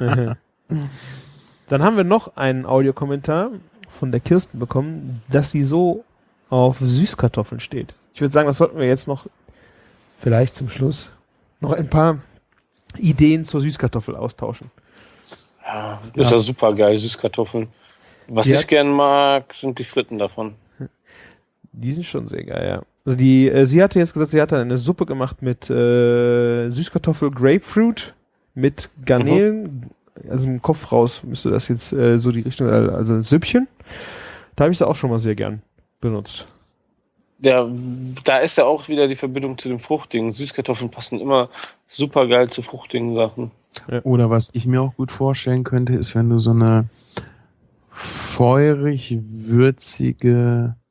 Dann haben wir noch einen Audiokommentar von der Kirsten bekommen, dass sie so auf Süßkartoffeln steht. Ich würde sagen, das sollten wir jetzt noch vielleicht zum Schluss noch ein paar Ideen zur Süßkartoffel austauschen. Ja, ist ja super geil, Süßkartoffeln. Was Die ich hat- gern mag, sind die Fritten davon. Die sind schon sehr geil, ja. Also die, äh, sie hatte jetzt gesagt, sie hat dann eine Suppe gemacht mit äh, Süßkartoffel, Grapefruit, mit Garnelen, also im Kopf raus müsste das jetzt äh, so die Richtung, äh, also ein Süppchen. Da habe ich sie auch schon mal sehr gern benutzt. Ja, da ist ja auch wieder die Verbindung zu den fruchtigen. Süßkartoffeln passen immer super geil zu fruchtigen Sachen. Oder was ich mir auch gut vorstellen könnte, ist, wenn du so eine feurig würzige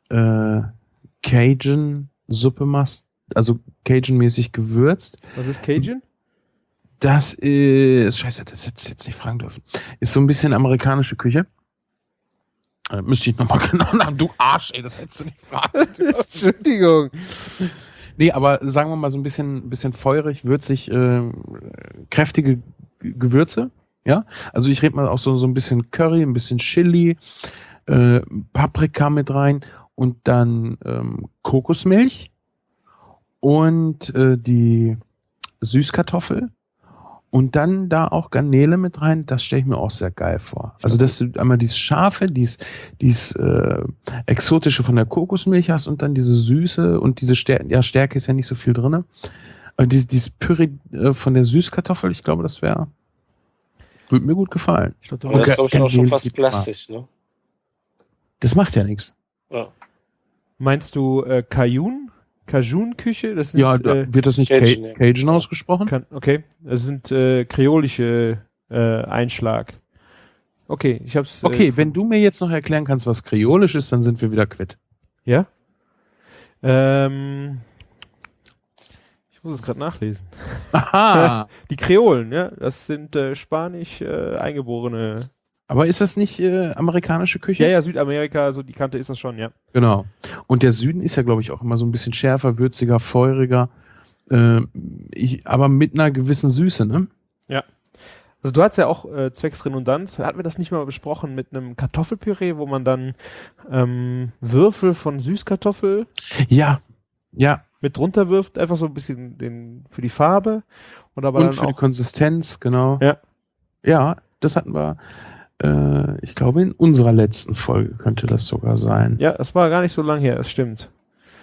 äh, Cajun-Suppe machst, also Cajun-mäßig gewürzt. Was ist Cajun? Das ist, scheiße, das hätte ich jetzt nicht fragen dürfen. Ist so ein bisschen amerikanische Küche. Äh, müsste ich nochmal genau nach, du Arsch, ey, das hättest du nicht fragen dürfen. Entschuldigung. Nee, aber sagen wir mal so ein bisschen, bisschen feurig, würzig, äh, kräftige Gewürze. Ja, also ich rede mal auch so, so ein bisschen Curry, ein bisschen Chili, äh, Paprika mit rein und dann ähm, Kokosmilch und äh, die Süßkartoffel und dann da auch Garnele mit rein. Das stelle ich mir auch sehr geil vor. Also dass du einmal dieses Scharfe, dieses, dieses äh, Exotische von der Kokosmilch hast und dann diese Süße und diese Stärke, ja Stärke ist ja nicht so viel drin. Und dieses, dieses Püree äh, von der Süßkartoffel, ich glaube, das wäre würde mir gut gefallen. Ich glaub, du Aber das ist, glaube ich, auch schon Garnele fast geht klassisch, ne? Das macht ja nichts. Ja. Meinst du äh, Cajun? Cajun-Küche? Das sind, Ja, da äh, wird das nicht Cajun, Cajun, ja. Cajun ausgesprochen? kann, okay, das sind äh, kreolische äh, Einschlag. Okay, ich hab's. Okay, äh, wenn du mir jetzt noch erklären kannst, was kreolisch ist, dann sind wir wieder quitt. Ja? Ähm, ich muss es gerade nachlesen. Aha! Die Kreolen, ja, das sind äh, spanisch äh, eingeborene. Aber ist das nicht äh, amerikanische Küche? Ja, ja, Südamerika, so die Kante ist das schon, ja. Genau. Und der Süden ist ja, glaube ich, auch immer so ein bisschen schärfer, würziger, feuriger, äh, ich, aber mit einer gewissen Süße, ne? Also du hast ja auch äh, zwecks Redundanz, hatten wir das nicht mal besprochen mit einem Kartoffelpüree, wo man dann ähm, Würfel von Süßkartoffel Ja, ja. mit drunter wirft, einfach so ein bisschen den für die Farbe und aber Und dann für die auch Konsistenz, genau. Ja. Ja, das hatten wir, äh, ich glaube, in unserer letzten Folge könnte das sogar sein. ja, das war gar nicht so lang her, das stimmt.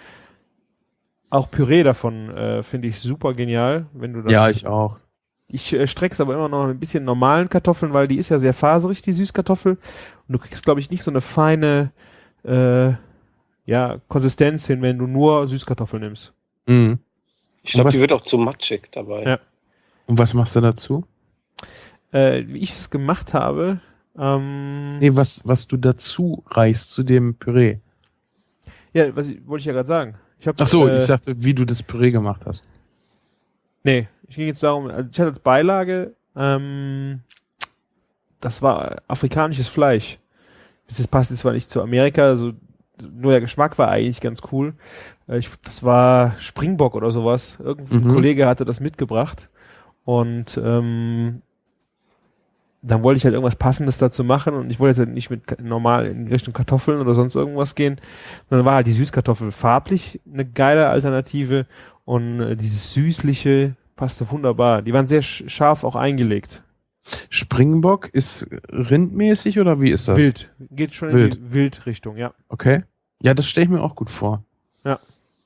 Auch Püree davon äh, finde ich super genial, wenn du das. Ja, ich auch. Ich äh, streck's aber immer noch ein bisschen normalen Kartoffeln, weil die ist ja sehr faserig, die Süßkartoffel. Und du kriegst, glaube ich, nicht so eine feine äh, ja, Konsistenz hin, wenn du nur Süßkartoffeln nimmst. Mhm. Ich glaube, Und die was- wird auch zu matschig dabei. Ja. Und was machst du dazu? Äh, wie ich es gemacht habe, ähm, Nee, was, was du dazu reichst zu dem Püree. ja, was ich, wollte ich ja gerade sagen. Ich hab, Ach so, äh, ich dachte, wie du das Püree gemacht hast. Nee, ich ging jetzt darum, also ich hatte als Beilage, ähm, das war afrikanisches Fleisch. Das passt jetzt zwar nicht zu Amerika, also nur der Geschmack war eigentlich ganz cool. Äh, Ich, das war Springbock oder sowas. Irgendein Mhm. Kollege hatte das mitgebracht. Und ähm, dann wollte ich halt irgendwas Passendes dazu machen und ich wollte jetzt halt nicht mit ka- normal in Richtung Kartoffeln oder sonst irgendwas gehen. Und dann war halt die Süßkartoffel farblich eine geile Alternative und äh, dieses Süßliche passte wunderbar. Die waren sehr sch scharf auch eingelegt. Springbock ist rindmäßig oder wie ist das? Wild. Geht schon Wild. in die Wildrichtung, ja. Okay. Ja, das stelle ich mir auch gut vor. Ja.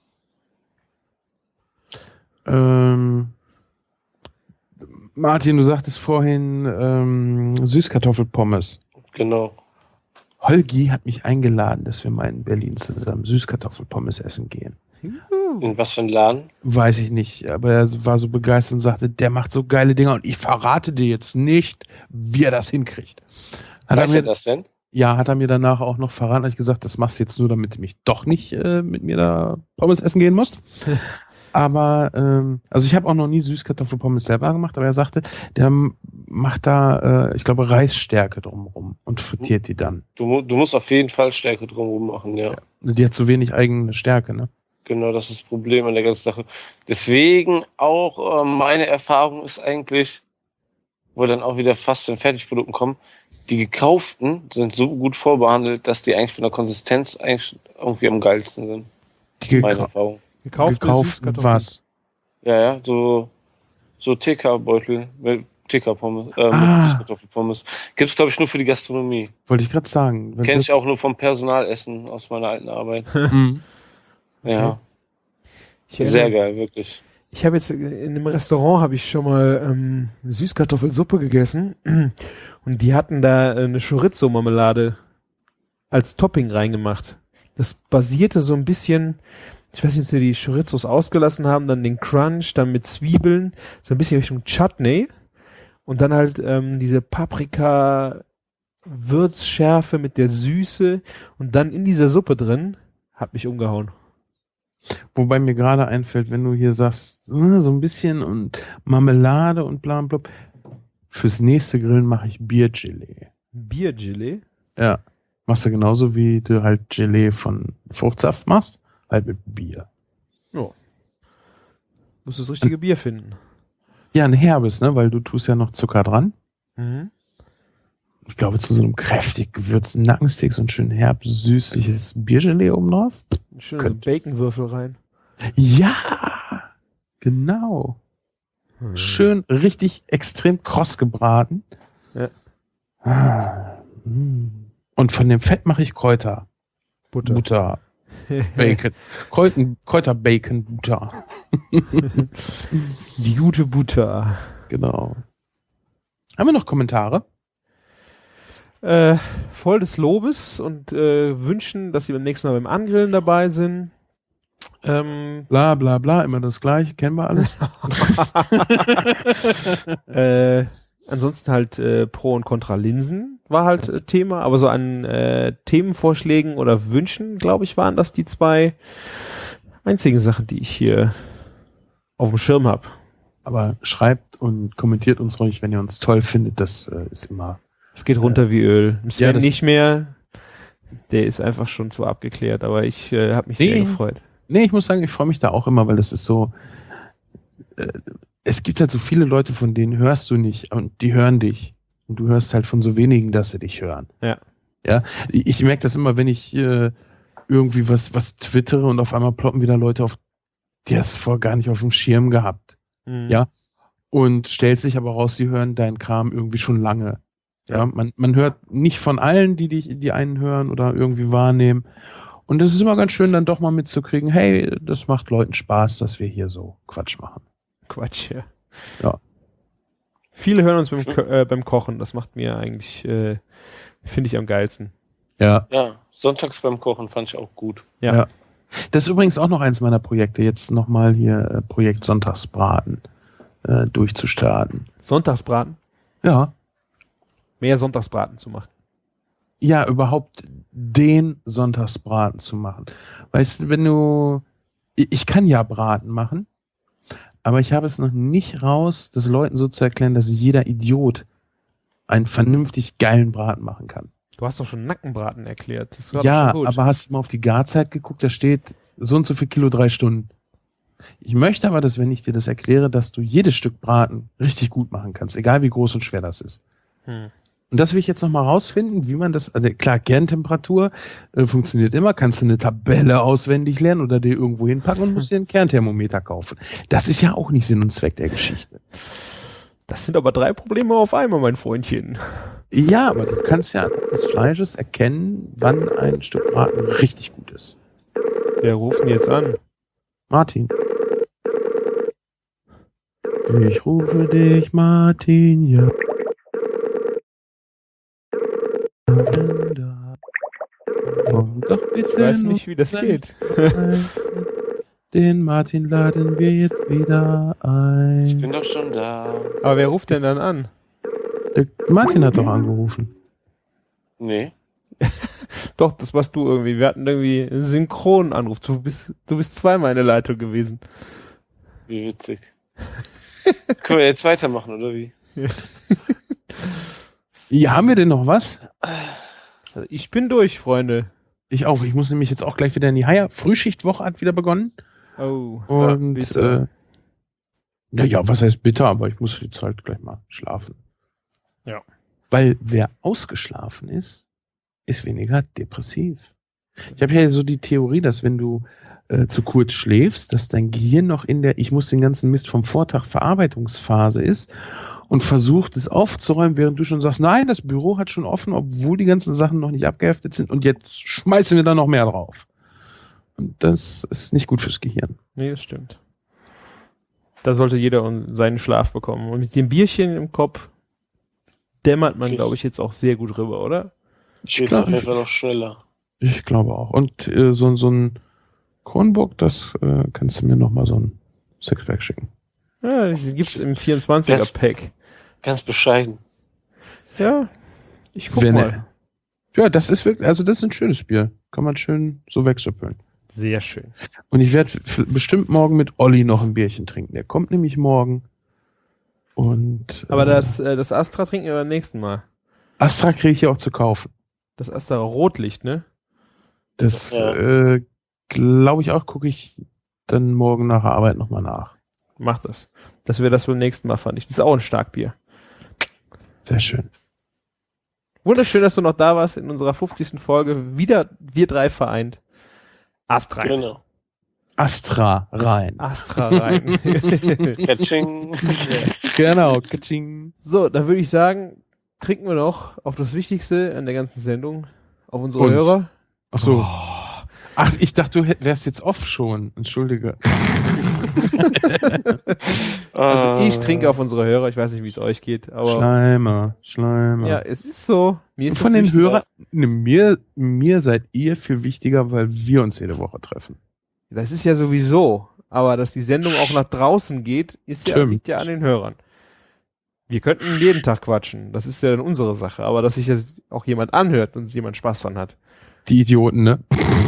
Ähm, Martin, du sagtest vorhin ähm, Süßkartoffelpommes. Genau. Holgi hat mich eingeladen, dass wir mal in Berlin zusammen Süßkartoffelpommes essen gehen. In was für ein Laden? Weiß ich nicht, aber er war so begeistert und sagte, der macht so geile Dinger und ich verrate dir jetzt nicht, wie er das hinkriegt. Hat er Weiß er mir, das denn? ja, hat er mir danach auch noch verraten, habe ich gesagt, das machst du jetzt nur, damit du mich doch nicht äh, mit mir da Pommes essen gehen musst. Aber, ähm, also ich habe auch noch nie Süßkartoffelpommes selber gemacht, aber er sagte, der m- macht da, äh, ich glaube, Reisstärke drumherum und frittiert die dann. Du, mu- du musst auf jeden Fall Stärke drumherum machen, ja. Die hat zu wenig eigene Stärke, ne? Genau, das ist das Problem an der ganzen Sache. Deswegen auch äh, meine Erfahrung ist eigentlich, wo wir dann auch wieder fast zu den Fertigprodukten kommen, die gekauften sind so gut vorbehandelt, dass die eigentlich von der Konsistenz eigentlich irgendwie am geilsten sind. Die Meine gekau Erfahrung. Gekaufte gekauft Süßkartoffeln. was? Ja, ja, so, so T K-Beutel mit T K-Pommes, äh, Ah. mit Süßkartoffelpommes. Gibt's, glaube ich, nur für die Gastronomie. Wollte ich gerade sagen. Wenn Kenn das- ich auch nur vom Personalessen aus meiner alten Arbeit. Mhm. Ja, Ich sehr erinnere- geil, wirklich. Ich habe jetzt in einem Restaurant habe ich schon mal ähm, Süßkartoffelsuppe gegessen und die hatten da äh, eine Chorizo-Marmelade als Topping reingemacht. Das basierte so ein bisschen, ich weiß nicht, ob sie die Chorizos ausgelassen haben, dann den Crunch, dann mit Zwiebeln, so ein bisschen Richtung Chutney und dann halt ähm, diese Paprika Würzschärfe mit der Süße und dann in dieser Suppe drin Hat mich umgehauen. Wobei mir gerade einfällt, wenn du hier sagst, so ein bisschen und Marmelade und bla bla. Fürs nächste Grillen mache ich Biergelee. Biergelee? Ja. Machst du genauso, wie du halt Gelee von Fruchtsaft machst, halt mit Bier. Ja. Musst du das richtige Bier finden. Ja, ein herbes, ne? Weil du tust ja noch Zucker dran. Mhm. Ich glaube, zu so einem kräftig gewürzten Nackensteak so ein schön herb, süßliches Biergelee oben drauf. Schön so Baconwürfel rein. Ja, genau. Hm. Schön, richtig extrem kross gebraten. Ja. Ah, und von dem Fett mache ich Kräuter. Butter. Butter. Bacon. Kräuter, Kräuter Bacon Butter. Die gute Butter. Genau. Haben wir noch Kommentare? Äh, voll des Lobes und äh, wünschen, dass sie beim nächsten Mal beim Angrillen dabei sind. Ähm, bla bla bla, immer das Gleiche, kennen wir alles. äh, ansonsten halt äh, Pro- und Contra-Linsen war halt äh, Thema, aber so an äh, Themenvorschlägen oder Wünschen, glaube ich, waren das die zwei einzigen Sachen, die ich hier auf dem Schirm habe. Aber schreibt und kommentiert uns ruhig, wenn ihr uns toll findet, das äh, ist immer... Es geht runter wie Öl. Sven ja, nicht mehr, der ist einfach schon zu abgeklärt, aber ich äh, habe mich nee, sehr gefreut. Nee, ich muss sagen, ich freue mich da auch immer, weil das ist so, äh, es gibt halt so viele Leute, von denen hörst du nicht und die hören dich. Und du hörst halt von so wenigen, dass sie dich hören. Ja. Ja, ich, ich merke das immer, wenn ich äh, irgendwie was, was twittere und auf einmal ploppen wieder Leute auf, die hast du vorher gar nicht auf dem Schirm gehabt. Mhm. Ja. Und stellt sich aber raus, sie hören deinen Kram irgendwie schon lange. Ja, ja man, man hört nicht von allen, die dich, die einen hören oder irgendwie wahrnehmen. Und es ist immer ganz schön, dann doch mal mitzukriegen, hey, das macht Leuten Spaß, dass wir hier so Quatsch machen. Quatsch, ja. Ja. Viele hören uns beim, Ko- äh, beim Kochen. Das macht mir eigentlich, äh, finde ich am geilsten. Ja. Ja, sonntags beim Kochen fand ich auch gut. Ja. ja. Das ist übrigens auch noch eins meiner Projekte, jetzt nochmal hier äh, Projekt Sonntagsbraten äh, durchzustarten. Sonntagsbraten? Ja. Mehr Sonntagsbraten zu machen. Ja, überhaupt den Sonntagsbraten zu machen. Weißt du, wenn du, ich kann ja Braten machen, aber ich habe es noch nicht raus, das Leuten so zu erklären, dass jeder Idiot einen vernünftig geilen Braten machen kann. Du hast doch schon Nackenbraten erklärt. Das war ja, doch schon gut. Aber hast du mal auf die Garzeit geguckt? Da steht so und so viel Kilo, drei Stunden. Ich möchte aber, dass, wenn ich dir das erkläre, dass du jedes Stück Braten richtig gut machen kannst, egal wie groß und schwer das ist. Hm. Und das will ich jetzt nochmal rausfinden, wie man das, also klar, Kerntemperatur äh, funktioniert immer, kannst du eine Tabelle auswendig lernen oder dir irgendwo hinpacken und musst dir einen Kernthermometer kaufen. Das ist ja auch nicht Sinn und Zweck der Geschichte. Das sind aber drei Probleme auf einmal, mein Freundchen. Ja, aber du kannst ja anhand des Fleisches erkennen, wann ein Stück Braten richtig gut ist. Wer ruft ihn jetzt an? Martin. Ich rufe dich, Martin, ja. Komm doch bitte. Ich weiß nicht, wie das geht. Den Martin laden wir jetzt wieder ein. Ich bin doch schon da. Aber wer ruft denn dann an? Der Martin hat doch angerufen. Nee. Doch, das warst du irgendwie. Wir hatten irgendwie einen Synchronanruf. Du bist, du bist zweimal in der Leitung gewesen. Wie witzig. Können wir jetzt weitermachen, oder wie? Ja, haben wir denn noch was? Also ich bin durch, Freunde. Ich auch. Ich muss nämlich jetzt auch gleich wieder in die Haie. Frühschichtwoche hat wieder begonnen. Oh. Und ja, äh, naja, was heißt bitter, aber ich muss jetzt halt gleich mal schlafen. Ja. Weil wer ausgeschlafen ist, ist weniger depressiv. Ich habe ja so die Theorie, dass wenn du äh, zu kurz schläfst, dass dein Gehirn noch in der ich muss den ganzen Mist vom Vortag Verarbeitungsphase ist und versucht es aufzuräumen, während du schon sagst, nein, das Büro hat schon offen, obwohl die ganzen Sachen noch nicht abgeheftet sind und jetzt schmeißen wir da noch mehr drauf. Und das ist nicht gut fürs Gehirn. Nee, das stimmt. Da sollte jeder seinen Schlaf bekommen. Und mit dem Bierchen im Kopf dämmert man, glaube ich, jetzt auch sehr gut rüber, oder? Ich glaube, auf jeden Fall noch schneller. Ich glaube auch. Und äh, so, so ein Kronburg, das äh, kannst du mir nochmal so ein Sixpack schicken. Ja, die gibt's im vierundzwanziger-Pack. Ganz bescheiden. Ja, ich guck Wenn mal. Er, ja, das ist wirklich, also das ist ein schönes Bier. Kann man schön so wegsuppeln. Sehr schön. Und ich werde f- bestimmt morgen mit Olli noch ein Bierchen trinken. Der kommt nämlich morgen. Und Aber äh, das, äh, das Astra trinken wir beim nächsten Mal. Astra kriege ich ja auch zu kaufen. Das Astra Rotlicht, ne? Das Ja. äh, glaube ich auch, gucke ich dann morgen nach der Arbeit nochmal nach. Mach das. Dass wir das beim nächsten Mal fand ich. Das ist auch ein Starkbier. Sehr schön. Wunderschön, dass du noch da warst in unserer fünfzigsten Folge. Wieder wir drei vereint. Astra. Genau. Astra rein. Astra rein. Catching. Genau. Katsching. So, dann würde ich sagen, trinken wir noch auf das Wichtigste an der ganzen Sendung. Auf unsere Uns. Hörer. Ach so. Ach, ich dachte, du hätt- wärst jetzt off schon. Entschuldige. Also ich Ah. trinke auf unsere Hörer. Ich weiß nicht, wie es euch geht, aber Schleimer, Schleimer. ja, es ist so. Mir ist Von das den wichtig. Hörern, ne, mir, mir seid ihr viel wichtiger, weil wir uns jede Woche treffen. Das ist ja sowieso. Aber dass die Sendung auch nach draußen geht, ist ja, Stimmt. liegt ja an den Hörern. Wir könnten jeden Tag quatschen. Das ist ja dann unsere Sache. Aber dass sich das auch jemand anhört und jemand Spaß dran hat. Die Idioten, ne?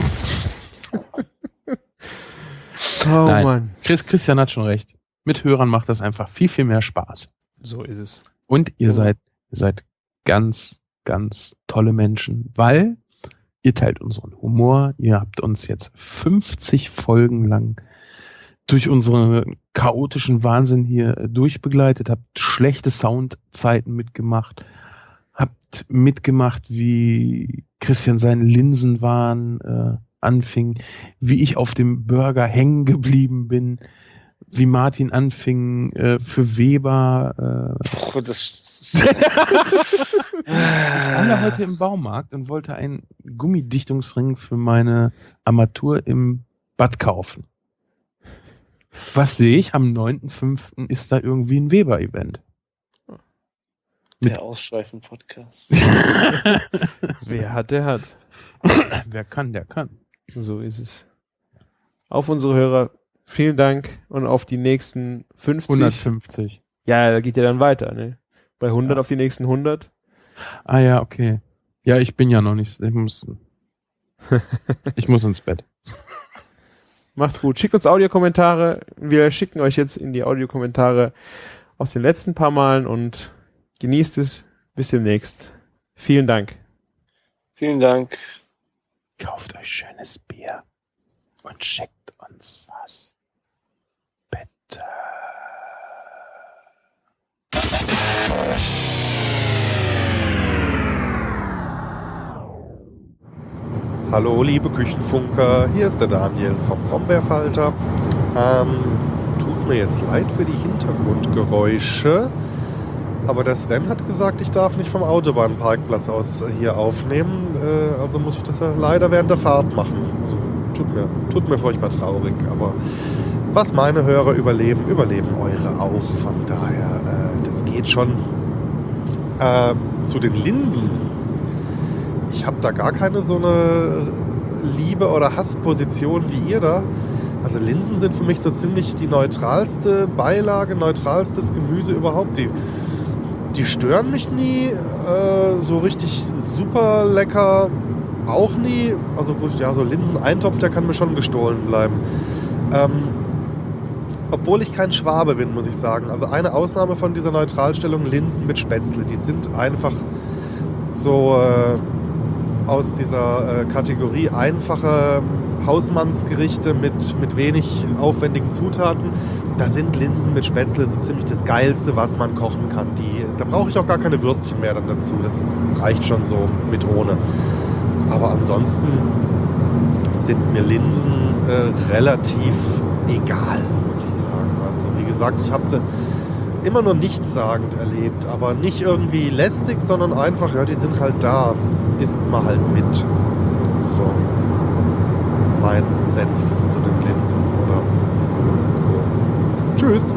Oh Nein. Mann. Chris, Christian hat schon recht. Mit Hörern macht das einfach viel, viel mehr Spaß. So ist es. Und ihr Ja. seid, ihr seid ganz, ganz tolle Menschen, weil ihr teilt unseren Humor. Ihr habt uns jetzt fünfzig Folgen lang durch unseren chaotischen Wahnsinn hier äh, durchbegleitet, habt schlechte Soundzeiten mitgemacht, habt mitgemacht, wie Christian seinen Linsenwahn äh, anfing, wie ich auf dem Burger hängen geblieben bin, wie Martin anfing äh, für Weber. Äh, Puh, das ich war heute im Baumarkt und wollte einen Gummidichtungsring für meine Armatur im Bad kaufen. Was sehe ich? Am neunten fünften ist da irgendwie ein Weber-Event. der Ausschweifen-Podcast. Wer hat, der hat. Wer kann, der kann. So ist es. Auf unsere Hörer, vielen Dank und auf die nächsten fünfzig. hundertfünfzig. Ja, da geht ja dann weiter, ne? Bei hundert Ja. auf die nächsten hundert. Ah ja, okay. Ja, ich bin ja noch nicht. Ich muss, ich muss ins Bett. Macht's gut. Schickt uns Audiokommentare. Wir schicken euch jetzt in die Audiokommentare aus den letzten paar Malen und genießt es. Bis demnächst. Vielen Dank. Vielen Dank. Kauft euch schönes Bier und schickt uns was. Bitte. Hallo liebe Küchenfunker, hier ist der Daniel vom Brombeerfalter. Ähm, tut mir jetzt leid für die Hintergrundgeräusche, aber der Sven hat gesagt, ich darf nicht vom Autobahnparkplatz aus hier aufnehmen, äh, also muss ich das ja leider während der Fahrt machen. Also, tut mir, tut mir furchtbar traurig, aber was meine Hörer überleben, überleben eure auch, von daher, äh, das geht schon. Äh, zu den Linsen. Ich habe da gar keine so eine Liebe- oder Hassposition wie ihr da. Also Linsen sind für mich so ziemlich die neutralste Beilage, neutralstes Gemüse überhaupt. Die, die stören mich nie. Äh, so richtig super lecker auch nie. Also gut, ja, so Linseneintopf, der kann mir schon gestohlen bleiben. Ähm, obwohl ich kein Schwabe bin, muss ich sagen. Also eine Ausnahme von dieser Neutralstellung, Linsen mit Spätzle. Die sind einfach so... Äh, aus dieser äh, Kategorie einfache Hausmannsgerichte mit, mit wenig aufwendigen Zutaten. Da sind Linsen mit Spätzle so ziemlich das Geilste, was man kochen kann. Die, da brauche ich auch gar keine Würstchen mehr dann dazu. Das reicht schon so mit ohne. Aber ansonsten sind mir Linsen äh, relativ egal, muss ich sagen. Also wie gesagt, ich habe sie immer nur nichtssagend erlebt, aber nicht irgendwie lästig, sondern einfach, ja, die sind halt da, isst man halt mit. So, mein Senf zu den Linsen oder so. Tschüss.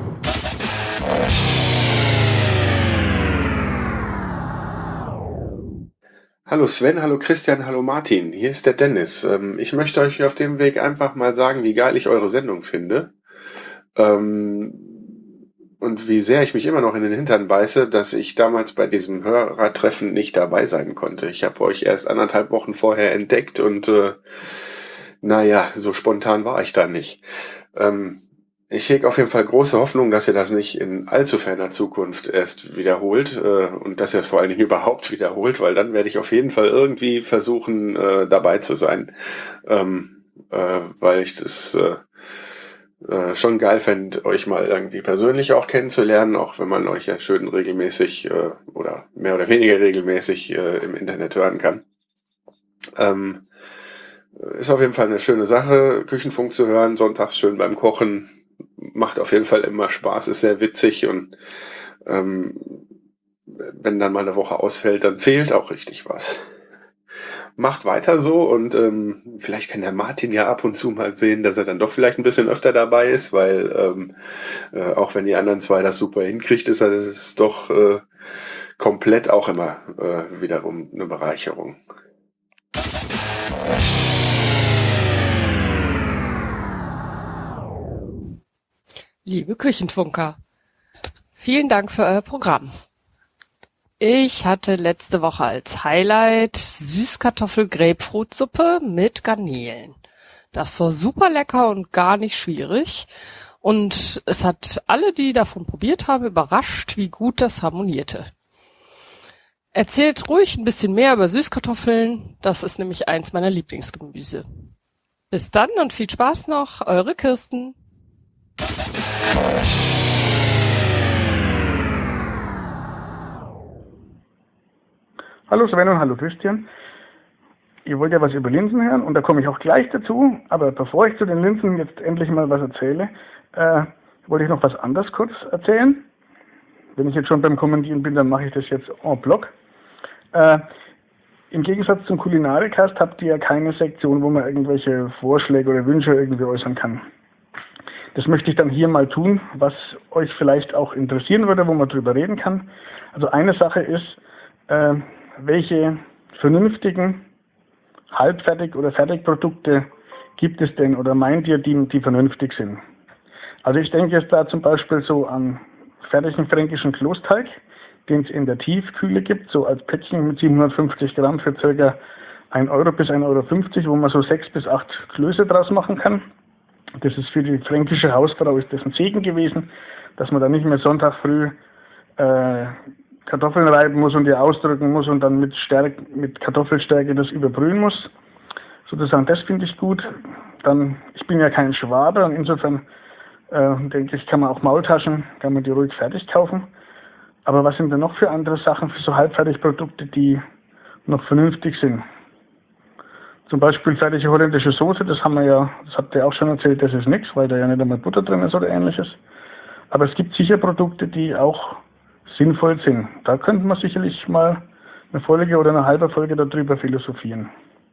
Hallo Sven, hallo Christian, hallo Martin. Hier ist der Dennis. Ähm, ich möchte euch auf dem Weg einfach mal sagen, wie geil ich eure Sendung finde. Ähm, und wie sehr ich mich immer noch in den Hintern beiße, dass ich damals bei diesem Hörertreffen nicht dabei sein konnte. Ich habe euch erst anderthalb Wochen vorher entdeckt und äh, Naja, so spontan war ich da nicht. Ähm, ich hege auf jeden Fall große Hoffnung, dass ihr das nicht in allzu ferner Zukunft erst wiederholt äh, und dass ihr es vor allen Dingen überhaupt wiederholt, weil dann werde ich auf jeden Fall irgendwie versuchen, äh, dabei zu sein, ähm, äh, weil ich das äh, äh, schon geil fände, euch mal irgendwie persönlich auch kennenzulernen, auch wenn man euch ja schön regelmäßig äh, oder mehr oder weniger regelmäßig äh, im Internet hören kann. Ähm, Ist auf jeden Fall eine schöne Sache, Küchenfunk zu hören, sonntags schön beim Kochen. Macht auf jeden Fall immer Spaß, ist sehr witzig und ähm, wenn dann mal eine Woche ausfällt, dann fehlt auch richtig was. Macht weiter so und ähm, vielleicht kann der Martin ja ab und zu mal sehen, dass er dann doch vielleicht ein bisschen öfter dabei ist, weil ähm, äh, auch wenn die anderen zwei das super hinkriegt, ist es doch äh, komplett auch immer äh, wiederum eine Bereicherung. Liebe Küchenfunker, vielen Dank für euer Programm. Ich hatte letzte Woche als Highlight Süßkartoffel-Grapefruit-Suppe mit Garnelen. Das war super lecker und gar nicht schwierig. Und es hat alle, die davon probiert haben, überrascht, wie gut das harmonierte. Erzählt ruhig ein bisschen mehr über Süßkartoffeln. Das ist nämlich eins meiner Lieblingsgemüse. Bis dann und viel Spaß noch, eure Kirsten. Hallo Sven und hallo Christian. Ihr wollt ja was über Linsen hören und da komme ich auch gleich dazu. Aber bevor ich zu den Linsen jetzt endlich mal was erzähle, äh, wollte ich noch was anderes kurz erzählen. Wenn ich jetzt schon beim Kommentieren bin, dann mache ich das jetzt en bloc. Äh, Im Gegensatz zum Kulinarikast habt ihr ja keine Sektion, wo man irgendwelche Vorschläge oder Wünsche irgendwie äußern kann. Das möchte ich dann hier mal tun, was euch vielleicht auch interessieren würde, wo man drüber reden kann. Also eine Sache ist, äh, welche vernünftigen Halbfertig- oder Fertigprodukte gibt es denn oder meint ihr, die, die vernünftig sind? Also ich denke jetzt da zum Beispiel so an fertigen fränkischen Kloßteig, den es in der Tiefkühle gibt, so als Päckchen mit siebenhundertfünfzig Gramm für circa ein Euro bis ein Euro fünfzig, wo man so sechs bis acht Klöße draus machen kann. Das ist für die fränkische Hausfrau ist das ein Segen gewesen, dass man da nicht mehr Sonntag früh äh, Kartoffeln reiben muss und die ausdrücken muss und dann mit Stärke, mit Kartoffelstärke das überbrühen muss. Sozusagen, das finde ich gut. Dann, ich bin ja kein Schwabe und insofern äh, denke ich, kann man auch Maultaschen, kann man die ruhig fertig kaufen. Aber was sind denn noch für andere Sachen, für so Halbfertigprodukte, die noch vernünftig sind? Zum Beispiel fertige holländische Soße, das haben wir ja, das habt ihr auch schon erzählt, das ist nichts, weil da ja nicht einmal Butter drin ist oder ähnliches. Aber es gibt sicher Produkte, die auch sinnvoll sind. Da könnte man sicherlich mal eine Folge oder eine halbe Folge darüber philosophieren.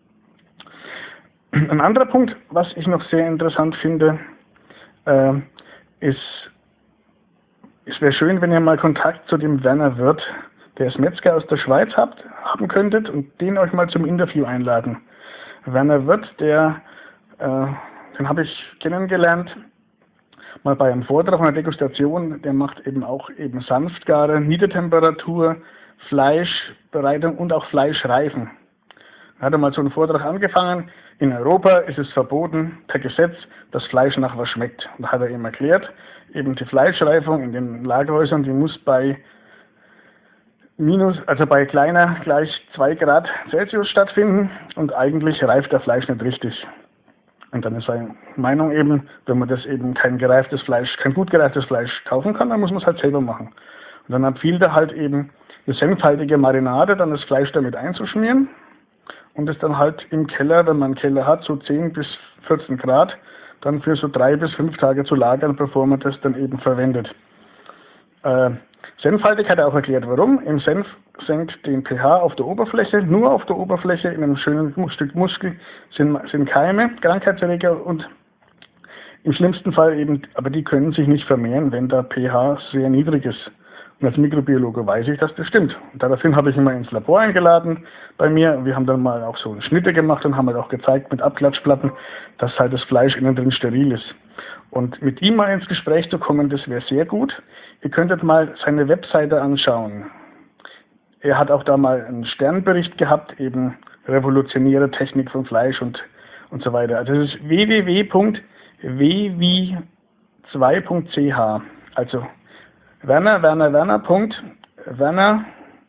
Ein anderer Punkt, was ich noch sehr interessant finde, äh, ist, es wäre schön, wenn ihr mal Kontakt zu dem Werner Wirth, der ist Metzger aus der Schweiz, habt, haben könntet und den euch mal zum Interview einladen. Werner Wirth, der, äh, den habe ich kennengelernt, mal bei einem Vortrag, einer Degustation, der macht eben auch eben Sanftgare, Niedertemperatur, Fleischbereitung und auch Fleischreifen. Er hatte mal so einen Vortrag angefangen, in Europa ist es verboten, per Gesetz, dass Fleisch nach was schmeckt. Und da hat er eben erklärt, eben die Fleischreifung in den Lagerhäusern, die muss bei minus, also bei kleiner gleich zwei Grad Celsius stattfinden und eigentlich reift das Fleisch nicht richtig. Und dann ist seine Meinung eben, wenn man das eben kein gereiftes Fleisch, kein gut gereiftes Fleisch kaufen kann, dann muss man es halt selber machen. Und dann empfiehlt er halt eben eine senfhaltige Marinade, dann das Fleisch damit einzuschmieren und es dann halt im Keller, wenn man einen Keller hat, so zehn bis vierzehn Grad, dann für so drei bis fünf Tage zu lagern, bevor man das dann eben verwendet. Äh, Senfhaltig hat er auch erklärt, warum. Im Senf senkt den pH auf der Oberfläche, nur auf der Oberfläche, in einem schönen Stück Muskel sind, sind Keime, Krankheitserreger und im schlimmsten Fall eben, aber die können sich nicht vermehren, wenn der pH sehr niedrig ist. Und als Mikrobiologe weiß ich, dass das stimmt. Und daraufhin habe ich ihn mal ins Labor eingeladen bei mir. Wir haben dann mal auch so Schnitte gemacht und haben halt auch gezeigt mit Abklatschplatten, dass halt das Fleisch innen drin steril ist. Und mit ihm mal ins Gespräch zu kommen, das wäre sehr gut. Ihr könntet mal seine Webseite anschauen. Er hat auch da mal einen Sternbericht gehabt, eben revolutionäre Technik von Fleisch und, und so weiter. Also es ist w w w punkt w wie zwei punkt c h. Also Werner, Werner, Werner. Werner,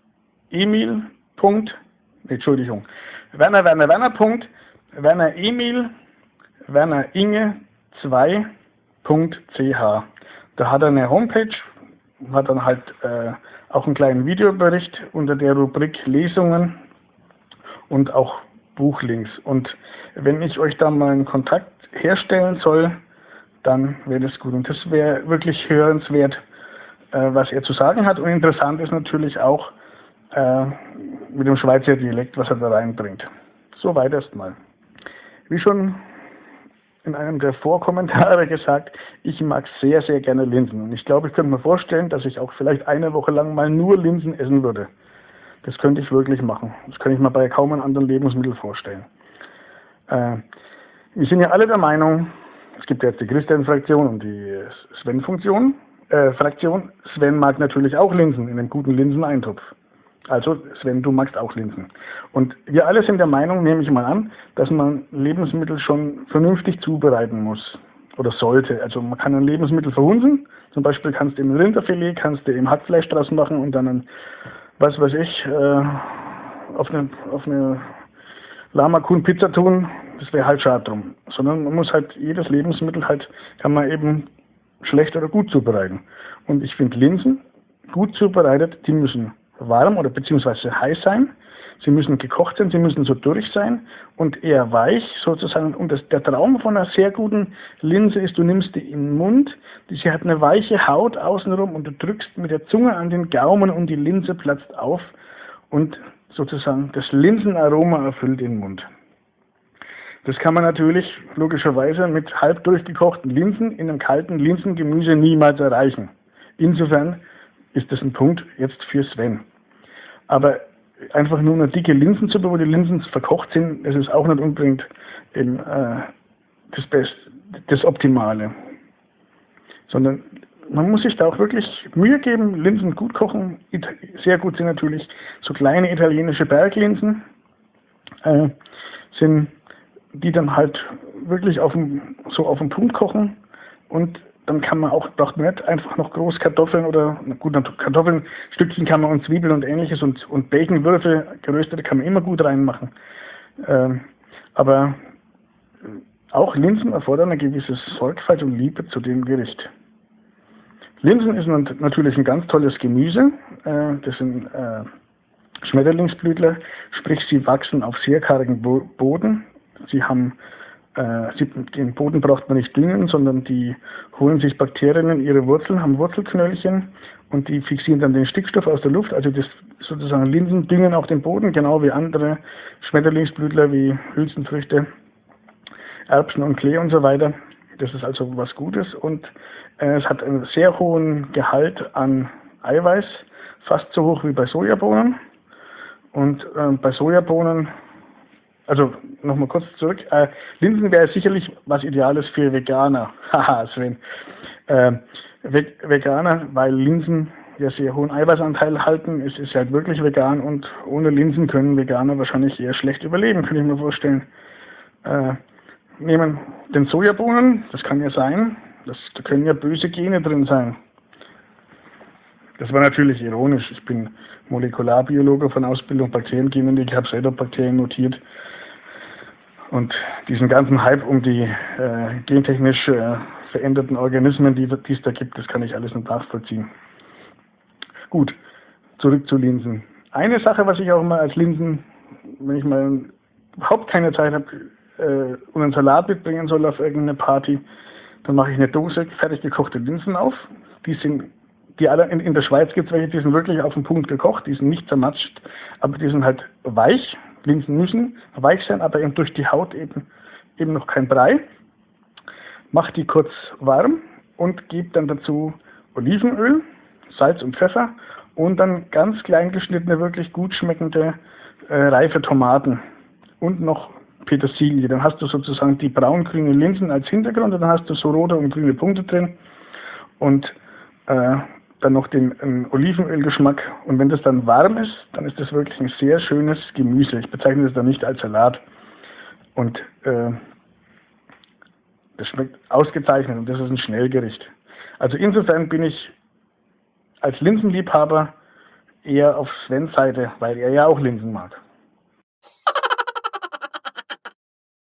Emil. Entschuldigung. Werner, Werner, Werner. Werner, Emil, Werner, Inge, zwei punkt c h. Da hat er eine Homepage, hat dann halt äh, auch einen kleinen Videobericht unter der Rubrik Lesungen und auch Buchlinks. Und wenn ich euch da mal einen Kontakt herstellen soll, dann wäre das gut. Und das wäre wirklich hörenswert, äh, was er zu sagen hat. Und interessant ist natürlich auch äh, mit dem Schweizer Dialekt, was er da reinbringt. Soweit erstmal. Wie schon in einem der Vorkommentare gesagt, ich mag sehr, sehr gerne Linsen. Und ich glaube, ich könnte mir vorstellen, dass ich auch vielleicht eine Woche lang mal nur Linsen essen würde. Das könnte ich wirklich machen. Das kann ich mir bei kaum einem anderen Lebensmittel vorstellen. Äh, wir sind ja alle der Meinung, es gibt jetzt die Christian-Fraktion und die Sven-Funktion. Äh, Fraktion. Sven mag natürlich auch Linsen in einem guten Linseneintopf. Also Sven, du magst auch Linsen. Und wir alle sind der Meinung, nehme ich mal an, dass man Lebensmittel schon vernünftig zubereiten muss oder sollte. Also man kann ein Lebensmittel verhunzen. Zum Beispiel kannst du im Rinderfilet, kannst du im Hackfleisch draus machen und dann ein, was weiß ich, äh, auf eine, auf eine Lama-Kuhn-Pizza tun. Das wäre halt schade drum. Sondern man muss halt jedes Lebensmittel halt, kann man eben schlecht oder gut zubereiten. Und ich finde Linsen gut zubereitet, die müssen warm oder beziehungsweise heiß sein. Sie müssen gekocht sein, sie müssen so durch sein und eher weich sozusagen. Und das, der Traum von einer sehr guten Linse ist, du nimmst die in den Mund, die, sie hat eine weiche Haut außenrum und du drückst mit der Zunge an den Gaumen und die Linse platzt auf und sozusagen das Linsenaroma erfüllt den Mund. Das kann man natürlich logischerweise mit halb durchgekochten Linsen in einem kalten Linsengemüse niemals erreichen. Insofern ist das ein Punkt jetzt für Sven. Aber einfach nur eine dicke Linsensuppe, wo die Linsen verkocht sind, das ist auch nicht unbedingt eben, äh, das Beste, das Optimale. Sondern man muss sich da auch wirklich Mühe geben, Linsen gut kochen. Sehr gut sind natürlich so kleine italienische Berglinsen, äh, sind die dann halt wirklich auf dem, so auf dem Punkt kochen und dann kann man auch, braucht man nicht einfach noch groß Kartoffeln oder, gut, Kartoffeln, Stückchen kann man und Zwiebeln und ähnliches und, und Baconwürfel, geröstete kann man immer gut reinmachen. Ähm, aber auch Linsen erfordern eine gewisse Sorgfalt und Liebe zu dem Gericht. Linsen ist natürlich ein ganz tolles Gemüse. Äh, das sind äh, Schmetterlingsblütler, sprich sie wachsen auf sehr kargen Bo- Boden. Sie haben äh, sie, den Boden braucht man nicht düngen, sondern die holen sich Bakterien in ihre Wurzeln, haben Wurzelknöllchen und die fixieren dann den Stickstoff aus der Luft. Also das sozusagen Linsen düngen auch den Boden, genau wie andere Schmetterlingsblütler wie Hülsenfrüchte, Erbsen und Klee und so weiter. Das ist also was Gutes und äh, es hat einen sehr hohen Gehalt an Eiweiß, fast so hoch wie bei Sojabohnen. Und äh, bei Sojabohnen, also nochmal kurz zurück, äh, Linsen wäre sicherlich was Ideales für Veganer. Haha, Sven. Äh, Ve- Veganer, weil Linsen ja sehr hohen Eiweißanteil halten. Es ist halt wirklich vegan und ohne Linsen können Veganer wahrscheinlich eher schlecht überleben, kann ich mir vorstellen. Äh, nehmen den Sojabohnen, das kann ja sein, das, da können ja böse Gene drin sein. Das war natürlich ironisch. Ich bin Molekularbiologe von Ausbildung, Bakteriengenetik, ich habe selber Bakterien notiert. Und diesen ganzen Hype um die äh, gentechnisch äh, veränderten Organismen, die, die es da gibt, das kann ich alles nicht nachvollziehen. Gut, zurück zu Linsen. Eine Sache, was ich auch immer als Linsen, wenn ich mal überhaupt keine Zeit habe äh, und einen Salat mitbringen soll auf irgendeine Party, dann mache ich eine Dose fertig gekochte Linsen auf. Die sind, die alle in, in der Schweiz gibt es welche, die sind wirklich auf den Punkt gekocht, die sind nicht zermatscht, aber die sind halt weich. Linsen müssen weich sein, aber eben durch die Haut eben, eben noch kein Brei. Mach die kurz warm und gebe dann dazu Olivenöl, Salz und Pfeffer und dann ganz klein geschnittene, wirklich gut schmeckende äh, reife Tomaten und noch Petersilie. Dann hast du sozusagen die braun-grünen Linsen als Hintergrund und dann hast du so rote und grüne Punkte drin und äh, dann noch den ähm, Olivenölgeschmack. Und wenn das dann warm ist, dann ist das wirklich ein sehr schönes Gemüse. Ich bezeichne das dann nicht als Salat. Und äh, Das schmeckt ausgezeichnet und das ist ein Schnellgericht. Also insofern bin ich als Linsenliebhaber eher auf Svens Seite, weil er ja auch Linsen mag.